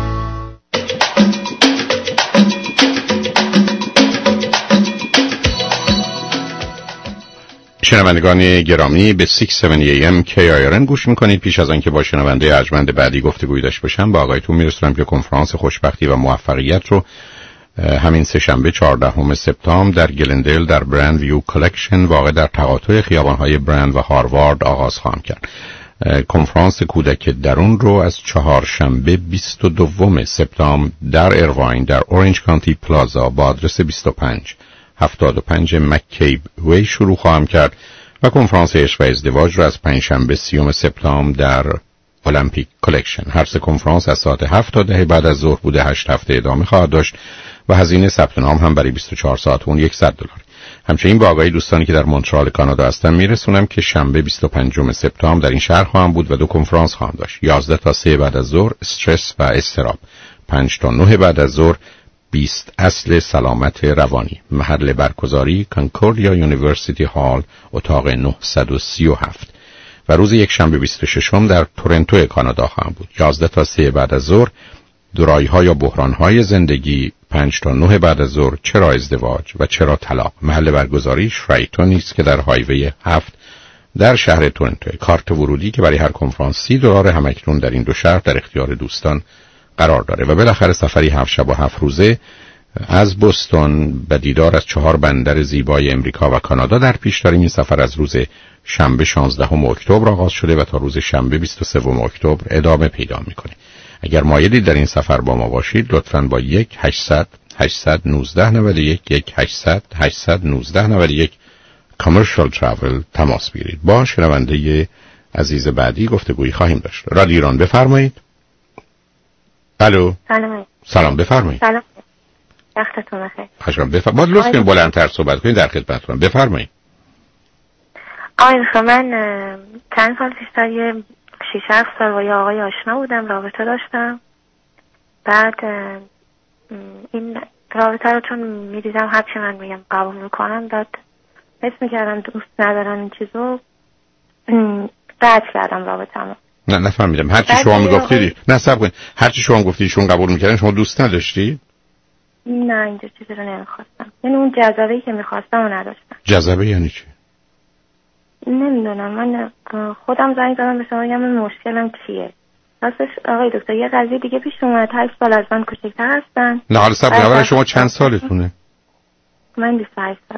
[SPEAKER 4] شنوندگان گرامی به شش هفت ای ام کی آی آر ان گوش میکنید. پیش از آنکه با شنونده ارجمند بعدی گفتگوی داشته باشم با آقایتون میرسونم که کنفرانس خوشبختی و موفقیت رو همین سه شنبه چهاردهم سپتامبر در گلندل در برند ویو کلکشن واقع در تقاطع خیابان‌های برند و هاروارد آغاز خواهم کرد. کنفرانس کودک درون رو از چهارشنبه بیست و دوم سپتامبر در ارواین در اورنج کانتی پلازا با آدرس بیست و پنج هفتاد و پنج مکیب وی شروع خواهم کرد و کنفرانس عشق و ازدواج را از پنجشنبه سیوم سپتامبر در المپیک کلکشن. هر سه کنفرانس از ساعت هفت تا ده بعد از ظهر بوده هشت هفته ادامه خواهد داشت و هزینه ثبت نام هم برای بیست و چهار ساعت اون صد دلار. همچنین با آقای دوستانی که در مونترال کانادا هستن میرسونم که شنبه بیست و پنجم سپتامبر در این شهر خواهم بود و دو کنفرانس خواهم داشت. یازده تا سه بعد از ظهر استرس و اضطراب، پنج تا نه بعد از ظهر بیست اصل سلامت روانی. محل برگزاری کانکوردیا یونیورسیتی هال، اتاق نهصد و سی و هفت و روز یک شنبه بیست و ششم در تورنتو کانادا خواهم بود. یازده تا سه بعد از ظهر درای‌ها یا بحران‌های زندگی، پنج تا نه بعد از ظهر چرا ازدواج و چرا طلاق. محل برگزاری شرایتون است که در هایوی هفت در شهر تورنتو. کارت ورودی که برای هر کنفرانس سی دلار همکنون در این دو شهر در اختیار دوستان قرار داره. و بالاخره سفری هفت شب و هفت روزه از بوستون به دیدار از چهار بندر زیبای امریکا و کانادا در پیش داریم. این سفر از روز شنبه شانزدهم اکتبر آغاز شده و تا روز شنبه بیست و سوم اکتبر ادامه پیدا میکنه. اگر مایلید در این سفر با ما باشید لطفاً با یک هشتصد هشتصد نوزده نود و یک یک هشتصد هشتصد نوزده نود و یک کامرشال ترافل تماس بگیرید. با شنونده عزیز بعدی گفتگویی خواهیم داشت. رادیو ایران بفرمایید. الو.
[SPEAKER 13] سلام.
[SPEAKER 4] سلام بفرمایید.
[SPEAKER 13] سلام. وقتتون بخیر.
[SPEAKER 4] خوشم بفرمایید. ما لطفاً بلندتر صحبت کنید، در خدمتتونم. بفرمایید.
[SPEAKER 13] آقای خب من چند سال پیش یه شش هفت سال با یه آقای آشنا بودم، رابطه داشتم. بعد این رابطه رو چون میدیدم هرچی من میگم قبول میکنم، بعد حس میکردم دوست ندارم این چیزو، قطع کردم رابطه‌مو.
[SPEAKER 4] نه نفهمیدم. هرچی شما میگفتید نه صبر کنید. هرچی شما گفتید ایشون قبول میکردن، شما دوست نداشتید؟
[SPEAKER 13] نه اینجور چیزی رو نمیخواستم. یعنی اون جذابه‌ای که میخواستم رو نداشتم.
[SPEAKER 4] جذابه یعنی چی؟
[SPEAKER 13] نمیدونم. من خودم زنگ زدم به شما بگم مشکلم چیه. راستش آقای دکتر یه قضیه دیگه پیش اومد. هشت سال از من کوچکتر هستن.
[SPEAKER 4] نه حالا صبر کنید. شما چند سالتونه؟
[SPEAKER 13] من بیست و هشت سال.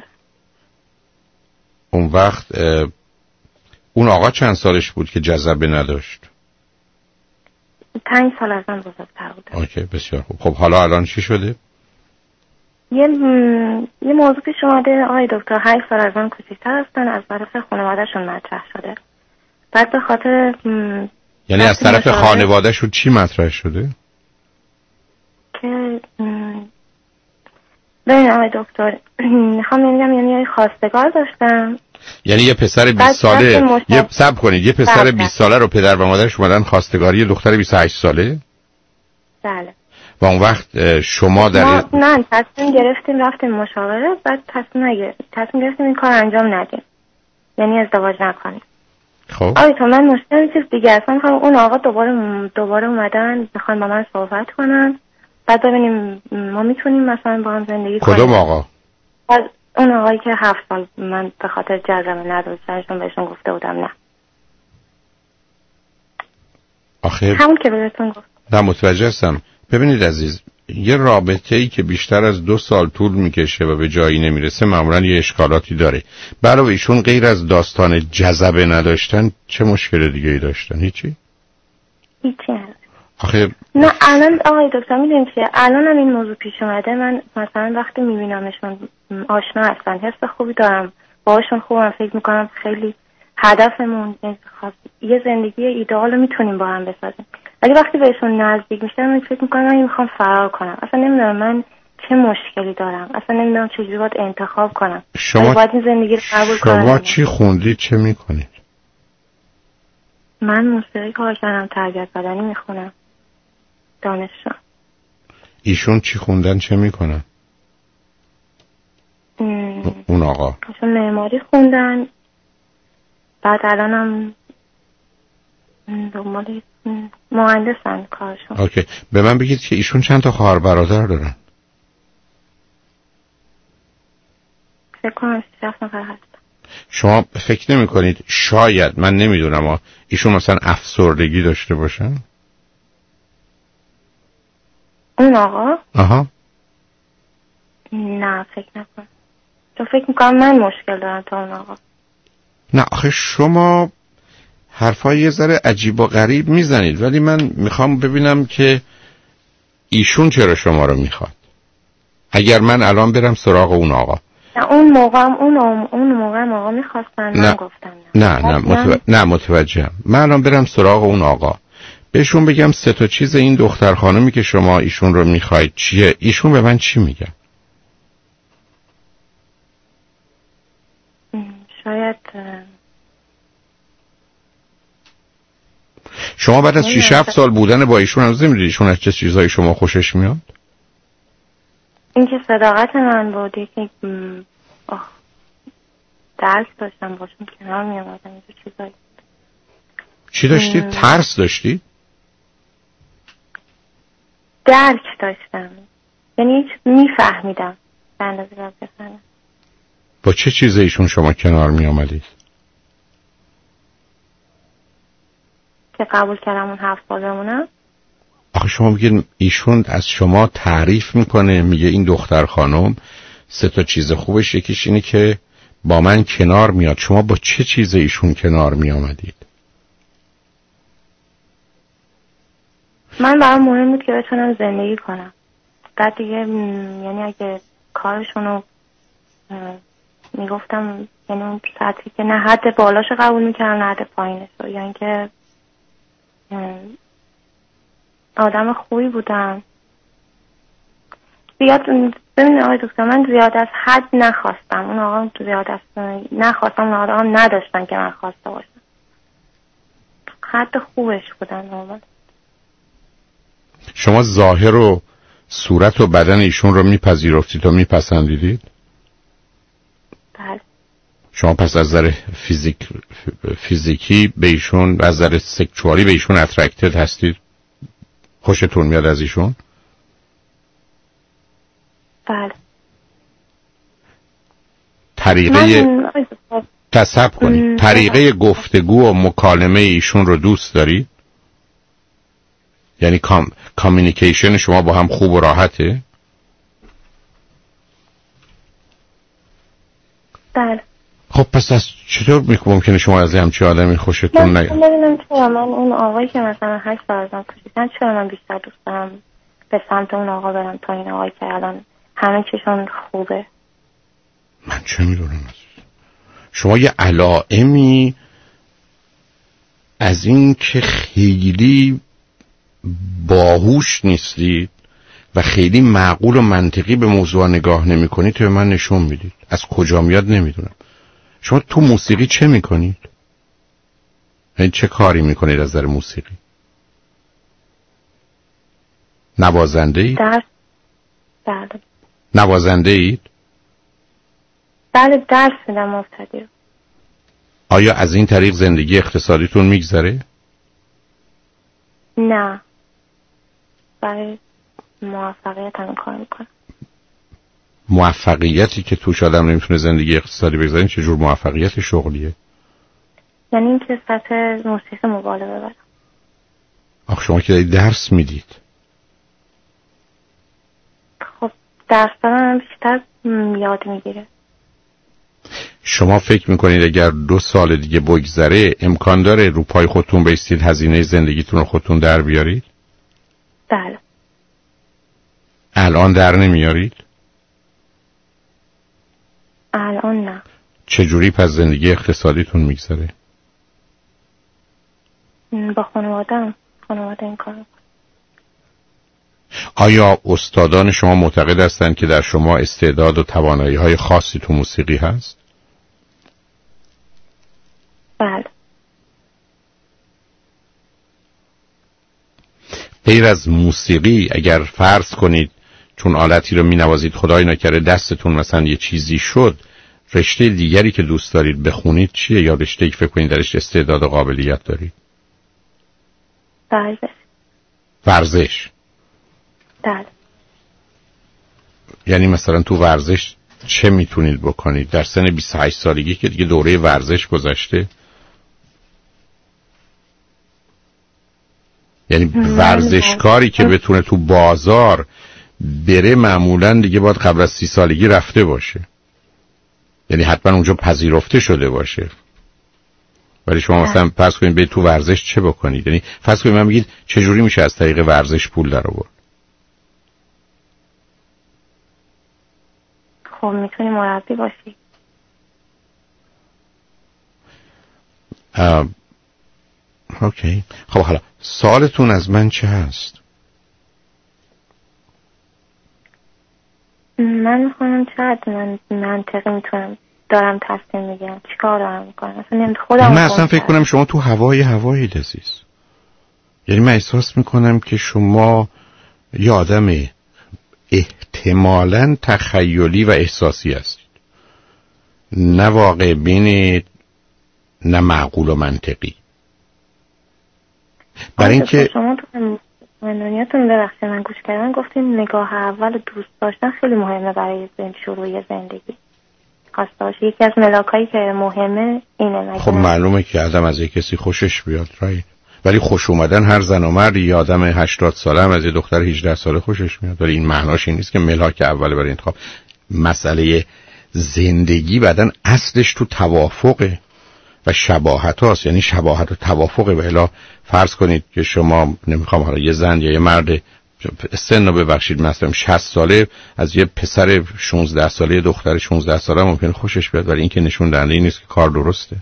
[SPEAKER 4] اون وقت اون آقا چند سالش بود که جذبه نداشت؟
[SPEAKER 13] پنج سال از من بزرگتر بود.
[SPEAKER 4] اوکی بسیار خوب. خب حالا الان چی شده؟
[SPEAKER 13] یه م... یه موضوع پیش اومده آقای دکتر. هشت سال از من کوچکتر هستن، از طرف خانواده‌شون مطرح شده. بعد به خاطر م...
[SPEAKER 4] یعنی از طرف خانواده‌شون چی مطرح شده؟
[SPEAKER 13] که م... ببین آقای دکتر میخوام بگم یعنی خواستگار داشتم.
[SPEAKER 4] یعنی یه پسر بیست ساله مشت... یه صبر کنید یه پسر بیست ساله رو پدر و مادرش اومدن خواستگاری دختر بیست و هشت ساله؟
[SPEAKER 13] بله.
[SPEAKER 4] و اون وقت شما در
[SPEAKER 13] ما... نه تصمیم گرفتیم رفتیم مشاوره، بعد تصمیم نگرفتیم تصمیم گرفتیم این کار انجام ندیم، یعنی ازدواج نکنیم.
[SPEAKER 4] خب
[SPEAKER 13] آقای تو من مشکل چیز دیگه اصلا میخوام اون آقا دوباره دوباره اومدن میخوان با من صحبت کنن، بعد ببینیم ما میتونیم مثلا با هم زندگی کنیم.
[SPEAKER 4] کدوم آقا؟
[SPEAKER 13] بعد اون آقایی که هفت سال من به خاطر جذبه نداشتم بهشون گفته بودم نه.
[SPEAKER 4] آخه
[SPEAKER 13] همون که بهتون گفت.
[SPEAKER 4] نه متوجه هستم. ببینید عزیز، یه رابطه‌ای که بیشتر از دو سال طول میکشه و به جایی نمیرسه معمولا یه اشکالاتی داره. برای ایشون غیر از داستان جذبه نداشتن چه مشکل دیگه ای داشتن؟ هیچی؟
[SPEAKER 13] هیچی نداشتن.
[SPEAKER 4] آخه
[SPEAKER 13] نه الان آقای دکتر میدونیم چیه، الان هم این موضوع پیش اومده. من مثلا وقتی میبینمشون آشنا هستن حس خوبی دارم باهاشون، خوبم، فکر میکنم خیلی هدفمون یه زندگی ایدئال رو میتونیم با هم بسازیم، ولی وقتی بهشون نزدیک میشم من فکر میکنم من میخوام فرار کنم. اصلا نمیدونم من چه مشکلی دارم، اصلا نمیدونم چجوری باید انتخاب کنم.
[SPEAKER 4] شما
[SPEAKER 13] باید این زندگی رو قبول کنم.
[SPEAKER 4] شما چی خوندید، چه میکنید؟
[SPEAKER 13] من موسیقی کار کردم، تربیت بدنی میخونم، دانشجو.
[SPEAKER 4] ایشون چی خوندن، چه میکنن؟
[SPEAKER 13] ام...
[SPEAKER 4] اون آقا
[SPEAKER 13] ایشون معماری خوندن، بعد الانم دنبال مهندسن کارشون.
[SPEAKER 4] اوکی. به من بگید که ایشون چند تا خواهر برادر دارن؟
[SPEAKER 13] فکر کنم شش نفر هست.
[SPEAKER 4] شما فکر نمی کنید شاید، من نمیدونم، ایشون مثلا افسردگی داشته باشن؟
[SPEAKER 13] اون آقا؟
[SPEAKER 4] آها.
[SPEAKER 13] نه فکر نکنم، تو فکر میکنم من مشکل دارم تا اون آقا.
[SPEAKER 4] نه آخه شما حرفای یه ذره عجیب و غریب میزنید، ولی من میخوام ببینم که ایشون چرا شما رو میخواد. اگر من الان برم سراغ اون آقا.
[SPEAKER 13] نه اون موقع اون اون موقع آقا میخواستن، من گفتم
[SPEAKER 4] نه نه نه, متوجه نه متوجهم. من الان برم سراغ اون آقا، بهشون بگم سه تا چیز این دختر خانمی که شما ایشون رو میخواید چیه، ایشون به من چی میگن؟
[SPEAKER 13] شاید
[SPEAKER 4] شما بعد از شش هفت سال بودن با ایشون هنوز نمیدونید ایشون از چه چیزایی شما خوشش میاد؟
[SPEAKER 13] این که صداقت من بود، یکی درک داشتم باشون کنار میامدم، اینجور چیزایی.
[SPEAKER 4] چی داشتید؟ ترس داشتید؟
[SPEAKER 13] درک داشتم، یعنی میفهمیدم به اندازه باید بفهمم.
[SPEAKER 4] با چه چیزی ایشون شما کنار میامدید؟
[SPEAKER 13] که قبول کردم اون هفت سال بمونم.
[SPEAKER 4] آخه شما میگید ایشون از شما تعریف میکنه، میگه این دختر خانم سه تا چیز خوبش یکیش اینه که با من کنار میاد. شما با چه چیز ایشون کنار میامدید؟
[SPEAKER 13] من برام مهم بود که بتونم زندگی کنم. بعد دیگه م... یعنی اگه کارشونو میگفتم یعنی اون سطحی که نه حد بالاش قبول میکردم نه حد پایینش رو، یعنی که آدم خوبی بودم زیاد. ببینید آقای دکتر من زیاد از حد نخواستم، اون آقا زیاد از نخواستم، اون آقا نداشتن که من خواسته باشم، حد خوبش بودن آقا.
[SPEAKER 4] شما ظاهر و صورت و بدن ایشون رو میپذیرفتید و میپسندیدید؟
[SPEAKER 13] بله.
[SPEAKER 4] شما پس از نظر فیزیک فیزیکی به ایشون و از نظر سکشوالی به ایشون اترکتد هستید؟ خوشتون میاد از ایشون؟
[SPEAKER 13] بله.
[SPEAKER 4] طریقه تصب کنید طریقه گفتگو و مکالمه ایشون رو دوست دارید؟ یعنی کام... کامیونیکیشن شما با هم خوب و راحته؟
[SPEAKER 13] بله.
[SPEAKER 4] خب پس از چطور ممکنه شما از همچین آدمی خوشتون نیاد؟
[SPEAKER 13] من ببینم چرا من اون آقایی که مثلا هشت سال ازم کشیدن چرا من بیشتر دوست دارم به سمت اون آقا برم تا این آقایی که الان همه چیشون خوبه.
[SPEAKER 4] من چه میدونم شما یه علائمی از این که خیلی باهوش نیستید و خیلی معقول و منطقی به موضوع نگاه نمی کنید تو به من نشون میدید. از کجا میاد نمیدونم. شما تو موسیقی چه میکنید؟ یعنی چه کاری میکنید از نظر موسیقی؟ نوازنده اید؟
[SPEAKER 13] درس. بله.
[SPEAKER 4] نوازنده اید؟
[SPEAKER 13] بله درس میدم مبتدی.
[SPEAKER 4] آیا از این طریق زندگی اقتصادیتون میگذره؟
[SPEAKER 13] نه. برای موفقیت هم کار میکنم.
[SPEAKER 4] موفقیتی که توش آدم نمیتونه زندگی اقتصادی بگذاره چه جور موفقیت شغلیه؟
[SPEAKER 13] یعنی این که سطح موسیقی مبالغه ببرم.
[SPEAKER 4] آخه شما که دارید درس میدید.
[SPEAKER 13] خب درس دادن بیشتر یاد میگیره.
[SPEAKER 4] شما فکر میکنید اگر دو سال دیگه بگذره امکان داره رو پای خودتون بایستید هزینه زندگیتون رو خودتون در بیارید؟
[SPEAKER 13] بله.
[SPEAKER 4] الان در نمیارید؟
[SPEAKER 13] الان نه.
[SPEAKER 4] چجوری پس زندگی اقتصادیتون میگذره؟
[SPEAKER 13] با خانوادم خانواده این کار.
[SPEAKER 4] آیا استادان شما معتقد هستند که در شما استعداد و توانایی های خاصی تو موسیقی هست؟
[SPEAKER 13] بله.
[SPEAKER 4] غیر از موسیقی اگر فرض کنید چون آلتی رو می نوازید خدای نکرده دستتون مثلا یه چیزی شد، رشته دیگری که دوست دارید بخونید چیه؟ یا رشته‌ای که فکر کنید درش استعداد و قابلیت دارید؟
[SPEAKER 13] ورزش.
[SPEAKER 4] ورزش.
[SPEAKER 13] بله.
[SPEAKER 4] یعنی مثلا تو ورزش چه میتونید بکنید؟ در سن بیست و هشت سالگی که دیگه دوره ورزش گذشته، یعنی ورزشکاری که بتونه تو بازار بره معمولا دیگه باید قبل از سی سالگی رفته باشه، یعنی حتما اونجا پذیرفته شده باشه. ولی شما مثلا فرض کنید به تو ورزش چه بکنید؟ یعنی فرض کنید من بگید چجوری میشه از طریق ورزش پول در آورد؟
[SPEAKER 13] خب میتونی مربی باشی.
[SPEAKER 4] آه... اوکی. خب حالا سوالتون از من چه هست؟
[SPEAKER 13] من میخوام چقدر من منطقی میتونم دارم تصمیم میگیرم چی کار دارم میکنم. اصلا خودم
[SPEAKER 4] من اصلا فکر کنم شما تو هوای هوایی عزیز. یعنی من احساس میکنم که شما یه آدم احتمالاً تخیلی و احساسی هستید، نه واقع بینید نه معقول و منطقی. برای اینکه
[SPEAKER 13] شما تو معنویتون ببخشید من گوش کردم گفتین نگاه اول دوست داشتن خیلی مهمه برای شروع زندگی. خواستاش یکی از ملاکایی که مهمه اینه.
[SPEAKER 4] خب معلومه که آدم از یک کسی خوشش بیاد رایت، ولی خوش اومدن هر زن و مرد یه آدم هشتاد ساله هم از یه دختر هجده ساله خوشش میاد، ولی این معناش این نیست که ملاک اول برای انتخاب. مسئله زندگی بعدن اصلش تو توافقه و شباهت هاست، یعنی شباهت و توافقه. و الا فرض کنید که شما نمیخوام حالا یه زن یا یه مرد سن رو ببخشید مثلا شصت ساله از یه پسر شانزده ساله دختر شانزده ساله ممکن خوشش بیاد، ولی این که نشون دهنده این نیست که کار درسته.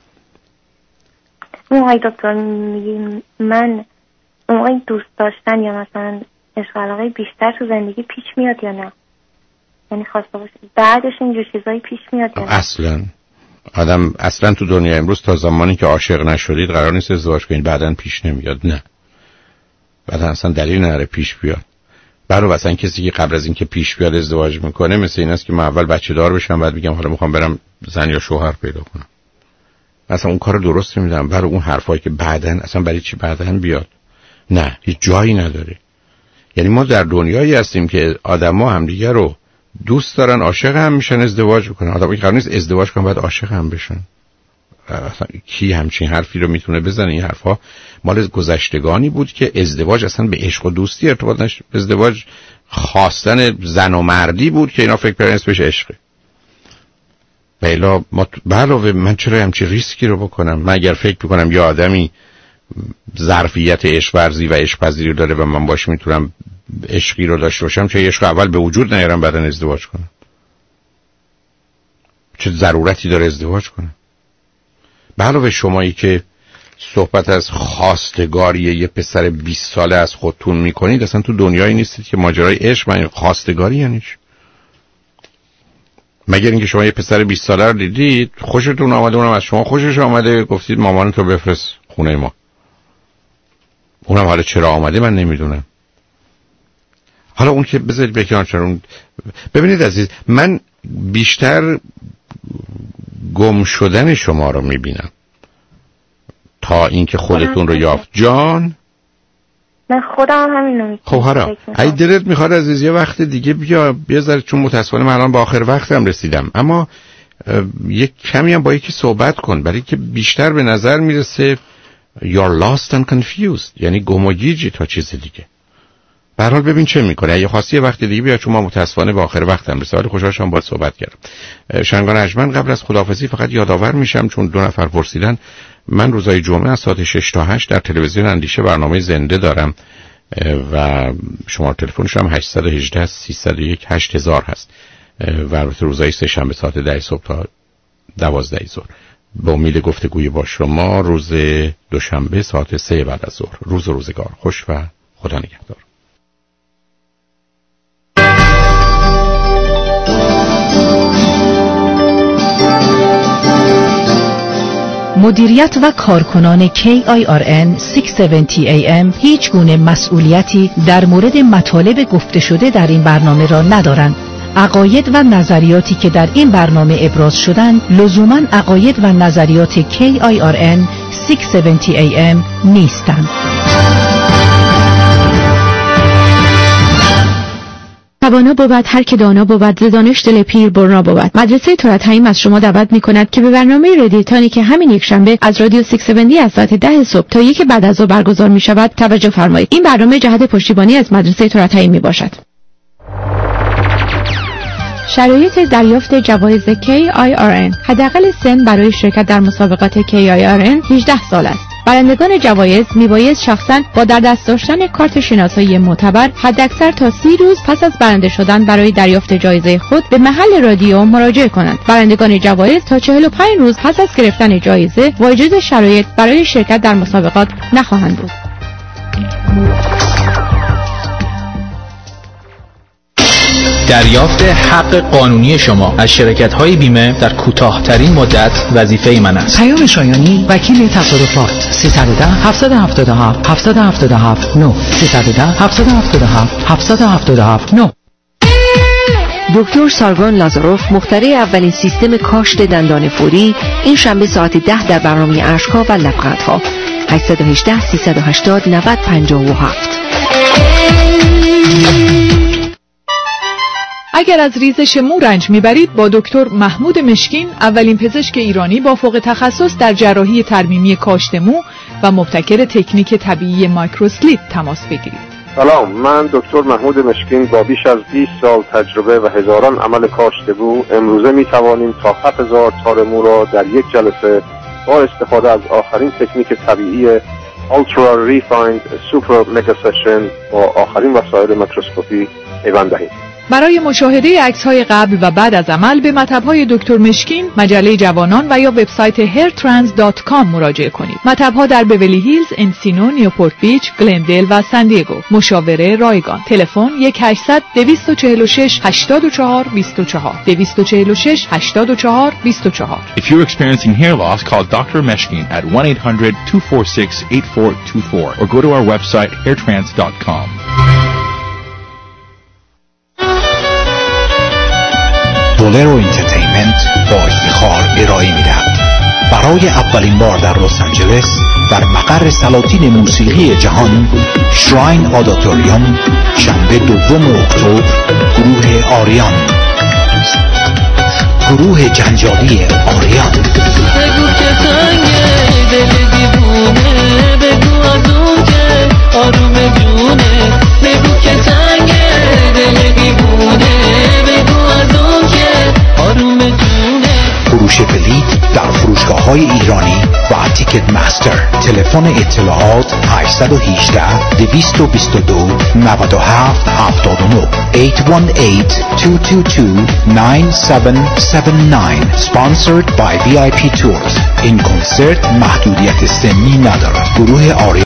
[SPEAKER 13] اون آقای دکتر میگیم من اون آقای دوست داشتن یا مثلا عشق علاقه بیشتر تو زندگی پیش میاد یا نه؟ یعنی خواسته باشه بعدش اینجور چیزایی پیش میاد یا نه؟
[SPEAKER 4] اصلا آدم اصلا تو دنیا امروز تا زمانی که عاشق نشدید قرار نیست ازدواج کنید، بعدن پیش نمیاد. نه، بعدن اصلا دلیل نداره پیش بیاد. برای مثلا کسی که قبل از اینکه پیش بیاد ازدواج میکنه مثل این است که من اول بچه دار بشم بعد بگم حالا میخوام برم زن یا شوهر پیدا کنم. اصلا اون کار درست نمیدونم. برای اون حرفایی که بعدن اصلا برای چی بعدن بیاد؟ نه، هیچ جایی نداره. یعنی ما در دنیایی هستیم که آدما همدیگه رو دوست دارن، عاشق هم میشن، ازدواج میکنن. آدمایی قرار نیست ازدواج کنن بعد عاشق هم بشن. اصلا کی همچین حرفی رو میتونه بزنه؟ این حرفا مال گذشتگانی بود که ازدواج اصلا به عشق و دوستی ارتباط نداشت. ازدواج خواستن زن و مردی بود که اینا فکر کردن اسمش عشقه. بلا ما علاوه من چرا همچین ریسکی رو بکنم؟ من اگر فکر میکنم یه آدمی ظرفیت عشق ورزی و عشق پذیری داره و من باش میتونم عشقی رو داشته باشم، چه عشق اول به وجود نیارم بعدن ازدواج کنم؟ چه ضرورتی داره ازدواج کنم؟ به علاوه شمایی که صحبت از خواستگاری یه پسر بیست ساله از خودتون میکنید، اصلا تو دنیایی نیستید که ماجرای عشق من خواستگاری یعنی چی؟ مگر اینکه شما یه پسر بیست ساله رو دیدید خوشتون آمده، اونم از شما خوشش آمده، گفتید مامانتو بفرست خونه ما. اونم حالا چرا آمده من نمیدونم. حالا اون که بذارید بکنار چرا. ببینید عزیز، من بیشتر گم شدن شما رو میبینم تا اینکه خودتون رو یافت. جان
[SPEAKER 13] من خودم همینو میگم.
[SPEAKER 4] خب حالا ای دلت میخواد عزیز یه وقت دیگه بیا بذار، چون متاسفانه من الان با آخر وقتم رسیدم، اما یک کمی هم با یکی صحبت کن، برای که بیشتر به نظر میرسه you're lost and confused، یعنی گم و گیجی تا چیز دیگه. به هر حال ببین چه میکنه. اگه خواستی وقت دیگه بیا، چون ما متاسفانه با آخر وقتم رسیدم، ولی خوشحال شدم باهات صحبت کردم. شنگان اجمن، قبل از خداحافظی فقط یادآور میشم چون دو نفر پرسیدن، من روزهای جمعه از ساعت شش تا هشت در تلویزیون اندیشه برنامه زنده دارم و شماره تلفنش هم هشت یک هشت سه صفر یک هشت هزار هست و روزهای سه شنبه ساعت ده صبح تا دوازده ظهر. با امید گفتگوی با شما روز دوشنبه ساعت سه بعد از ظهر. روز و روزگار خوش و خدا نگهدار.
[SPEAKER 2] مدیریت و کارکنان کی آی آر ان ششصد و هفتاد ای ام هیچ گونه مسئولیتی در مورد مطالب گفته شده در این برنامه را ندارند. عقاید و نظریاتی که در این برنامه ابراز شدند لزوماً عقاید و نظریات کی آی آر ان ششصد و هفتاد ای ام نیستند.
[SPEAKER 18] توانا بود هر که دانا بود، ز دانش دل پیر برنا بود. مدرسه توراتهیم از شما دعوت می‌کند که به برنامه رادیوتانی که همین یک شنبه از رادیو ششصد و هفتاد از ساعت ده صبح تا یک بعد از ظهر برگزار می‌شود توجه فرمایید. این برنامه جهت پشتیبانی از مدرسه توراتهیم میباشد. شرایط دریافت جوایز کی آی آر ان: حداقل سن برای شرکت در مسابقات کی آی آر ان هجده سال است. برندگان جوایز میبایست شخصاً با در دست داشتن کارت شناسایی معتبر حداکثر تا سی روز پس از برنده شدن برای دریافت جایزه خود به محل رادیو مراجعه کنند. برندگان جوایز تا چهل و پنج روز پس از گرفتن جایزه واجد شرایط برای شرکت در مسابقات نخواهند بود.
[SPEAKER 8] دریافت حق قانونی شما از شرکت‌های بیمه در کوتاه‌ترین مدت وظیفه من است.
[SPEAKER 17] پیام شایانی، وکیل تصادفات. سیصد و ده هفتصد و هفتاد و هفت هفتصد و هفتاد و هفت نه سیصد و ده هفتصد و هفتاد و هفت هفتصد و هفتاد و هفت نه.
[SPEAKER 20] دکتر سارگان لازاروف، مخترع اولین سیستم کاشت دندان فوری، این شنبه ساعت ده در برنامه اشک‌ها و لبخندها. هشت یک هشت سیصد و هشتاد نود پنجاه و هفت.
[SPEAKER 2] اگر از ریزش مو رنج میبرید با دکتر محمود مشکین، اولین پزشک ایرانی با فوق تخصص در جراحی ترمیمی کاشت مو و مبتکر تکنیک طبیعی مایکروسلیپ تماس بگیرید.
[SPEAKER 21] سلام، من دکتر محمود مشکین با بیش از بیست سال تجربه و هزاران عمل کاشت مو امروزه میتوانیم تا هفت هزار تار مو را در یک جلسه با استفاده از آخرین تکنیک طبیعی Ultra Refined Super Mega Session با آخرین وسایل میکروسکوپی پیوند دهید.
[SPEAKER 2] برای مشاهده عکس‌های قبل و بعد از عمل به مطب‌های دکتر مشکین، مجله جوانان و یا وبسایت هیر ترنز دات کام مراجعه کنید. مطب‌ها در بیولی هیلز، انسینو، نیوپورت بیچ، گلندل و سان دیگو. مشاوره رایگان. تلفن یک هشتصد دویست و چهل و شش هشتاد و چهار بیست و چهار دویست و چهل و شش هشتاد و چهار بیست و چهار.
[SPEAKER 9] If you're experiencing hair loss, call doctor Meshkin at one eight hundred two four six eight four two four or go to our website hair trans dot com.
[SPEAKER 1] بولرو انترتینمنت با افتخار ارائه می‌دهد. برای اولین بار در لس آنجلس در مقر سلاطین موسیقی جهان شراین آدیتوریوم شنبه دوم اکتبر گروه آریان، گروه جنجالی آریان.
[SPEAKER 7] بگو که تنگه دل دیوونه، بگو از اون که آروم جونه، بگو که تنگه دل دیوونه، بگو از اون که آروم جونه.
[SPEAKER 1] فروش بلیط در فروشگاه‌های ایرانی و تیکت مستر. تلفن اطلاعات هشت یک هشت دو دو دو نه هفت هفت نه هشت یک هشت دو دو دو نه هفت هفت نه. Sponsored by وی آی پی Tours. این کنسرت محدودیت سنی ندارد. گروه آریان